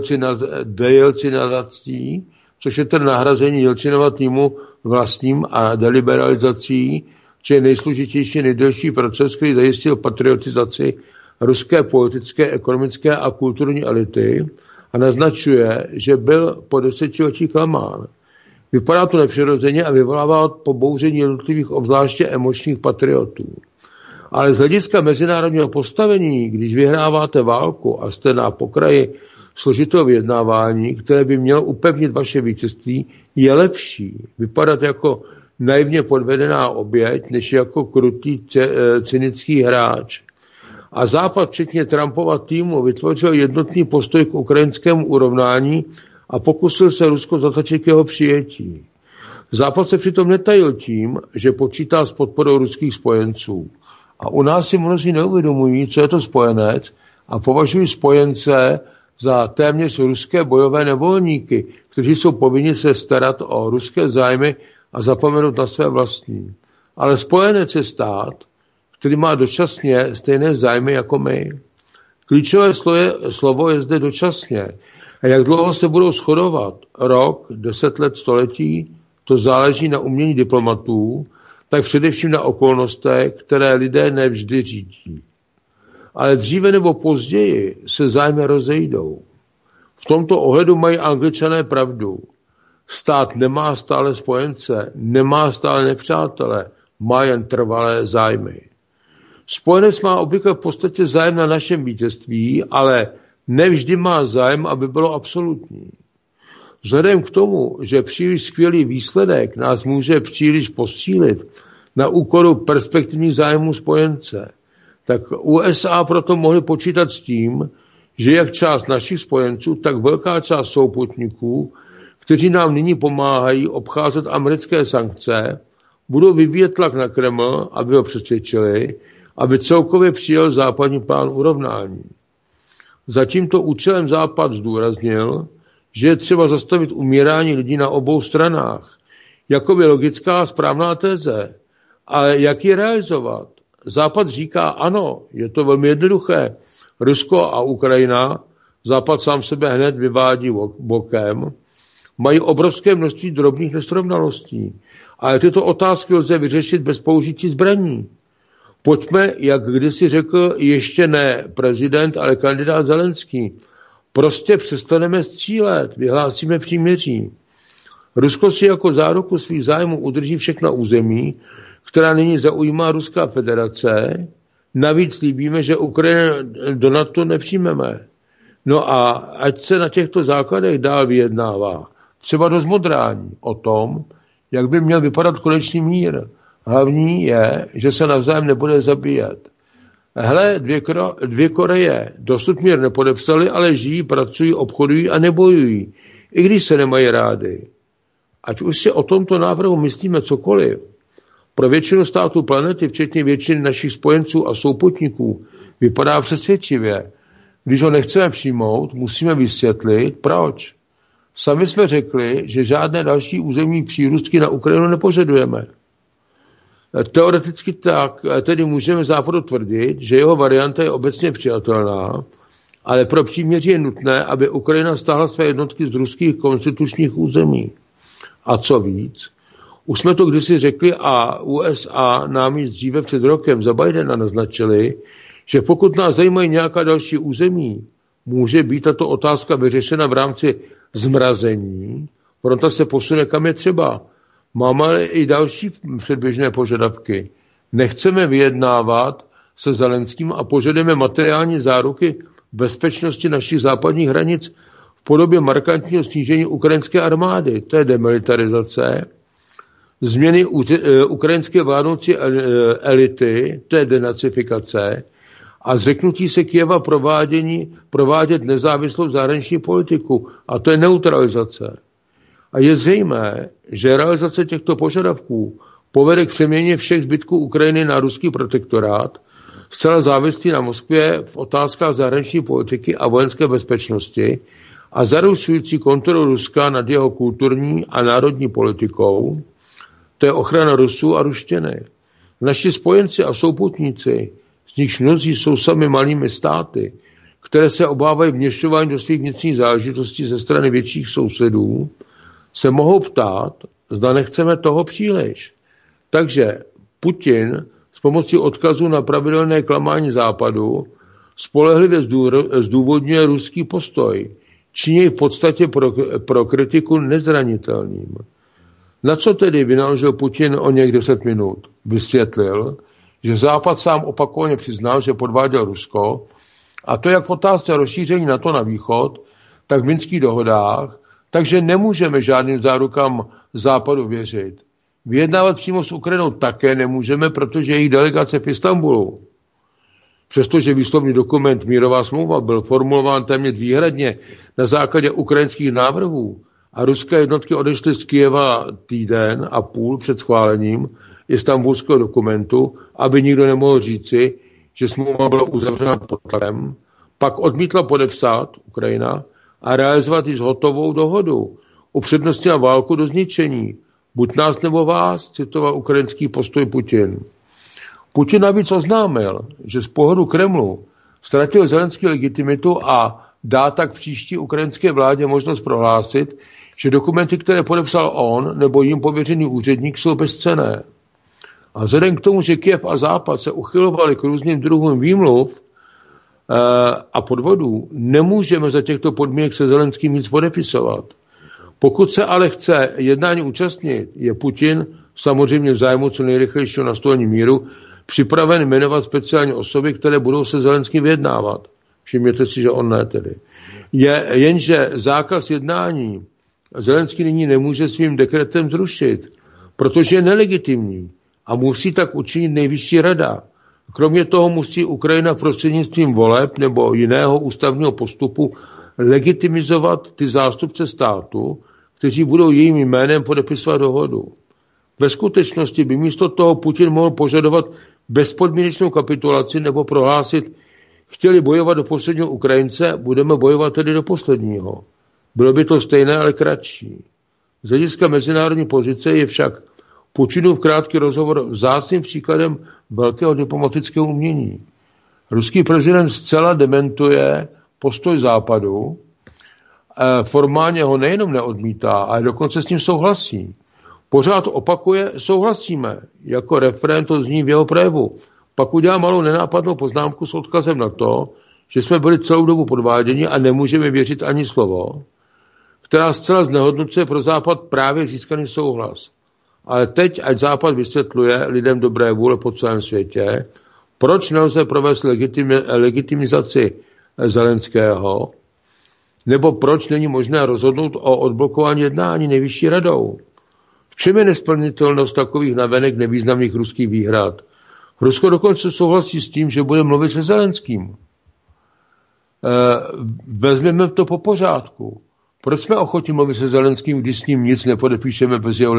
dejelcinací, což je ten nahrazení Jelcinova týmu vlastním a deliberalizací, což je nejsložitější, nejdelší proces, který zajistil patriotizaci ruské politické, ekonomické a kulturní elity a naznačuje, že byl po desetiletí klamán. Vypadá to nepřirozeně a vyvolává pobouření jednotlivých obzvláště emočních patriotů. Ale z hlediska mezinárodního postavení, když vyhráváte válku a jste na pokraji složitého vyjednávání, které by mělo upevnit vaše vítězství, je lepší vypadat jako naivně podvedená oběť, než jako krutý cynický hráč. A Západ, včetně Trumpova týmu, vytvořil jednotný postoj k ukrajinskému urovnání a pokusil se Rusko zatlačit k jeho přijetí. Západ se přitom netajil tím, že počítá s podporou ruských spojenců. A u nás si mnozí neuvědomují, co je to spojenec a považují spojence za téměř ruské bojové nevolníky, kteří jsou povinni se starat o ruské zájmy a zapomenout na své vlastní. Ale spojenec je stát, který má dočasně stejné zájmy jako my. Klíčové slovo je zde dočasně. A jak dlouho se budou shodovat? Rok, deset let, století? To záleží na umění diplomatů, tak především na okolnostech, které lidé nevždy řídí. Ale dříve nebo později se zájmy rozejdou. V tomto ohledu mají Angličané pravdu. Stát nemá stále spojence, nemá stále nepřátele, má jen trvalé zájmy. Spojenec má obvykle v podstatě zájem na našem vítězství, ale nevždy má zájem, aby bylo absolutní. Vzhledem k tomu, že příliš skvělý výsledek nás může příliš posílit na úkoru perspektivních zájmů spojence, tak U S A proto mohli počítat s tím, že jak část našich spojenců, tak velká část souputníků, kteří nám nyní pomáhají obcházet americké sankce, budou vyvíjet tlak na Kreml, aby ho přesvědčili, aby celkově přijel západní plán urovnání. Za tímto účelem Západ zdůraznil, že je třeba zastavit umírání lidí na obou stranách. Jakoby logická a správná teze. Ale jak ji realizovat? Západ říká ano, je to velmi jednoduché. Rusko a Ukrajina, Západ sám sebe hned vyvádí bokem, mají obrovské množství drobných nesrovnalostí. Ale tyto otázky lze vyřešit bez použití zbraní. Pojďme, jak kdysi řekl ještě ne prezident, ale kandidát Zelenský, prostě přestaneme střílet, vyhlásíme příměří. Rusko si jako záruku svých zájmů udrží všechna území, která nyní zaujímá Ruská federace. Navíc slíbíme, že Ukrajinu do NATO nepřijmeme. No a ať se na těchto základech dál vyjednává, třeba do zmodrání o tom, jak by měl vypadat konečný mír. Hlavní je, že se navzájem nebude zabíjet. Hele, dvě, dvě Koreje dosud mír nepodepsali, ale žijí, pracují, obchodují a nebojují, i když se nemají rádi. Ať už si o tomto návrhu myslíme cokoliv, pro většinu států planety, včetně většiny našich spojenců a souputníků, vypadá přesvědčivě. Když ho nechceme přijmout, musíme vysvětlit, proč. Sami jsme řekli, že žádné další územní přírůstky na Ukrajinu nepožadujeme. Teoreticky tak tedy můžeme Západu tvrdit, že jeho varianta je obecně přijatelná, ale pro příměří je nutné, aby Ukrajina stáhla své jednotky z ruských konstitučních území. A co víc, už jsme to kdysi řekli a U S A nám již dříve před rokem za Bidena naznačili, že pokud nás zajímají nějaká další území, může být tato otázka vyřešena v rámci zmrazení, fronta se posune kam je třeba. Máme ale i další předběžné požadavky. Nechceme vyjednávat se Zelenským a požadujeme materiální záruky bezpečnosti našich západních hranic v podobě markantního snížení ukrajinské armády. To je demilitarizace. Změny ukrajinské vládnoucí elity, to je denacifikace. A zřeknutí se Kyjeva provádění, provádět nezávislou zahraniční politiku. A to je neutralizace. A je zřejmé, že realizace těchto požadavků povede k přeměně všech zbytků Ukrajiny na ruský protektorát, zcela závislý na Moskvě v otázkách zahraniční politiky a vojenské bezpečnosti a zaručující kontrolu Ruska nad jeho kulturní a národní politikou, to je ochrana Rusů a ruštiny. Naši spojenci a souputníci, z nichž mnozí jsou sami malými státy, které se obávají vměšování do svých vnitřních záležitostí ze strany větších sousedů, se mohou ptát, zda nechceme toho příliš. Takže Putin s pomocí odkazu na pravidelné klamání Západu spolehlivě zdůvodňuje ruský postoj, činí jej v podstatě pro, pro kritiku nezranitelným. Na co tedy vynaložil Putin o něk deset minut? Vysvětlil, že Západ sám opakovaně přiznal, že podváděl Rusko, a to jak v otázce rozšíření NATO na východ, tak v minských dohodách, takže nemůžeme žádným zárukám Západu věřit. Vyjednávat přímo s Ukrajinou také nemůžeme, protože její delegace v Istanbulu. Přestože výslovný dokument mírová smlouva byl formulován téměř výhradně na základě ukrajinských návrhů a ruské jednotky odešly z Kyjeva týden a půl před schválením istanbulského dokumentu, aby nikdo nemohl říci, že smlouva byla uzavřena pod tlakem, pak odmítla podepsat Ukrajina a realizovat již hotovou dohodu. Upřednostnila válku do zničení. Buď nás nebo vás, citoval ukrajinský postoj Putin. Putin navíc oznámil, že z pohledu Kremlu ztratil Zelenský legitimitu a dá tak příští ukrajinské vládě možnost prohlásit, že dokumenty, které podepsal on nebo jim pověřený úředník, jsou bezcenné. A vzhledem k tomu, že Kyjev a Západ se uchylovali k různým druhům výmluv e, a podvodů, nemůžeme za těchto podmínek se Zelenským nic podepisovat. Pokud se ale chce jednání účastnit, je Putin samozřejmě v zájmu co nejrychlejšího nastolení míru připraven jmenovat speciální osoby, které budou se Zelenským vyjednávat. Všimněte si, že on ne tedy. Je, jenže zákaz jednání Zelenský nyní nemůže svým dekretem zrušit, protože je nelegitimní a musí tak učinit nejvyšší rada. Kromě toho musí Ukrajina prostřednictvím voleb nebo jiného ústavního postupu legitimizovat ty zástupce státu, kteří budou jejím jménem podepisovat dohodu. Ve skutečnosti by místo toho Putin mohl požadovat bezpodmínečnou kapitulaci nebo prohlásit, chtěli bojovat do posledního Ukrajince, budeme bojovat tedy do posledního. Bylo by to stejné, ale kratší. Z hlediska mezinárodní pozice je však Putinův krátký rozhovor vzácným příkladem velkého diplomatického umění. Ruský prezident zcela dementuje postoj Západu, formálně ho nejenom neodmítá, ale dokonce s ním souhlasí. Pořád opakuje souhlasíme, jako refrén to zní v jeho projevu. pak udělám malou nenápadnou poznámku s odkazem na to, že jsme byli celou dobu podváděni a nemůžeme věřit ani slovo, která zcela znehodnocuje pro Západ právě získaný souhlas. Ale teď, ať Západ vysvětluje lidem dobré vůle po celém světě, proč nelze provést legitimi, legitimizaci Zelenského, nebo proč není možné rozhodnout o odblokování jednání nejvyšší radou. V čem je nesplnitelnost takových navenek nevýznamných ruských výhrad? Rusko dokonce souhlasí s tím, že bude mluvit se Zelenským. Vezmeme to po pořádku. Proč jsme ochotni mluvit se Zelenským, když s ním nic nepodepíšeme bez jeho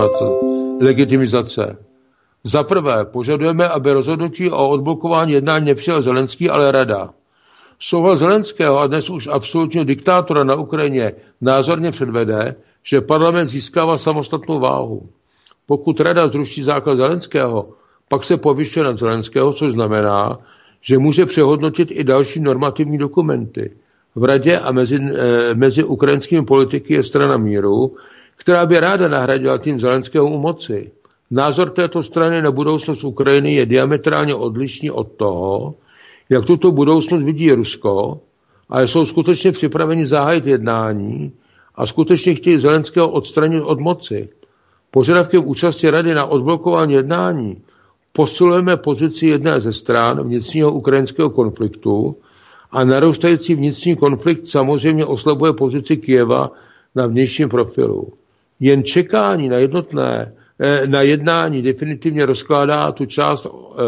legitimizace? Za prvé, požadujeme, aby rozhodnutí o odblokování jednání nepřijal Zelenský, ale Rada. Souhlas Zelenského a dnes už absolutního diktátora na Ukrajině názorně předvede, že parlament získává samostatnou váhu. Pokud Rada zruší základ Zelenského, pak se povyšuje nad Zelenského, což znamená, že může přehodnotit i další normativní dokumenty. V Radě a mezi, e, mezi ukrajinskými politiky je strana míru, která by ráda nahradila tým Zelenského u moci. Názor této strany na budoucnost Ukrajiny je diametrálně odlišný od toho, jak tuto budoucnost vidí Rusko, ale jsou skutečně připraveni zahájit jednání a skutečně chtějí Zelenského odstranit od moci. Požadavkem účasti Rady na odblokování jednání posilujeme pozici jedné ze stran vnitřního ukrajinského konfliktu a narůstající vnitřní konflikt samozřejmě oslabuje pozici Kyjeva na vnějším profilu. Jen čekání na, jednotné, na jednání definitivně rozkládá tu část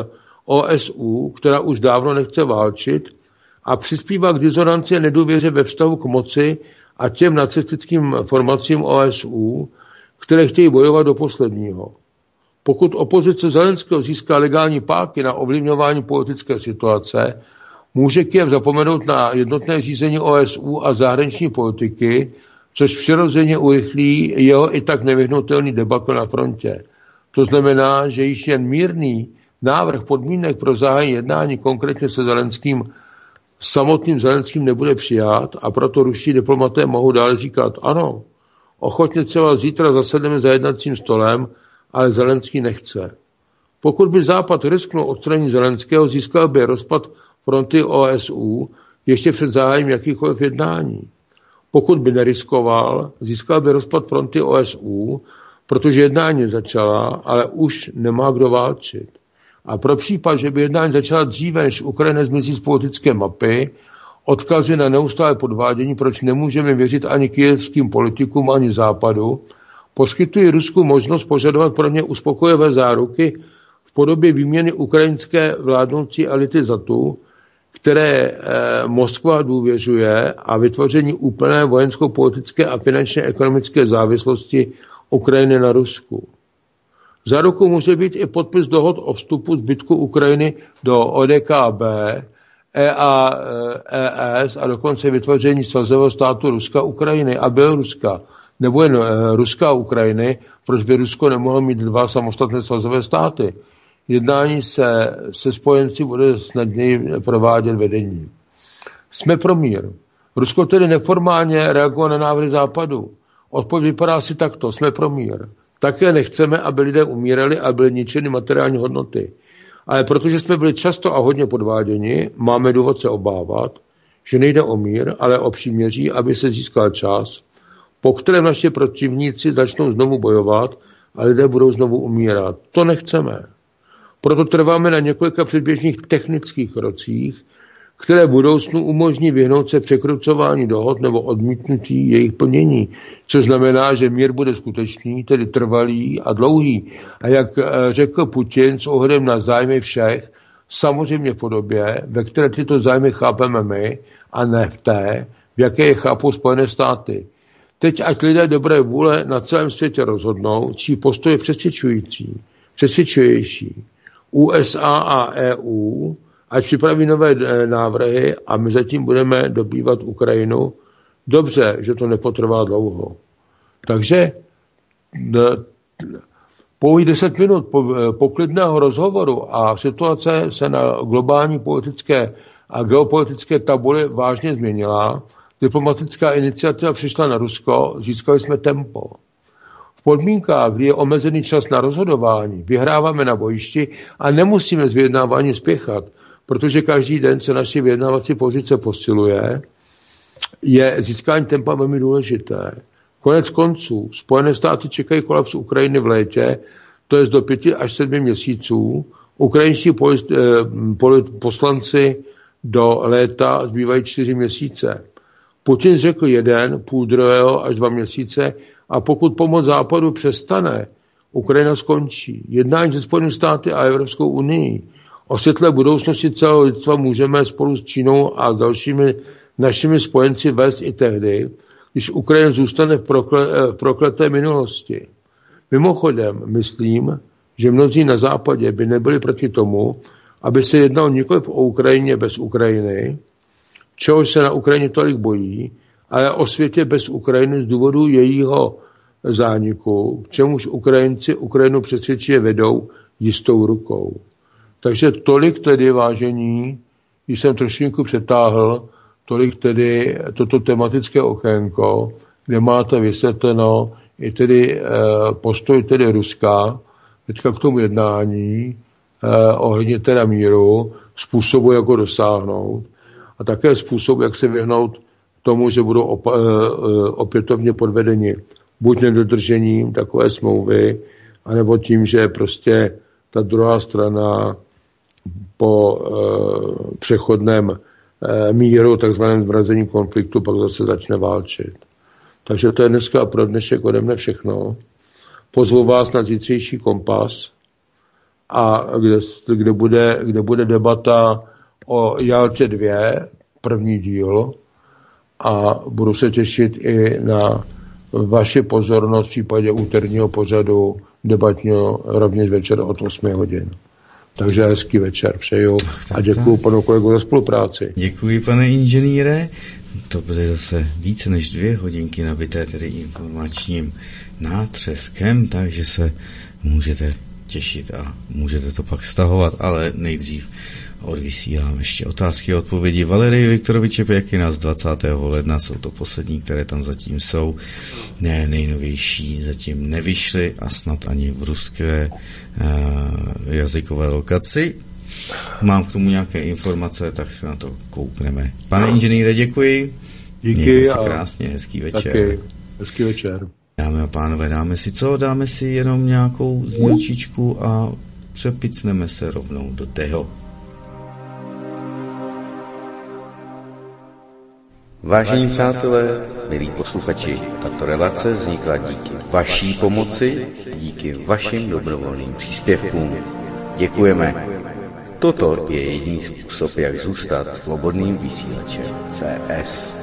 O S U, která už dávno nechce válčit a přispívá k disonanci a nedůvěře ve vztahu k moci a těm nacistickým formacím O S U, které chtějí bojovat do posledního. Pokud opozice Zelenského získá legální páky na ovlivňování politické situace, může Kyjev zapomenout na jednotné řízení O S U a zahraniční politiky, což přirozeně urychlí jeho i tak nevyhnutelný debakl na frontě. To znamená, že již jen mírný návrh podmínek pro zahájení jednání konkrétně se Zelenským samotným Zelenským nebude přijat a proto ruští diplomaté mohou dále říkat ano, ochotně třeba zítra zasedneme za jednacím stolem, ale Zelenský nechce. Pokud by Západ risknul odstranění Zelenského, získal by rozpad fronty O S U ještě před zahájením jakýchkoliv jednání. Pokud by neriskoval, získal by rozpad fronty O S U, protože jednání začala, ale už nemá kdo válčit. A pro případ, že by jednání začala dříve, než Ukrajina zmizí z politické mapy, odkazuje na neustále podvádění, proč nemůžeme věřit ani kyjevským politikům, ani Západu, poskytují Rusku možnost požadovat pro ně uspokojivé záruky v podobě výměny ukrajinské vládnoucí elity za tu, které eh, Moskva důvěřuje, a vytvoření úplné vojensko-politické a finančně ekonomické závislosti Ukrajiny na Rusku. Zárukou může být i podpis dohod o vstupu zbytku Ukrajiny do O D K B, E A E S a dokonce vytvoření svazového státu Ruska, Ukrajiny a Běloruska, nebo jen Ruska a Ukrajiny, proč by Rusko nemohlo mít dva samostatné svazové státy. Jednání se, se spojenci bude snadněji provádět vedení. Jsme pro mír. Rusko tedy neformálně reaguje na návrhy Západu. Odpověď vypadá si takto. Jsme pro mír. Také nechceme, aby lidé umírali a byly ničeny materiální hodnoty. Ale protože jsme byli často a hodně podváděni, máme důvod se obávat, že nejde o mír, ale o příměří, aby se získal čas, po kterém naši protivníci začnou znovu bojovat a lidé budou znovu umírat. To nechceme. Proto trváme na několika předběžných technických krocích, které v budoucnu umožní vyhnout se překrucování dohod nebo odmítnutí jejich plnění, což znamená, že mír bude skutečný, tedy trvalý a dlouhý. A jak řekl Putin s ohledem na zájmy všech, samozřejmě v podobě, ve které tyto zájmy chápeme my, a ne v té, v jaké je chápou Spojené státy. Teď ať lidé dobré vůle na celém světě rozhodnou, čí postoj je přesvědčující, přesvědčující. U S A a E U, ať připraví nové návrhy a my zatím budeme dobývat Ukrajinu. Dobře, že to nepotrvá dlouho. Takže pouhých deset minut po, po klidného rozhovoru a situace se na globální politické a geopolitické tabuli vážně změnila. Diplomatická iniciativa přišla na Rusko, získali jsme tempo. V podmínkách, kdy je omezený čas na rozhodování, vyhráváme na bojišti a nemusíme z vyjednávání spěchat, protože každý den se naše vyjednávací pozice posiluje, je získání tempa velmi důležité. Konec konců, Spojené státy čekají kolaps Ukrajiny v létě, to je do pěti až sedmi měsíců. Ukrajinští poslanci do léta zbývají čtyři měsíce. Putin řekl jeden, půl druhého až dva měsíce a pokud pomoc Západu přestane, Ukrajina skončí. Jednání se Spojenými státy a Evropskou unii o světlé budoucnosti celého lidstva můžeme spolu s Čínou a dalšími našimi spojenci vést i tehdy, když Ukrajina zůstane v, prokle, v prokleté minulosti. Mimochodem, myslím, že mnozí na západě by nebyli proti tomu, aby se jednalo nikoliv o Ukrajině bez Ukrajiny, čehož se na Ukrajině tolik bojí, ale o světě bez Ukrajiny z důvodu jejího zániku, k čemuž Ukrajinci Ukrajinu přesvědčivě vedou jistou rukou. Takže tolik tedy, vážení, když jsem trošku přetáhl, tolik tedy toto tematické okénko, kde máte vysvětleno i tedy postoj tedy Ruska teďka k tomu jednání ohledně teda míru, způsobu, jak ho dosáhnout a také způsob, jak se vyhnout tomu, že budou op- opětovně podvedeni buď nedodržením takové smlouvy, anebo tím, že prostě ta druhá strana po uh, přechodném uh, míru, takzvaném zvrazení konfliktu, pak zase začne válčit. Takže to je dneska pro dnešek ode mne všechno. Pozvu vás na zítřejší Kompas, a kde, kde, bude, kde bude debata o Jaltě dva, první díl, a budu se těšit i na vaši pozornost v případě úterního pořadu debatního rovněž večer od osmi hodin. Takže hezký večer přeju a děkuji panu kolegu za spolupráci. Děkuji, pane inženýre. To bude zase více než dvě hodinky nabité tedy informačním nátřeskem, takže se můžete těšit a můžete to pak stahovat, ale nejdřív odvysílám ještě otázky a odpovědi Valerie Viktoroviče Pěkina z dvacátého ledna. Jsou to poslední, které tam zatím jsou. Ne, nejnovější zatím nevyšly a snad ani v ruské uh, jazykové lokaci. Mám k tomu nějaké informace, tak se na to koukneme. Pane inženýre, děkuji. Díky. Mějte se krásně, hezký večer. Taky, hezký večer. Dámy a pánové, dáme si co? Dáme si jenom nějakou znělčičku a přepicneme se rovnou do tého. Vážení přátelé, milí posluchači, tato relace vznikla díky vaší pomoci, díky vašim dobrovolným příspěvkům. Děkujeme. Toto je jediný způsob, jak zůstat svobodným vysílačem C S.